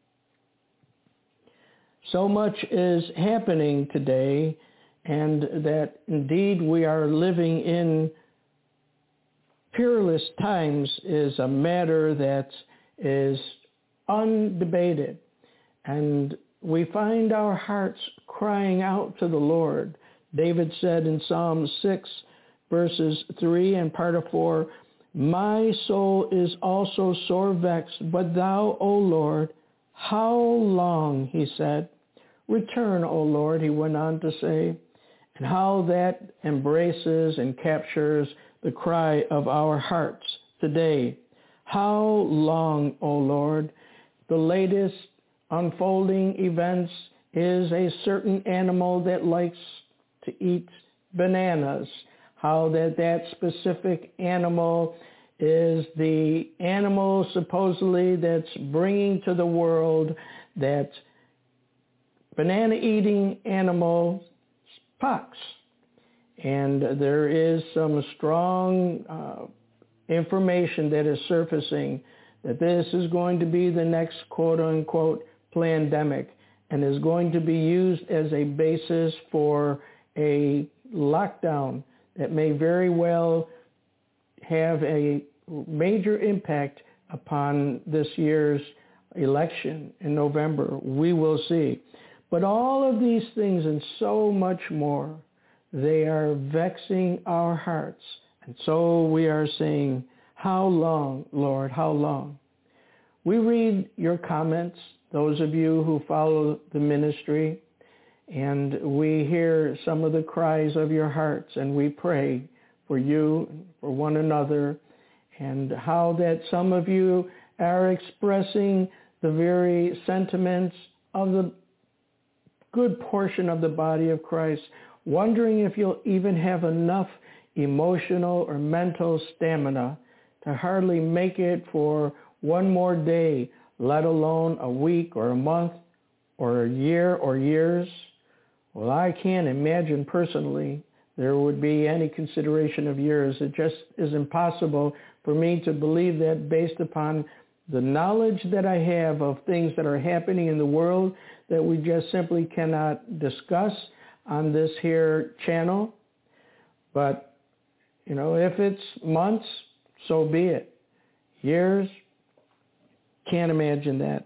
So much is happening today, and that indeed we are living in peerless times is a matter that is undebated. And we find our hearts crying out to the Lord. David said in Psalm 6, verses 3 and part of 4, "My soul is also sore vexed, but thou, O Lord, how long," he said. "Return, O Lord," he went on to say. And how that embraces and captures the cry of our hearts today. How long, O Lord? The latest unfolding events is a certain animal that likes to eat bananas. how that specific animal is the animal supposedly that's bringing to the world that banana-eating animal pox. And there is some strong information that is surfacing that this is going to be the next quote-unquote pandemic and is going to be used as a basis for a lockdown that may very well have a major impact upon this year's election in November. We will see. But all of these things and so much more, they are vexing our hearts. And so we are saying, how long, Lord, how long? We read your comments, those of you who follow the ministry, and we hear some of the cries of your hearts, and we pray for you, for one another, and how that some of you are expressing the very sentiments of the good portion of the body of Christ, wondering if you'll even have enough emotional or mental stamina to hardly make it for one more day, let alone a week or a month or a year or years. Well, I can't imagine personally there would be any consideration of years. It just is impossible for me to believe that based upon the knowledge that I have of things that are happening in the world that we just simply cannot discuss on this here channel. But, you know, if it's months, so be it. Years, can't imagine that.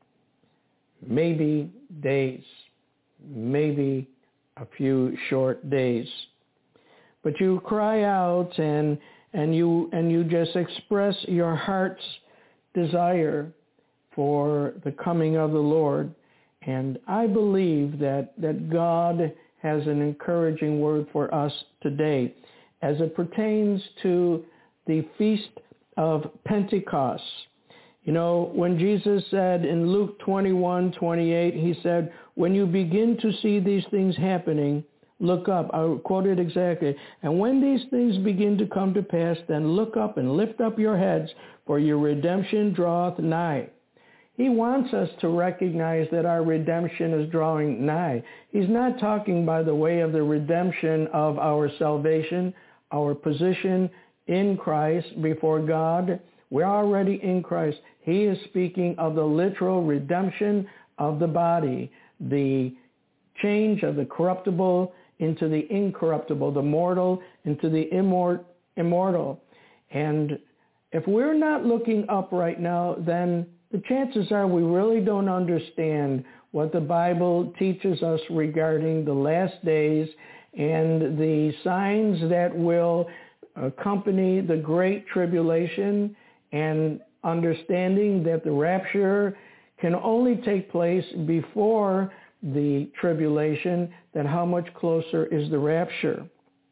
Maybe days, maybe a few short days. But you cry out and you just express your heart's desire for the coming of the Lord. And I believe that God has an encouraging word for us today as it pertains to the Feast of Pentecost. You know, when Jesus said in Luke 21:28, he said, when you begin to see these things happening, look up. I quote it exactly. And when these things begin to come to pass, then look up and lift up your heads, for your redemption draweth nigh. He wants us to recognize that our redemption is drawing nigh. He's not talking by the way of the redemption of our salvation, our position in Christ before God. We're already in Christ. He is speaking of the literal redemption of the body, the change of the corruptible into the incorruptible, the mortal into the immortal. And if we're not looking up right now, then the chances are we really don't understand what the Bible teaches us regarding the last days and the signs that will accompany the Great Tribulation, and understanding that the rapture can only take place before the tribulation, then how much closer is the rapture?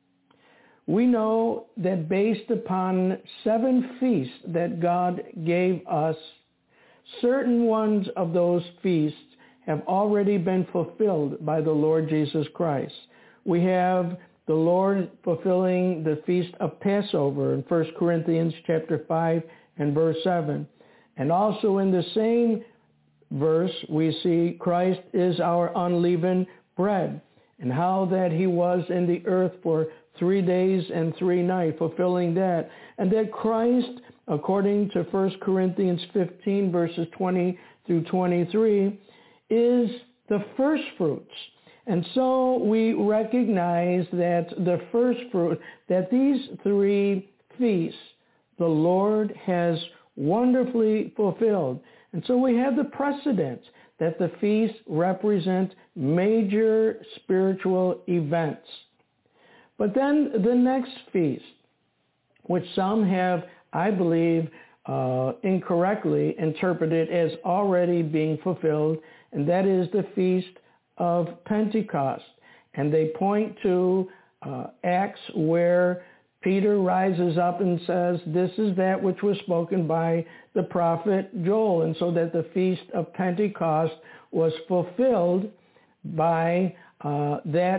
We know that based upon 7 feasts that God gave us, certain ones of those feasts have already been fulfilled by the Lord Jesus Christ. We have the Lord fulfilling the feast of Passover in 1 Corinthians chapter 5 and verse 7. And also in the same verse, we see Christ is our unleavened bread, and how that he was in the earth for 3 days and 3 nights, fulfilling that. And that Christ, according to 1 Corinthians 15, verses 20 through 23, is the first fruits. And so we recognize that the first fruit, that these 3 feasts, the Lord has wonderfully fulfilled. And so we have the precedent that the feasts represent major spiritual events. But then the next feast, which some have, I believe, incorrectly interpreted as already being fulfilled, and that is the Feast of Pentecost. And they point to Acts where Peter rises up and says, this is that which was spoken by the prophet Joel. And so that the Feast of Pentecost was fulfilled by that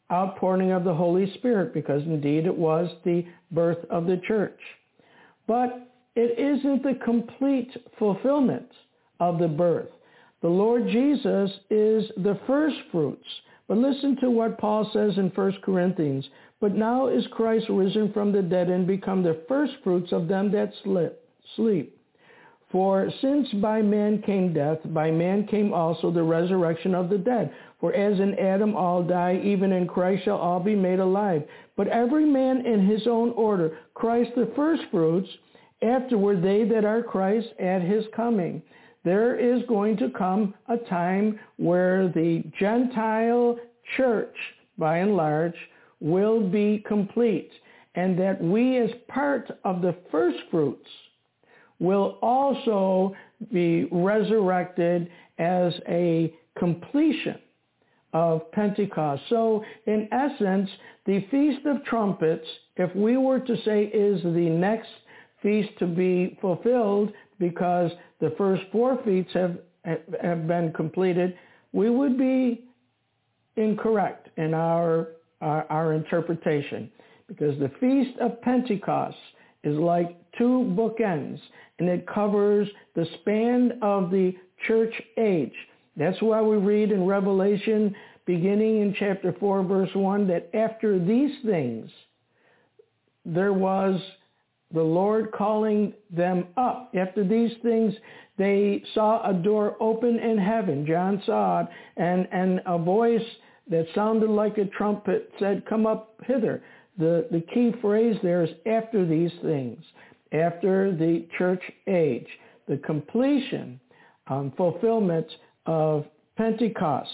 outpouring of the Holy Spirit, because indeed it was the birth of the church. But it isn't the complete fulfillment of the birth. The Lord Jesus is the first fruits. But listen to what Paul says in 1 Corinthians. But now is Christ risen from the dead and become the first fruits of them that sleep. For since by man came death, by man came also the resurrection of the dead. For as in Adam all die, even in Christ shall all be made alive. But every man in his own order, Christ the first fruits, afterward they that are Christ at his coming. There is going to come a time where the Gentile church, by and large, will be complete, and that we as part of the first fruits will also be resurrected as a completion of Pentecost. So in essence, the Feast of Trumpets, if we were to say, is the next feast to be fulfilled because the first 4 feasts have been completed, we would be incorrect in our interpretation, because the Feast of Pentecost is like 2 bookends, and it covers the span of the church age. That's why we read in Revelation, beginning in chapter 4, verse 1, that after these things, there was the Lord calling them up. After these things, they saw a door open in heaven. John saw it, and a voice that sounded like a trumpet said, "Come up hither." The key phrase there is after these things, after the church age, the completion, fulfillment of Pentecost.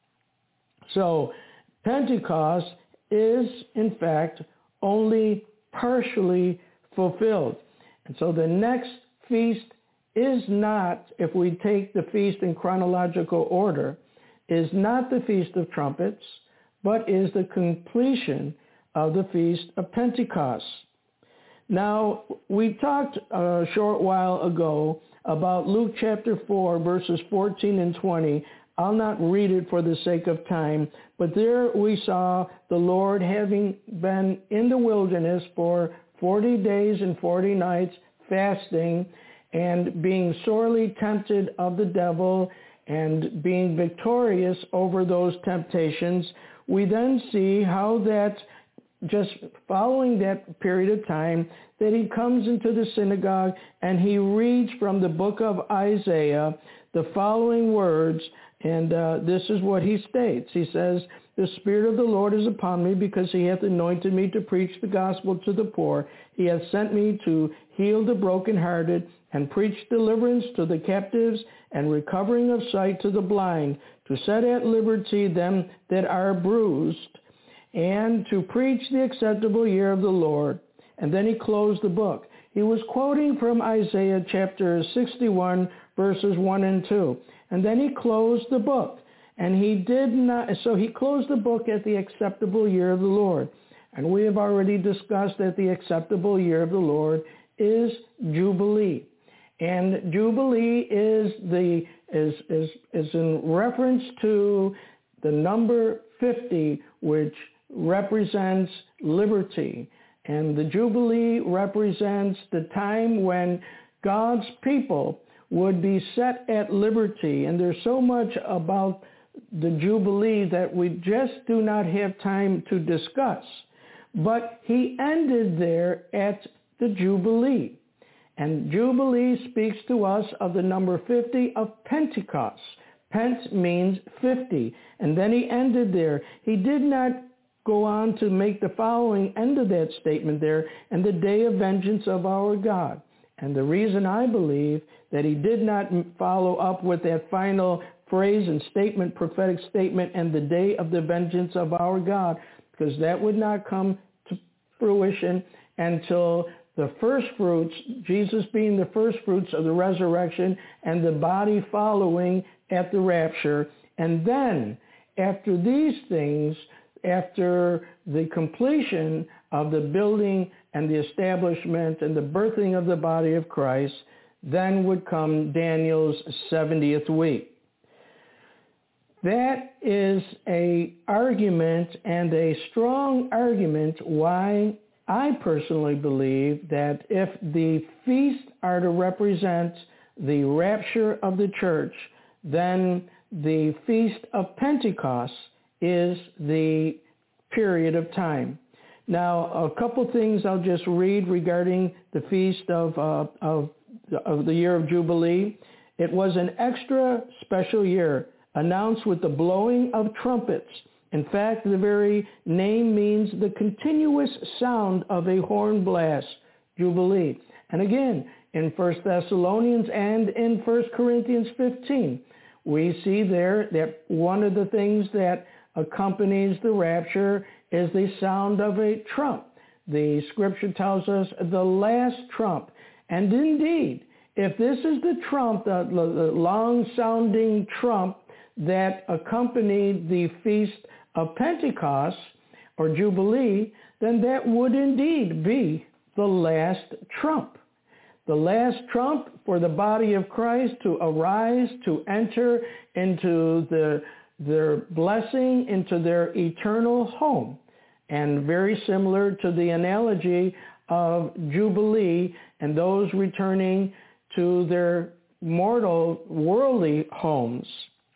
So Pentecost is, in fact, only partially fulfilled. And so the next feast is not, if we take the feast in chronological order, is not the Feast of Trumpets, but is the completion of the Feast of Pentecost. Now, we talked a short while ago about Luke chapter 4, verses 14 and 20. I'll not read it for the sake of time, but there we saw the Lord having been in the wilderness for 40 days and 40 nights fasting and being sorely tempted of the devil and being victorious over those temptations. We then see how that just following that period of time, that he comes into the synagogue and he reads from the book of Isaiah the following words, and this is what he states. He says, "The Spirit of the Lord is upon me, because he hath anointed me to preach the gospel to the poor. He hath sent me to heal the brokenhearted and preach deliverance to the captives and recovering of sight to the blind, to set at liberty them that are bruised, and to preach the acceptable year of the Lord." And then he closed the book. He was quoting from Isaiah chapter 61, verses 1 and 2. And then he closed the book. And he closed the book at the acceptable year of the Lord. And we have already discussed that the acceptable year of the Lord is Jubilee. And Jubilee is in reference to the number 50, which represents liberty. And the Jubilee represents the time when God's people would be set at liberty. And there's so much about the Jubilee that we just do not have time to discuss. But he ended there at the Jubilee. And Jubilee speaks to us of the number 50 of Pentecost. Pent means 50. And then he ended there. He did not go on to make the following end of that statement there, "and the day of vengeance of our God." And the reason I believe that he did not follow up with that final phrase and statement, prophetic statement, "and the day of the vengeance of our God," because that would not come to fruition until the first fruits, Jesus being the first fruits of the resurrection, and the body following at the rapture. And then, after these things, after the completion of the building and the establishment and the birthing of the body of Christ, then would come Daniel's 70th week. That is a argument, and a strong argument, why I personally believe that if the feasts are to represent the rapture of the church, then the Feast of Pentecost is the period of time. Now, a couple things I'll just read regarding the Feast of the Year of Jubilee. It was an extra special year, announced with the blowing of trumpets. In fact, the very name means the continuous sound of a horn blast, Jubilee. And again, in 1 Thessalonians and in 1 Corinthians 15, we see there that one of the things that accompanies the rapture is the sound of a trump. The scripture tells us the last trump. And indeed, if this is the trump, the long-sounding trump that accompanied the Feast of Pentecost or Jubilee, then that would indeed be the last trump. The last trump for the body of Christ to arise, to enter into their blessing, into their eternal home. And very similar to the analogy of Jubilee and those returning to their mortal, worldly homes.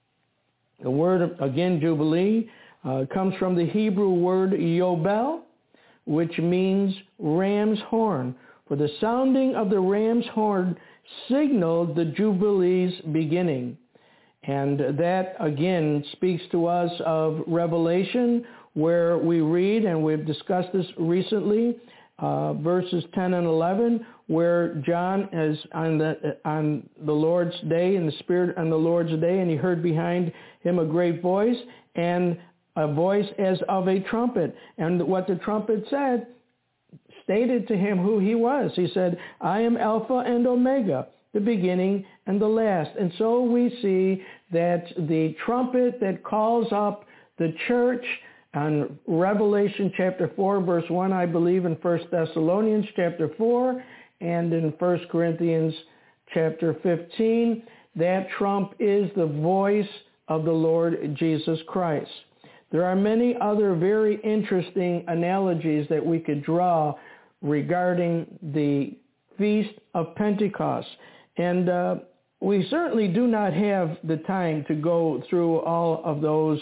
The word, again, Jubilee, comes from the Hebrew word Yobel, which means ram's horn. For the sounding of the ram's horn signaled the Jubilee's beginning. And that, again, speaks to us of Revelation, where we read, and we've discussed this recently, verses 10 and 11, where John is on the Lord's day, in the Spirit on the Lord's day, and he heard behind him a great voice, and a voice as of a trumpet. And what the trumpet said stated to him who he was. He said, I am Alpha and Omega, the beginning and the last. And so we see that the trumpet that calls up the church on Revelation chapter 4, verse 1, I believe in 1 Thessalonians chapter 4, and in 1 Corinthians chapter 15, that trump is the voice of the Lord Jesus Christ. There are many other very interesting analogies that we could draw regarding the Feast of Pentecost. And we certainly do not have the time to go through all of those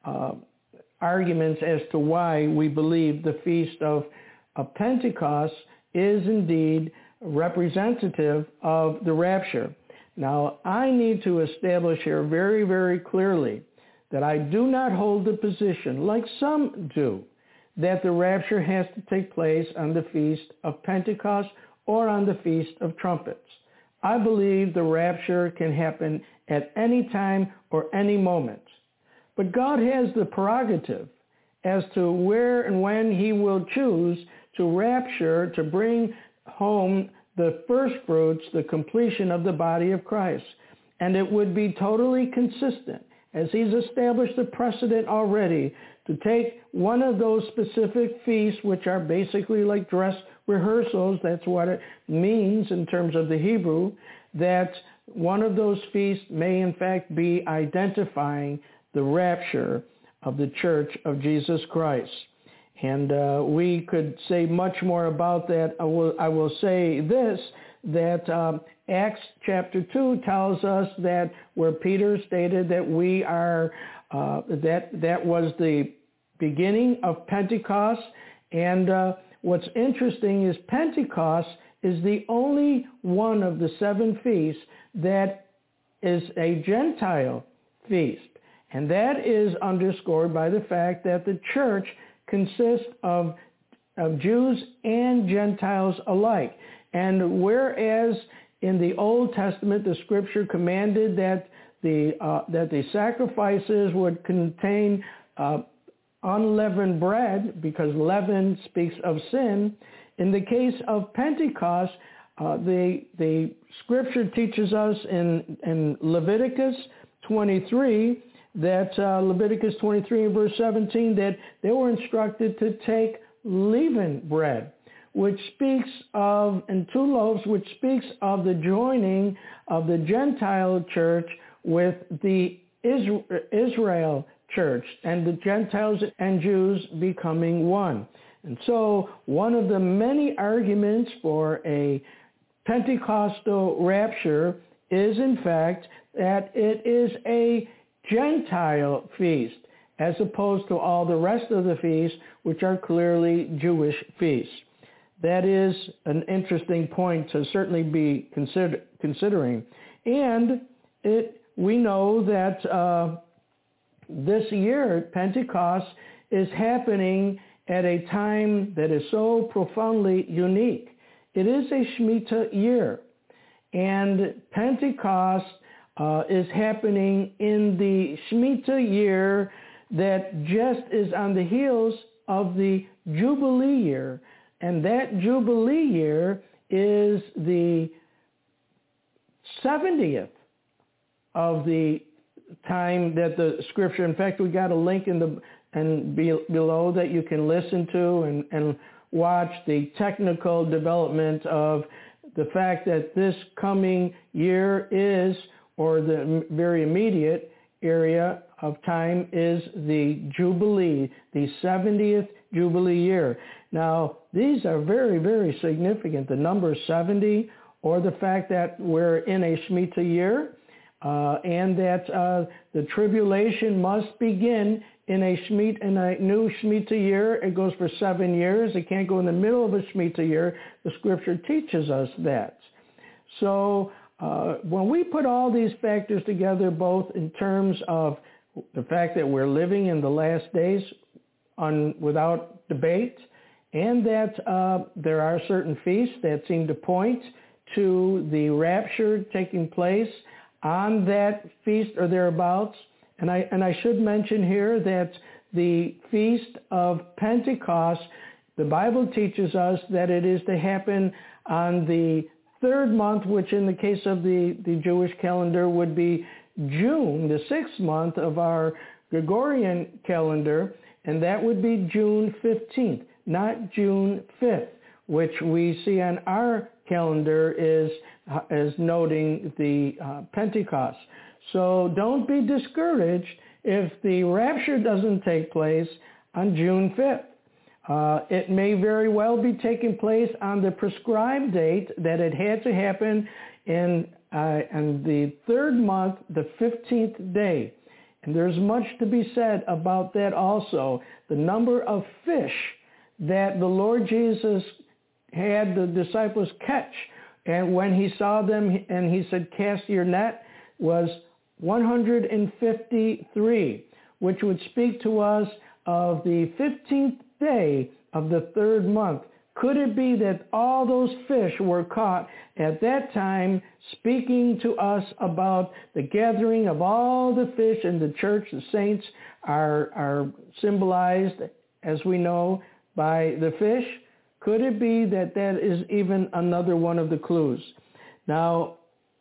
arguments as to why we believe the Feast of Pentecost is indeed representative of the rapture. Now, I need to establish here very, very clearly that I do not hold the position, like some do, that the rapture has to take place on the Feast of Pentecost or on the Feast of Trumpets. I believe the rapture can happen at any time or any moment. But God has the prerogative as to where and when he will choose to rapture, to bring home the first fruits, the completion of the body of Christ. And it would be totally consistent, as he's established a precedent already, to take one of those specific feasts, which are basically like dress rehearsals, that's what it means in terms of the Hebrew, that one of those feasts may in fact be identifying the rapture of the Church of Jesus Christ. And we could say much more about that. I will say this, that Acts chapter 2 tells us that where Peter stated that we are, that was the beginning of Pentecost. And what's interesting is Pentecost is the only one of the 7 feasts that is a Gentile feast. And that is underscored by the fact that the church consists of Jews and Gentiles alike. And whereas in the Old Testament the scripture commanded that the sacrifices would contain unleavened bread, because leaven speaks of sin, in the case of Pentecost, the scripture teaches us in Leviticus 23, that Leviticus 23 and verse 17, that they were instructed to take leavened bread, which speaks of, and 2 loaves, which speaks of the joining of the Gentile church with the Israel church and the Gentiles and Jews becoming one. And so one of the many arguments for a Pentecostal rapture is in fact that it is a Gentile feast as opposed to all the rest of the feasts, which are clearly Jewish feasts. That is an interesting point to certainly be considering. And we know that this year, Pentecost is happening at a time that is so profoundly unique. It is a Shemitah year, and Pentecost is happening in the Shemitah year that just is on the heels of the Jubilee year. And that Jubilee year is the 70th of the time that the scripture, in fact, we got a link below that you can listen to and watch the technical development of the fact that this coming year is, or the very immediate area of time is the Jubilee, the 70th Jubilee year. Now, these are very, very significant. The number 70, or the fact that we're in a Shemitah year, and that the tribulation must begin in a new Shemitah year. It goes for 7 years. It can't go in the middle of a Shemitah year. The scripture teaches us that. So when we put all these factors together, both in terms of the fact that we're living in the last days without debate, and that there are certain feasts that seem to point to the rapture taking place on that feast or thereabouts. And I should mention here that the Feast of Pentecost, the Bible teaches us that it is to happen on the third month, which in the case of the Jewish calendar would be June, the 6th month of our Gregorian calendar, and that would be June 15th, not June 5th, which we see on our calendar as noting the Pentecost. So don't be discouraged if the rapture doesn't take place on June 5th. It may very well be taking place on the prescribed date that it had to happen in the third month, the 15th day. And there's much to be said about that also. The number of fish that the Lord Jesus had the disciples catch, and when he saw them and he said, cast your net, was 153, which would speak to us of the 15th day of the third month. Could it be that all those fish were caught at that time, speaking to us about the gathering of all the fish in the church? The saints are symbolized, as we know, by the fish. Could it be that that is even another one of the clues? Now,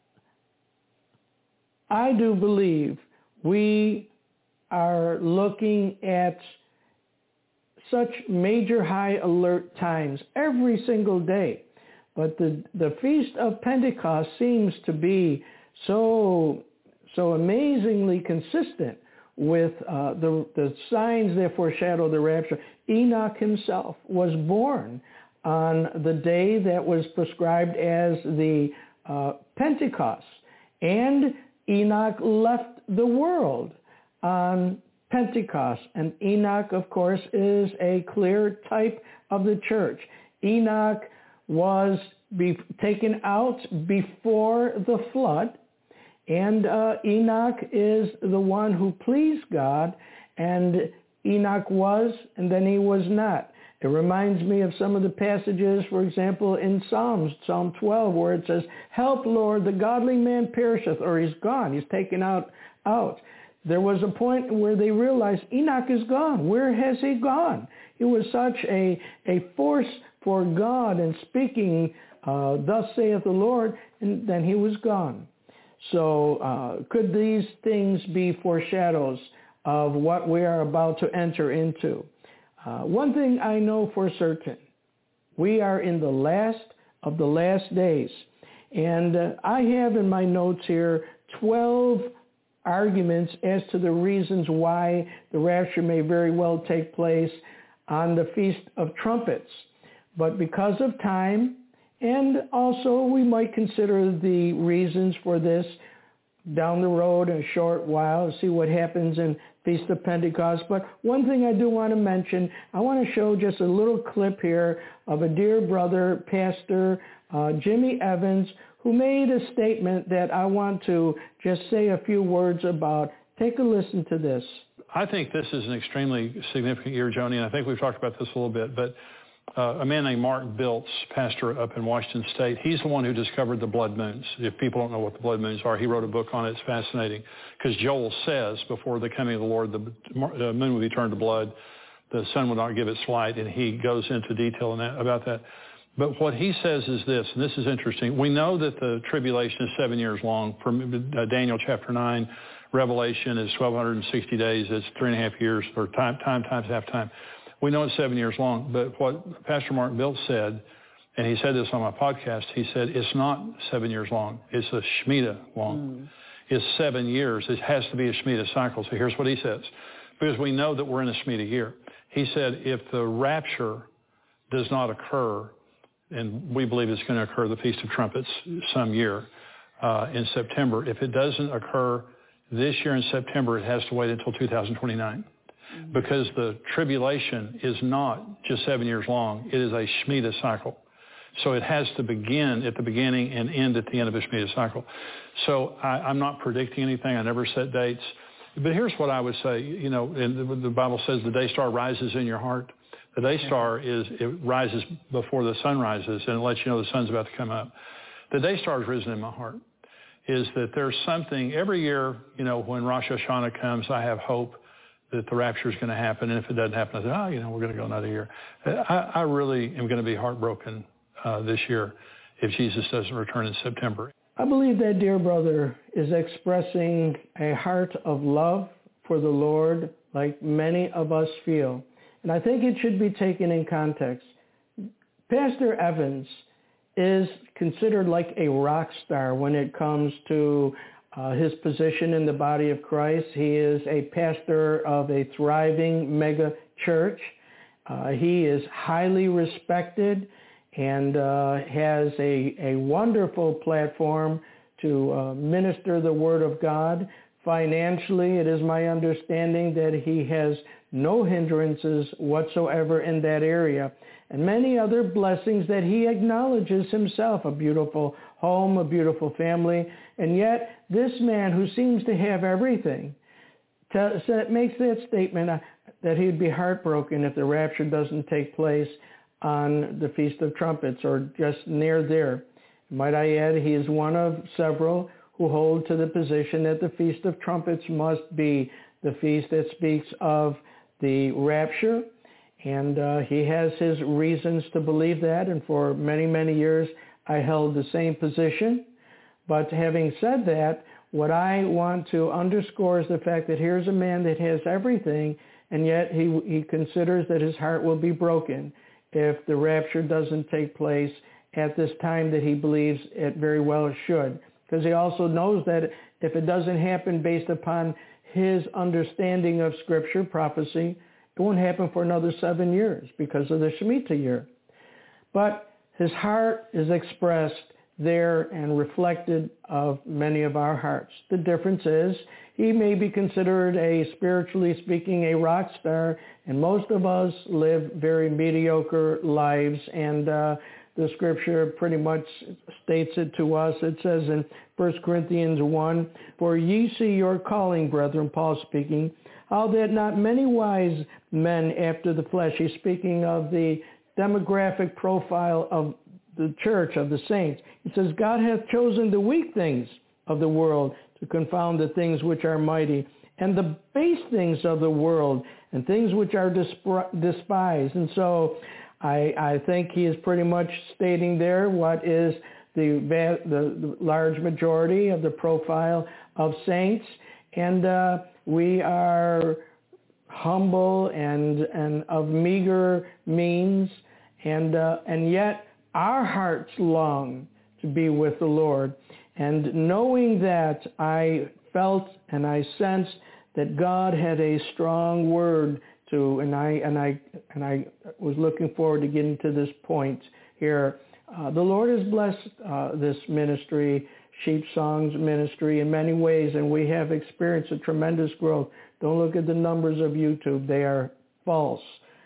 I do believe we are looking at such major high alert times every single day. But the Feast of Pentecost seems to be so amazingly consistent with the signs that foreshadow the rapture. Enoch himself was born on the day that was prescribed as the Pentecost. And Enoch left the world on Pentecost. And Enoch, of course, is a clear type of the church. Enoch was taken out before the flood, and Enoch is the one who pleased God, and Enoch was, and then he was not. It reminds me of some of the passages, for example, in Psalm 12, where it says, help, Lord, the godly man perisheth, or he's gone, he's taken out. There was a point where they realized Enoch is gone. Where has he gone? He was such a force for God and speaking, thus saith the Lord, and then he was gone. So could these things be foreshadows of what we are about to enter into? One thing I know for certain, we are in the last of the last days. And I have in my notes here 12 arguments as to the reasons why the rapture may very well take place on the Feast of Trumpets. But because of time, and also we might consider the reasons for this down the road in a short while, see what happens in Feast of Pentecost. But one thing I do want to mention, I want to show just a little clip here of a dear brother, Pastor Jimmy Evans, who made a statement that I want to just say a few words about. Take a listen to this. I think this is an extremely significant year, Joni, and I think we've talked about this a little bit, but a man named Mark Biltz, pastor up in Washington State, he's the one who discovered the blood moons. If people don't know what the blood moons are, he wrote a book on it. It's fascinating because Joel says before the coming of the Lord, the moon will be turned to blood, the sun will not give its light, and he goes into detail about that. But what he says is this, and this is interesting. We know that the tribulation is 7 years long. From Daniel chapter 9, Revelation is 1,260 days. It's 3.5 years, or time times half time. We know it's 7 years long, but what Pastor Mark Biltz said, and he said this on my podcast, he said it's not 7 years long. It's a Shemitah long. It's 7 years. It has to be a Shemitah cycle. So here's what he says. Because we know that we're in a Shemitah year. He said if the rapture does not occur, and we believe it's going to occur the Feast of Trumpets some year in September, if it doesn't occur this year in September, it has to wait until 2029. Because the tribulation is not just 7 years long. It is a Shemitah cycle. So it has to begin at the beginning and end at the end of a Shemitah cycle. So I'm not predicting anything. I never set dates. But here's what I would say. You know, and the Bible says the day star rises in your heart. The day star it rises before the sun rises, and it lets you know the sun's about to come up. The day star has risen in my heart. Is that there's something, every year, you know, when Rosh Hashanah comes, I have hope that the rapture is going to happen. And if it doesn't happen, I say, you know, we're going to go another year. I really am going to be heartbroken this year if Jesus doesn't return in September. I believe that dear brother is expressing a heart of love for the Lord like many of us feel. And I think it should be taken in context. Pastor Evans is considered like a rock star when it comes to his position in the body of Christ. He is a pastor of a thriving mega church. He is highly respected and has a wonderful platform to minister the Word of God. Financially, it is my understanding that he has no hindrances whatsoever in that area, and many other blessings that he acknowledges himself, a beautiful home, a beautiful family. And yet this man who seems to have everything makes that statement that he'd be heartbroken if the rapture doesn't take place on the Feast of Trumpets or just near there. Might I add, he is one of several who hold to the position that the Feast of Trumpets must be the feast that speaks of the rapture. And he has his reasons to believe that, and for many, many years I held the same position. But having said that, what I want to underscore is the fact that here's a man that has everything, and yet he considers that his heart will be broken if the rapture doesn't take place at this time that he believes it very well should. Because he also knows that if it doesn't happen based upon his understanding of Scripture, prophecy, it won't happen for another 7 years because of the Shemitah year. But his heart is expressed there and reflected of many of our hearts. The difference is he may be considered spiritually speaking, a rock star, and most of us live very mediocre lives, and the Scripture pretty much states it to us. It says in 1 Corinthians 1, "For ye see your calling, brethren," Paul speaking, "how that not many wise men after the flesh," he's speaking of the demographic profile of the church, of the saints. He says, "God hath chosen the weak things of the world to confound the things which are mighty, and the base things of the world, and things which are despised." And so I think he is pretty much stating there what is the large majority of the profile of saints. And we are humble and of meager means, and yet our hearts long to be with the Lord. And knowing that, I felt and I sensed that God had a strong word to, and I was looking forward to getting to this point here. The Lord has blessed this ministry, Sheep Songs Ministry, in many ways, and we have experienced a tremendous growth. Don't look at the numbers of YouTube. They are false.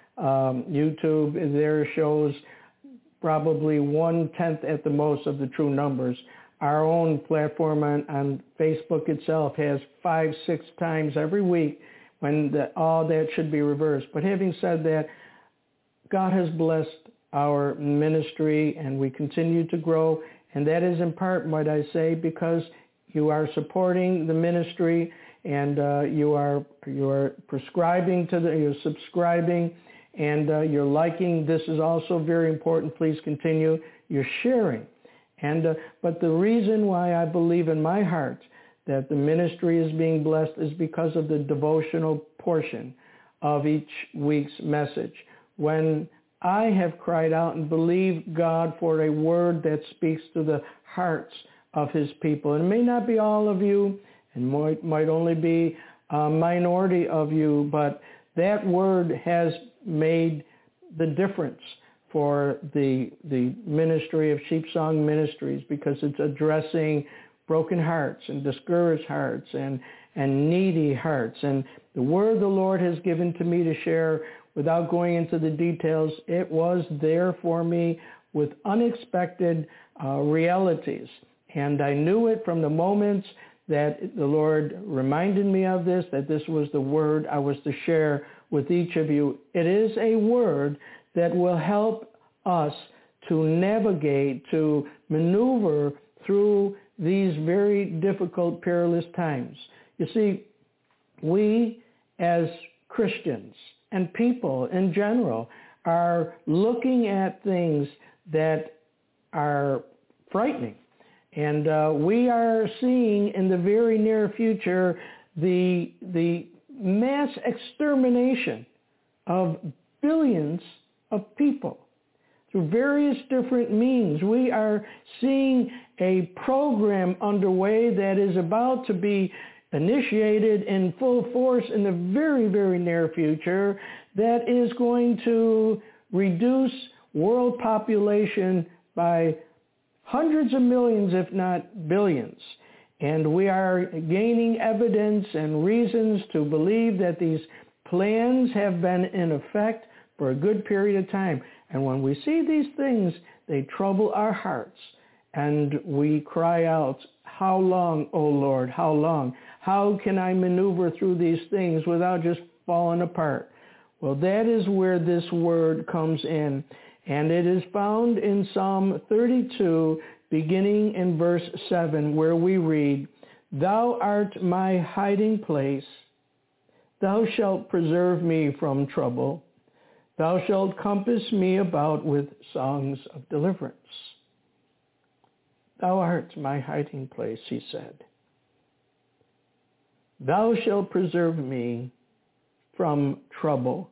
YouTube, there shows probably 1/10 at the most of the true numbers. Our own platform on Facebook itself has 5-6 times every week when all that should be reversed. But having said that, God has blessed our ministry and we continue to grow. And that is in part, might I say, because you are supporting the ministry and you are prescribing to you're subscribing and you're liking. This is also very important. Please continue. You're sharing. And but the reason why I believe in my heart that the ministry is being blessed is because of the devotional portion of each week's message. When I have cried out and believed God for a word that speaks to the hearts of his people. And it may not be all of you, and might only be a minority of you, but that word has made the difference for the ministry of Sheep Song Ministries, because it's addressing broken hearts and discouraged hearts and needy hearts. And the word the Lord has given to me to share, without going into the details, it was there for me with unexpected realities. And I knew it from the moments that the Lord reminded me of this, that this was the word I was to share with each of you. It is a word that will help us to navigate, to maneuver through these very difficult, perilous times. You see, we as Christians and people in general are looking at things that are frightening. And we are seeing in the very near future the mass extermination of billions of people through various different means. We are seeing a program underway that is about to be initiated in full force in the very, very near future that is going to reduce world population by hundreds of millions, if not billions. And we are gaining evidence and reasons to believe that these plans have been in effect for a good period of time. And when we see these things, they trouble our hearts. And we cry out, how long, O Lord, how long? How can I maneuver through these things without just falling apart? Well, that is where this word comes in. And it is found in Psalm 32, beginning in verse 7, where we read, Thou art my hiding place. Thou shalt preserve me from trouble. Thou shalt compass me about with songs of deliverance. Thou art my hiding place, he said. Thou shalt preserve me from trouble.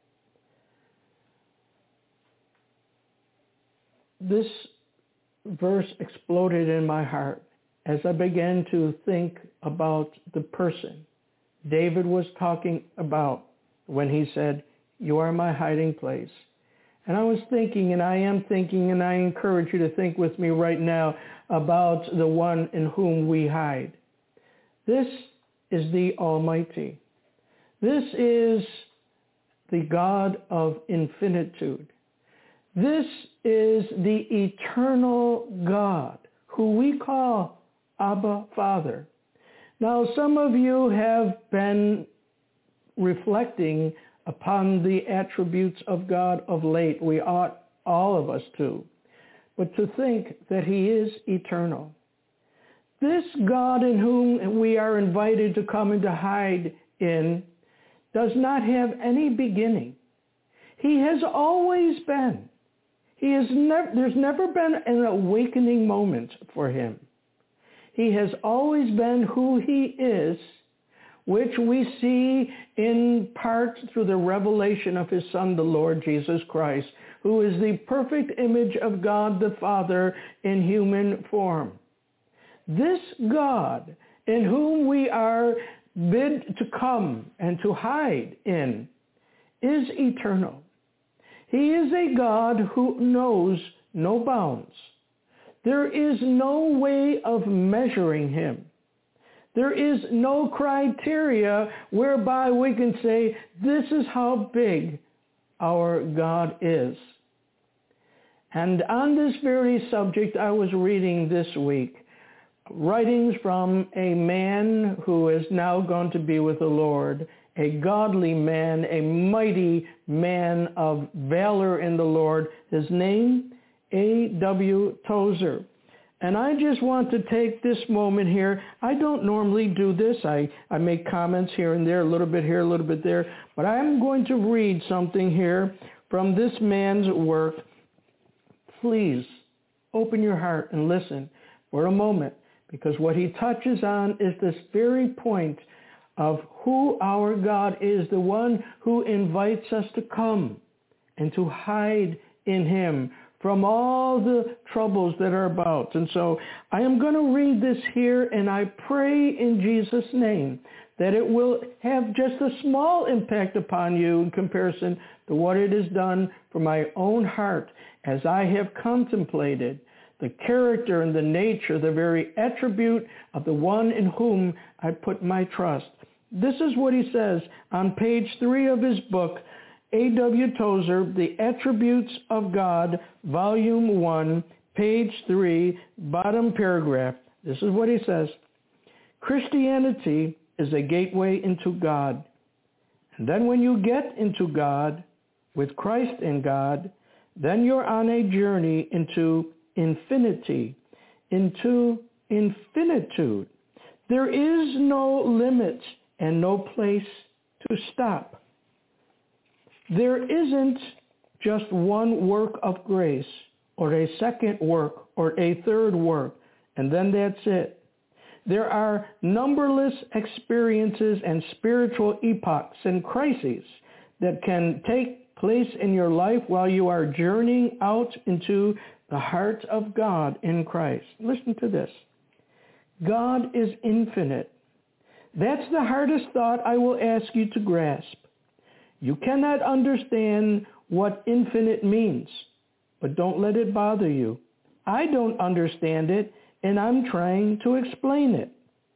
This verse exploded in my heart as I began to think about the person David was talking about when he said, You are my hiding place. And I was thinking, and I am thinking, and I encourage you to think with me right now about the one in whom we hide. This is the Almighty. This is the God of infinitude. This is the eternal God who we call Abba Father. Now, some of you have been reflecting upon the attributes of God of late. We ought, all of us to. But to think that he is eternal. This God in whom we are invited to come and to hide in does not have any beginning. He has always been. There's never been an awakening moment for him. He has always been who he is, which we see in part through the revelation of his Son, the Lord Jesus Christ, who is the perfect image of God the Father in human form. This God in whom we are bid to come and to hide in, is eternal. He is a God who knows no bounds. There is no way of measuring him. There is no criteria whereby we can say, this is how big our God is. And on this very subject, I was reading this week writings from a man who is now going to be with the Lord, a godly man, a mighty man of valor in the Lord. His name, A.W. Tozer. And I just want to take this moment here. I don't normally do this. I make comments here and there, a little bit here, a little bit there. But I'm going to read something here from this man's work. Please open your heart and listen for a moment, because what he touches on is this very point of who our God is, the one who invites us to come and to hide in him from all the troubles that are about. And so I am going to read this here, and I pray in Jesus' name that it will have just a small impact upon you in comparison to what it has done for my own heart as I have contemplated the character and the nature, the very attribute of the one in whom I put my trust. This is what he says on page 3 of his book, A.W. Tozer, The Attributes of God, Volume 1, page 3, bottom paragraph. This is what he says. Christianity is a gateway into God. And then when you get into God, with Christ in God, then you're on a journey into infinity, into infinitude. There is no limit and no place to stop. There isn't just one work of grace or a second work or a third work, and then that's it. There are numberless experiences and spiritual epochs and crises that can take place in your life while you are journeying out into the heart of God in Christ. Listen to this. God is infinite. That's the hardest thought I will ask you to grasp. You cannot understand what infinite means, but don't let it bother you. I don't understand it, and I'm trying to explain it.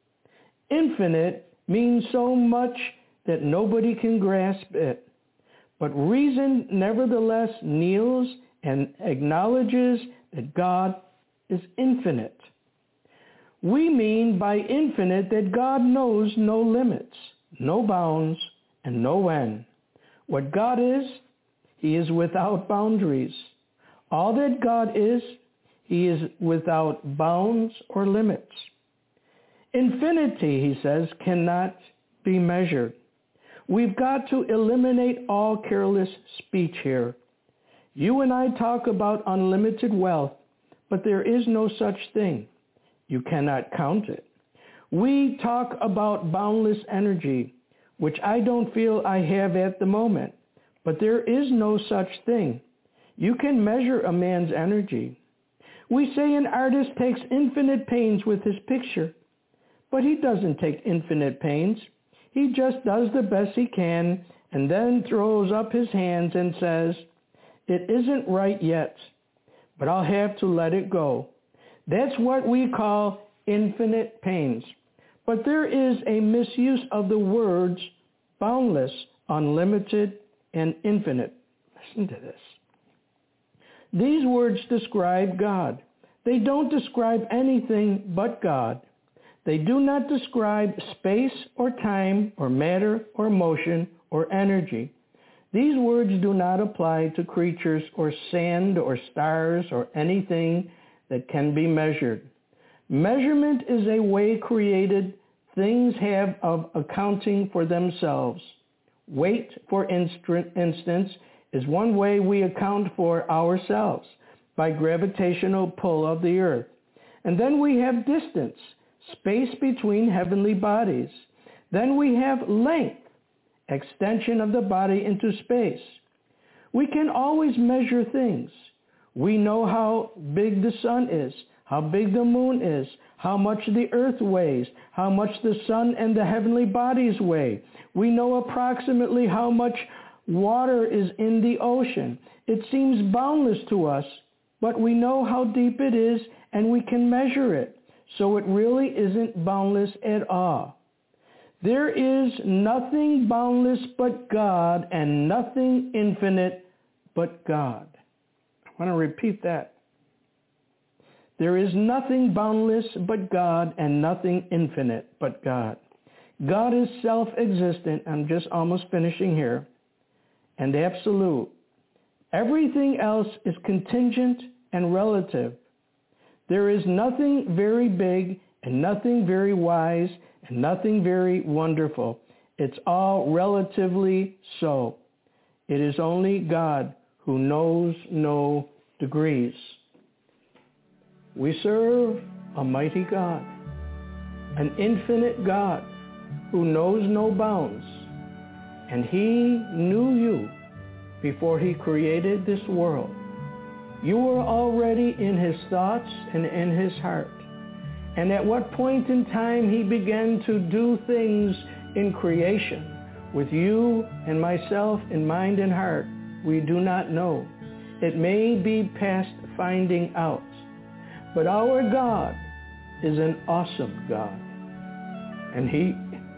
Infinite means so much that nobody can grasp it. But reason nevertheless kneels and acknowledges that God is infinite. We mean by infinite that God knows no limits, no bounds, and no end. What God is, he is without boundaries. All that God is, he is without bounds or limits. Infinity, he says, cannot be measured. We've got to eliminate all careless speech here. You and I talk about unlimited wealth, but there is no such thing. You cannot count it. We talk about boundless energy, which I don't feel I have at the moment, but there is no such thing. You can measure a man's energy. We say an artist takes infinite pains with his picture, but he doesn't take infinite pains. He just does the best he can and then throws up his hands and says, it isn't right yet, but I'll have to let it go. That's what we call infinite pains. But there is a misuse of the words boundless, unlimited, and infinite. Listen to this. These words describe God. They don't describe anything but God. They do not describe space or time or matter or motion or energy. These words do not apply to creatures or sand or stars or anything that can be measured. Measurement is a way created things have of accounting for themselves. Weight, for instance, is one way we account for ourselves by gravitational pull of the earth. And then we have distance, space between heavenly bodies. Then we have length, extension of the body into space. We can always measure things. We know how big the sun is, how big the moon is, how much the earth weighs, how much the sun and the heavenly bodies weigh. We know approximately how much water is in the ocean. It seems boundless to us, but we know how deep it is and we can measure it. So it really isn't boundless at all. There is nothing boundless but God and nothing infinite but God. I want to repeat that. There is nothing boundless but God and nothing infinite but God. God is self-existent. I'm just almost finishing here. And absolute. Everything else is contingent and relative. There is nothing very big and nothing very wise and nothing very wonderful. It's all relatively so. It is only God who knows no degrees. We serve a mighty God, an infinite God who knows no bounds, and he knew you before he created this world. You were already in his thoughts and in his heart. And at what point in time he began to do things in creation with you and myself in mind and heart, we do not know. It may be past finding out. But our God is an awesome God. And he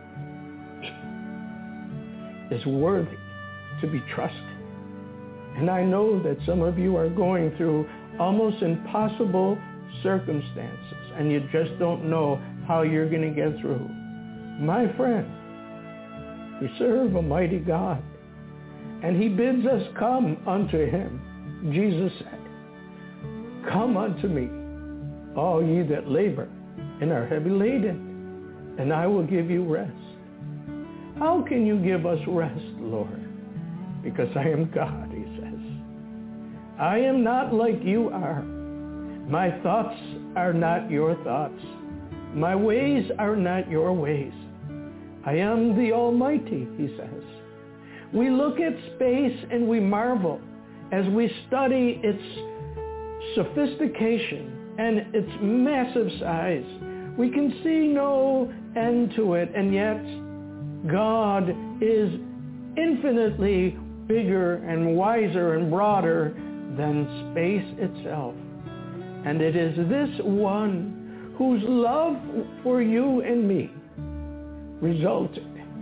is worthy to be trusted. And I know that some of you are going through almost impossible circumstances, and you just don't know how you're going to get through. My friend, we serve a mighty God, and he bids us come unto him. Jesus said, "Come unto me, all ye that labor and are heavy laden, and I will give you rest." How can you give us rest, Lord? Because I am God, he says. I am not like you are. My thoughts are not your thoughts. My ways are not your ways. I am the Almighty, he says. We look at space and we marvel as we study its sophistication and its massive size. We can see no end to it, and yet God is infinitely bigger and wiser and broader than space itself. And it is this one whose love for you and me resulted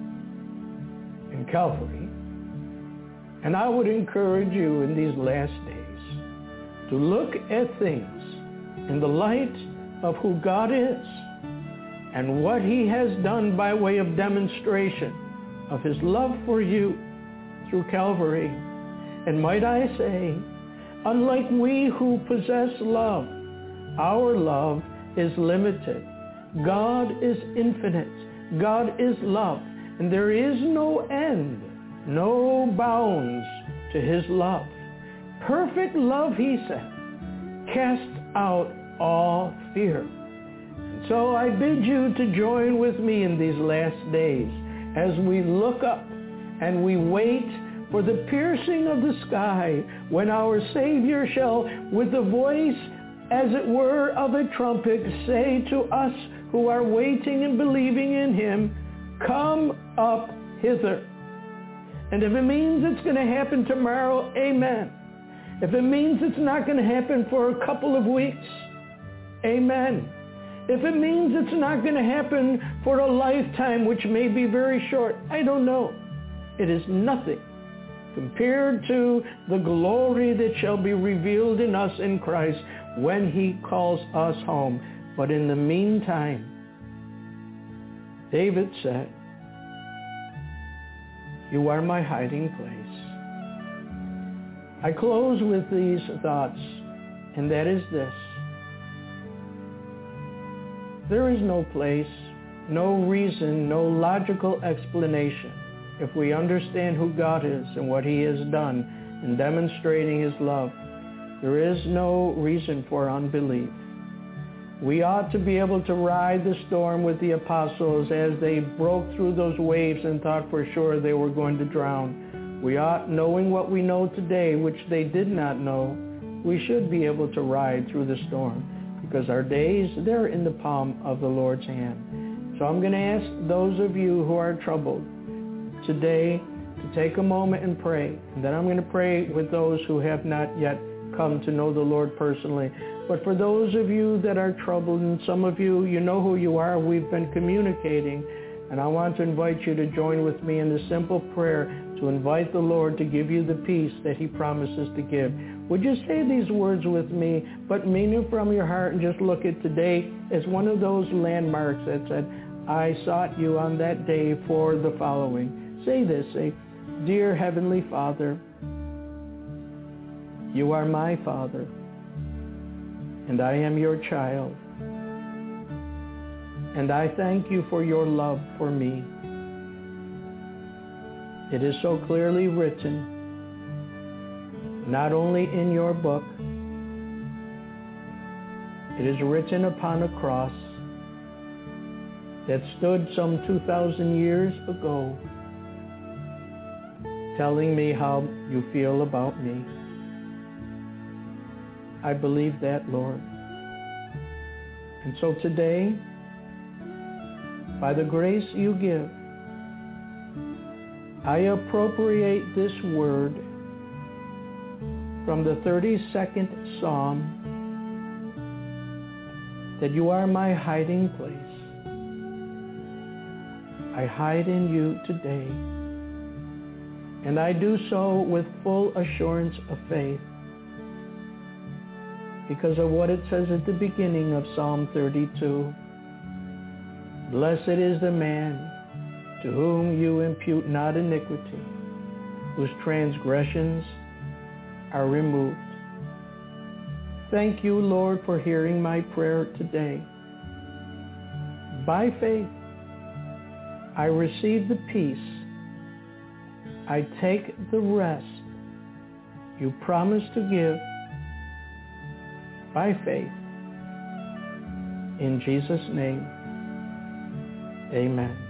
in Calvary. And I would encourage you in these last days to look at things in the light of who God is and what he has done by way of demonstration of his love for you through Calvary. And might I say, unlike we who possess love, our love is limited. God is infinite. God is love. And there is no end, no bounds to his love. Perfect love, he said, casts out all fear. And so I bid you to join with me in these last days as we look up and we wait for the piercing of the sky, when our Savior shall, with the voice, as it were, of a trumpet, say to us who are waiting and believing in him, "Come up hither." And if it means it's going to happen tomorrow, amen. If it means it's not going to happen for a couple of weeks, amen. If it means it's not going to happen for a lifetime, which may be very short, I don't know. It is nothing compared to the glory that shall be revealed in us in Christ when he calls us home. But in the meantime, David said, "You are my hiding place." I close with these thoughts, and that is this. There is no place, no reason, no logical explanation if we understand who God is and what he has done in demonstrating his love. There is no reason for unbelief. We ought to be able to ride the storm with the apostles as they broke through those waves and thought for sure they were going to drown. We ought, knowing what we know today, which they did not know, we should be able to ride through the storm. because our days, they're in the palm of the Lord's hand. So I'm going to ask those of you who are troubled today to take a moment and pray. And then I'm going to pray with those who have not yet come to know the Lord personally. But for those of you that are troubled, and some of you, you know who you are, we've been communicating, and I want to invite you to join with me in the simple prayer to invite the Lord to give you the peace that he promises to give. Would you say these words with me, but mean it from your heart, and just look at today as one of those landmarks that said, I sought you on that day for the following. Say this, say, Dear Heavenly Father, you are my Father, and I am your child. And I thank you for your love for me. It is so clearly written, not only in your book, it is written upon a cross that stood some 2,000 years ago, telling me how you feel about me. I believe that, Lord. And so today, by the grace you give, I appropriate this word from the 32nd Psalm, that you are my hiding place. I hide in you today, and I do so with full assurance of faith, because of what it says at the beginning of Psalm 32. Blessed is the man to whom you impute not iniquity, whose transgressions are removed. Thank you, Lord, for hearing my prayer today. By faith, I receive the peace. I take the rest you promised to give by faith. In Jesus' name, amen.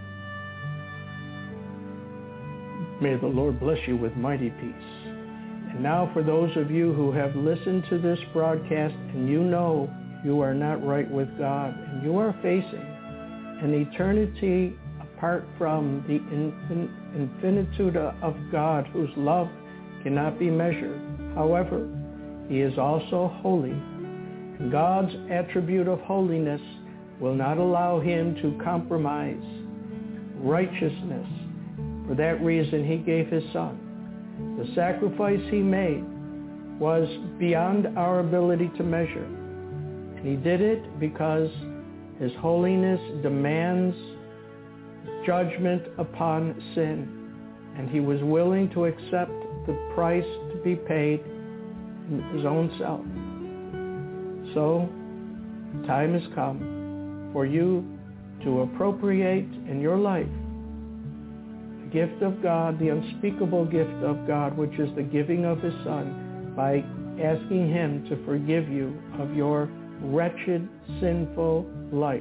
May the Lord bless you with mighty peace. And now for those of you who have listened to this broadcast and you know you are not right with God and you are facing an eternity apart from the infinitude of God, whose love cannot be measured. However, he is also holy. God's attribute of holiness will not allow him to compromise righteousness. For that reason, he gave his son. The sacrifice he made was beyond our ability to measure. And he did it because his holiness demands judgment upon sin. And he was willing to accept the price to be paid in his own self. So, time has come for you to appropriate in your life the gift of God, the unspeakable gift of God, which is the giving of his son, by asking him to forgive you of your wretched, sinful life.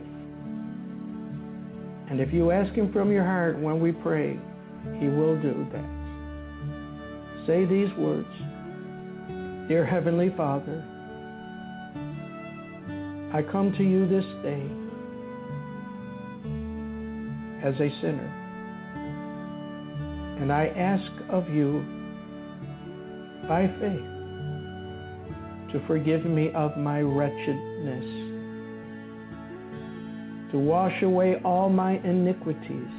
And if you ask him from your heart when we pray, he will do that. Say these words, Dear Heavenly Father, I come to you this day as a sinner, and I ask of you by faith to forgive me of my wretchedness, to wash away all my iniquities,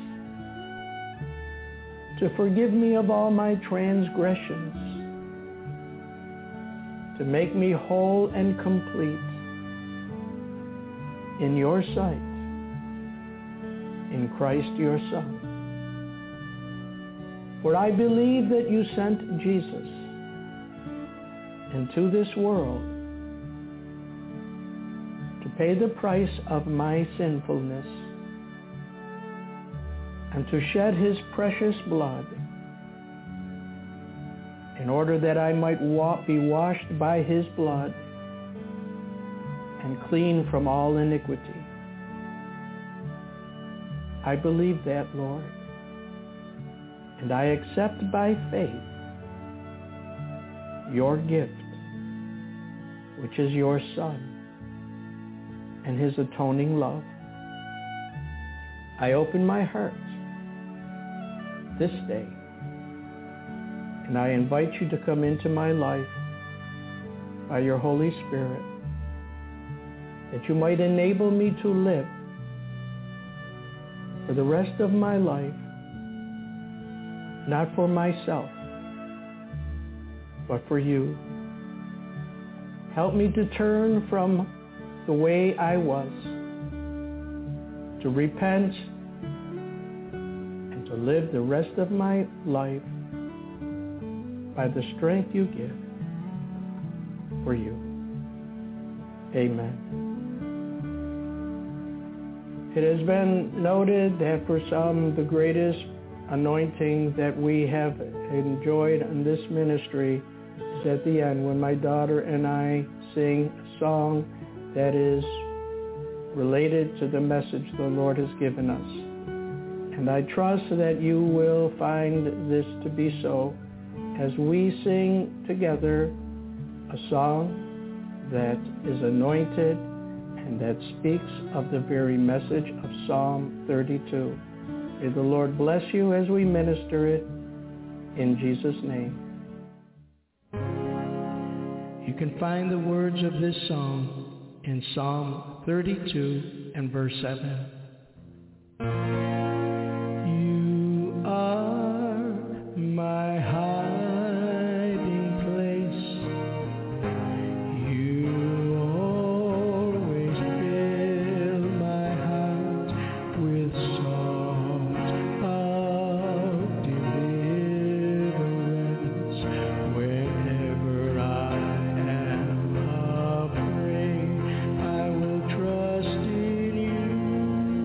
to forgive me of all my transgressions, to make me whole and complete in your sight, in Christ your Son. For I believe that you sent Jesus into this world to pay the price of my sinfulness and to shed his precious blood in order that I might be washed by his blood and clean from all iniquity. I believe that, Lord, and I accept by faith your gift, which is your Son, and his atoning love. I open my heart this day, and I invite you to come into my life by your Holy Spirit, that you might enable me to live for the rest of my life, not for myself, but for you. Help me to turn from the way I was, to repent, and to live the rest of my life by the strength you give for you. Amen. It has been noted that for some, the greatest anointing that we have enjoyed in this ministry is at the end, when my daughter and I sing a song that is related to the message the Lord has given us. And I trust that you will find this to be so as we sing together a song that is anointed and that speaks of the very message of Psalm 32. May the Lord bless you as we minister it in Jesus' name. You can find the words of this song in Psalm 32 and verse 7. You are my hiding place. You always fill my heart with songs of deliverance. Whenever I am afraid, I will trust in you.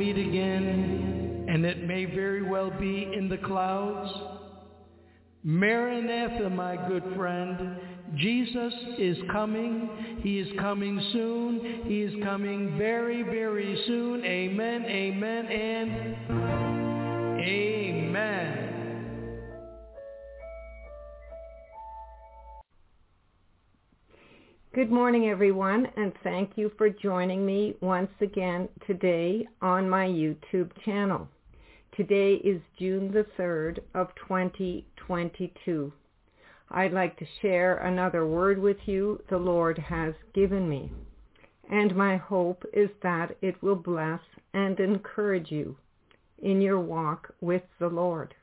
meet again, and it may very well be in the clouds. Maranatha, my good friend. Jesus is coming. He is coming soon. He is coming very, very soon. Amen, amen, and amen. Good morning, everyone, and thank you for joining me once again today on my YouTube channel. Today is June the 3rd of 2022. I'd like to share another word with you the Lord has given me, and my hope is that it will bless and encourage you in your walk with the Lord.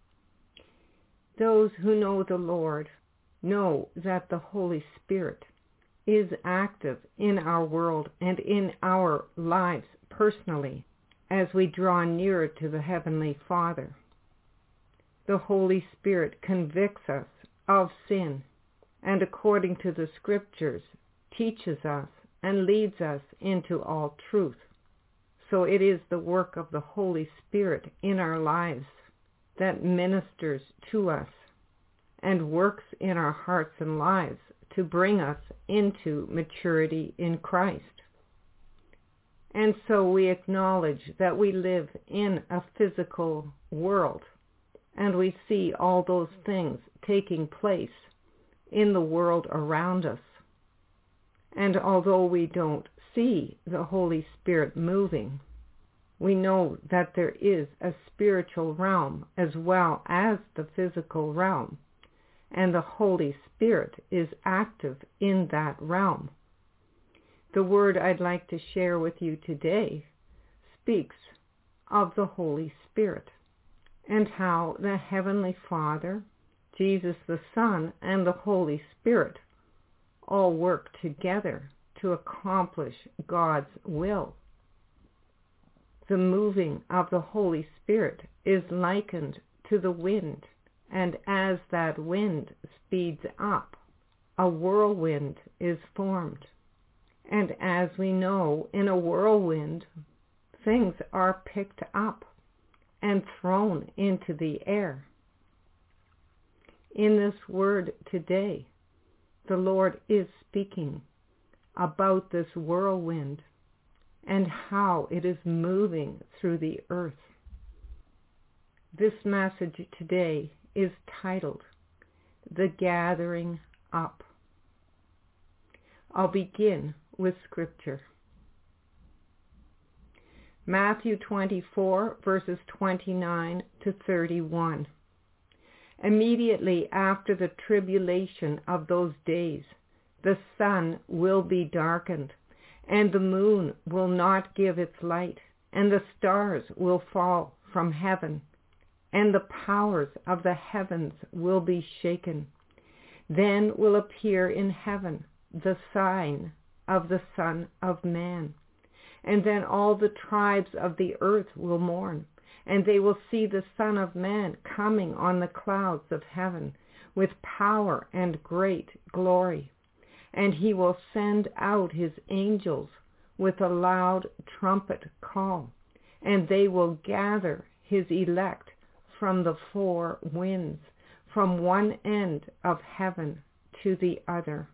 Those who know the Lord know that the Holy Spirit is active in our world and in our lives personally as we draw nearer to the Heavenly Father. The Holy Spirit convicts us of sin and, according to the Scriptures, teaches us and leads us into all truth. So it is the work of the Holy Spirit in our lives that ministers to us and works in our hearts and lives to bring us into maturity in Christ. And so we acknowledge that we live in a physical world, and we see all those things taking place in the world around us. And although we don't see the Holy Spirit moving, we know that there is a spiritual realm as well as the physical realm, and the Holy Spirit is active in that realm. The word I'd like to share with you today speaks of the Holy Spirit and how the Heavenly Father, Jesus the Son, and the Holy Spirit all work together to accomplish God's will. The moving of the Holy Spirit is likened to the wind, and as that wind speeds up, a whirlwind is formed. And as we know, in a whirlwind, things are picked up and thrown into the air. In this word today, the Lord is speaking about this whirlwind and how it is moving through the earth. This message today is titled, The Gathering Up. I'll begin with Scripture. Matthew 24, verses 29 to 31. Immediately after the tribulation of those days, the sun will be darkened, and the moon will not give its light, and the stars will fall from heaven, and the powers of the heavens will be shaken. Then will appear in heaven the sign of the Son of Man. And then all the tribes of the earth will mourn, and they will see the Son of Man coming on the clouds of heaven with power and great glory. And he will send out his angels with a loud trumpet call, and they will gather his elect from the four winds, from one end of heaven to the other.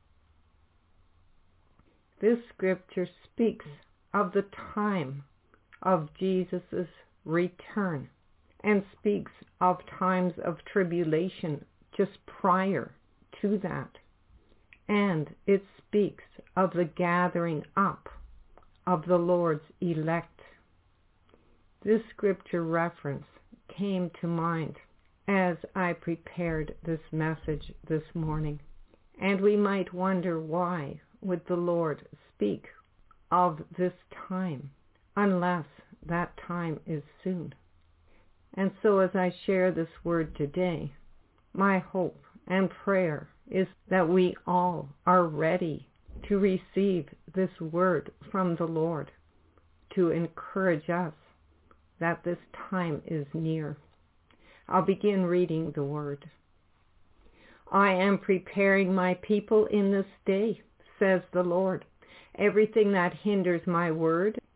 This scripture speaks of the time of Jesus' return and speaks of times of tribulation just prior to that. And it speaks of the gathering up of the Lord's elect. This scripture reference came to mind as I prepared this message this morning. And we might wonder, why would the Lord speak of this time unless that time is soon? And so as I share this word today, my hope and prayer is that we all are ready to receive this word from the Lord to encourage us that this time is near. I'll begin reading the word. I am preparing my people in this day, says the Lord. Everything that hinders my word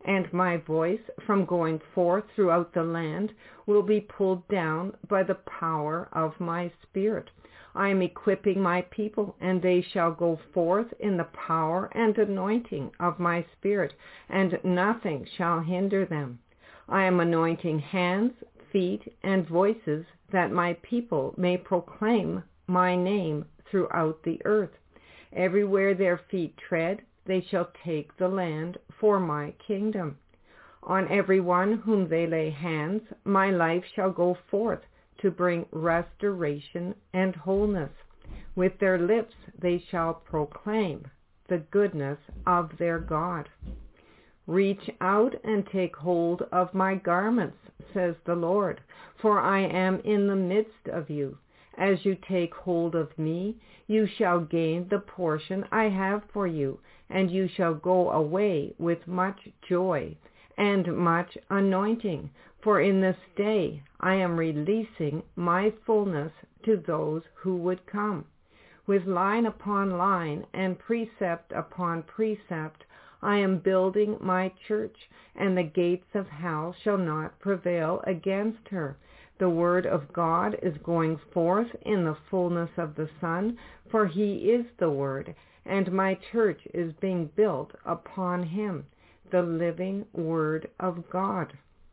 and my voice from going forth throughout the land will be pulled down by the power of my Spirit. I am equipping my people, and they shall go forth in the power and anointing of my Spirit, and nothing shall hinder them. I am anointing hands, feet, and voices, that my people may proclaim my name throughout the earth. Everywhere their feet tread, they shall take the land for my kingdom. On every one whom they lay hands, my life shall go forth to bring restoration and wholeness. With their lips they shall proclaim the goodness of their God. Reach out and take hold of my garments, says the Lord, for I am in the midst of you. As you take hold of me, you shall gain the portion I have for you, and you shall go away with much joy and much anointing. For in this day I am releasing my fullness to those who would come. With line upon line and precept upon precept, I am building my church, and the gates of hell shall not prevail against her. The word of God is going forth in the fullness of the Son, for he is the word, and my church is being built upon him, the living word of God.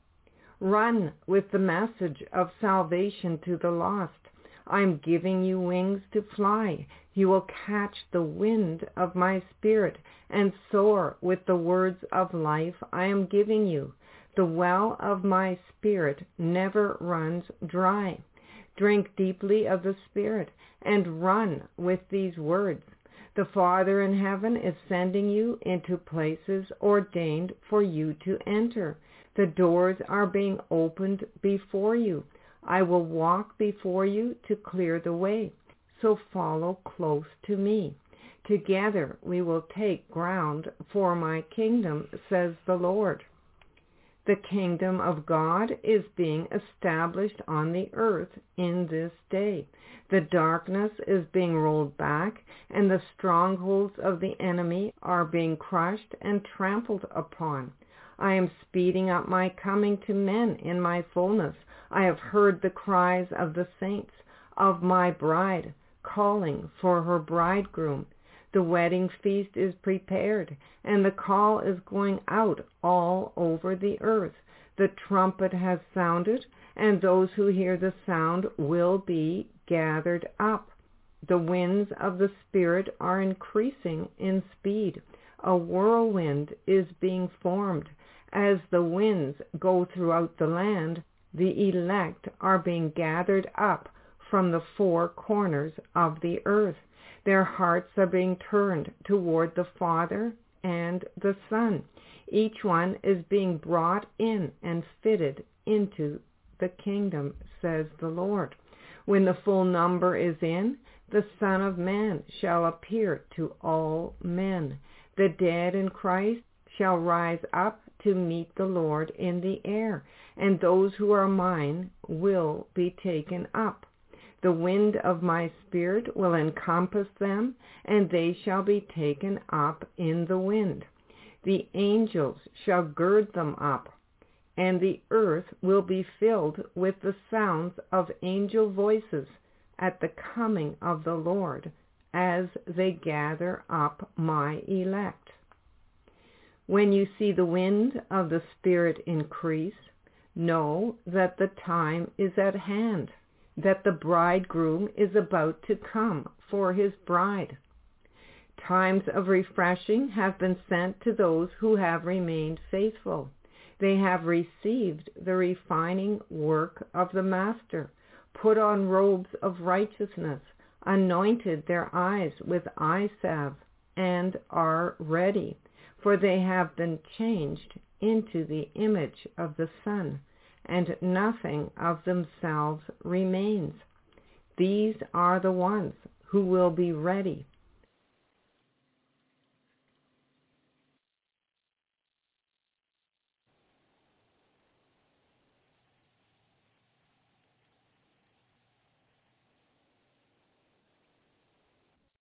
Run with the message of salvation to the lost. I'm giving you wings to fly. You will catch the wind of my Spirit and soar with the words of life I am giving you. The well of my Spirit never runs dry. Drink deeply of the Spirit and run with these words. The Father in heaven is sending you into places ordained for you to enter. The doors are being opened before you. I will walk before you to clear the way. So follow close to me. Together we will take ground for my kingdom, says the Lord. The kingdom of God is being established on the earth in this day. The darkness is being rolled back, and the strongholds of the enemy are being crushed and trampled upon. I am speeding up my coming to men in my fullness. I have heard the cries of the saints, of my bride, calling for her bridegroom. The wedding feast is prepared, and the call is going out all over the earth. The trumpet has sounded, and those who hear the sound will be gathered up. The winds of the Spirit are increasing in speed. A whirlwind is being formed. As the winds go throughout the land, the elect are being gathered up from the four corners of the earth. Their hearts are being turned toward the Father and the Son. Each one is being brought in and fitted into the kingdom, says the Lord. When the full number is in, the Son of Man shall appear to all men. The dead in Christ shall rise up to meet the Lord in the air, and those who are mine will be taken up. The wind of my Spirit will encompass them, and they shall be taken up in the wind. The angels shall gird them up, and the earth will be filled with the sounds of angel voices at the coming of the Lord, as they gather up my elect. When you see the wind of the Spirit increase, know that the time is at hand, that the bridegroom is about to come for his bride. Times of refreshing have been sent to those who have remained faithful. They have received the refining work of the Master, put on robes of righteousness, anointed their eyes with eye salve, and are ready, for they have been changed into the image of the Son, and nothing of themselves remains. These are the ones who will be ready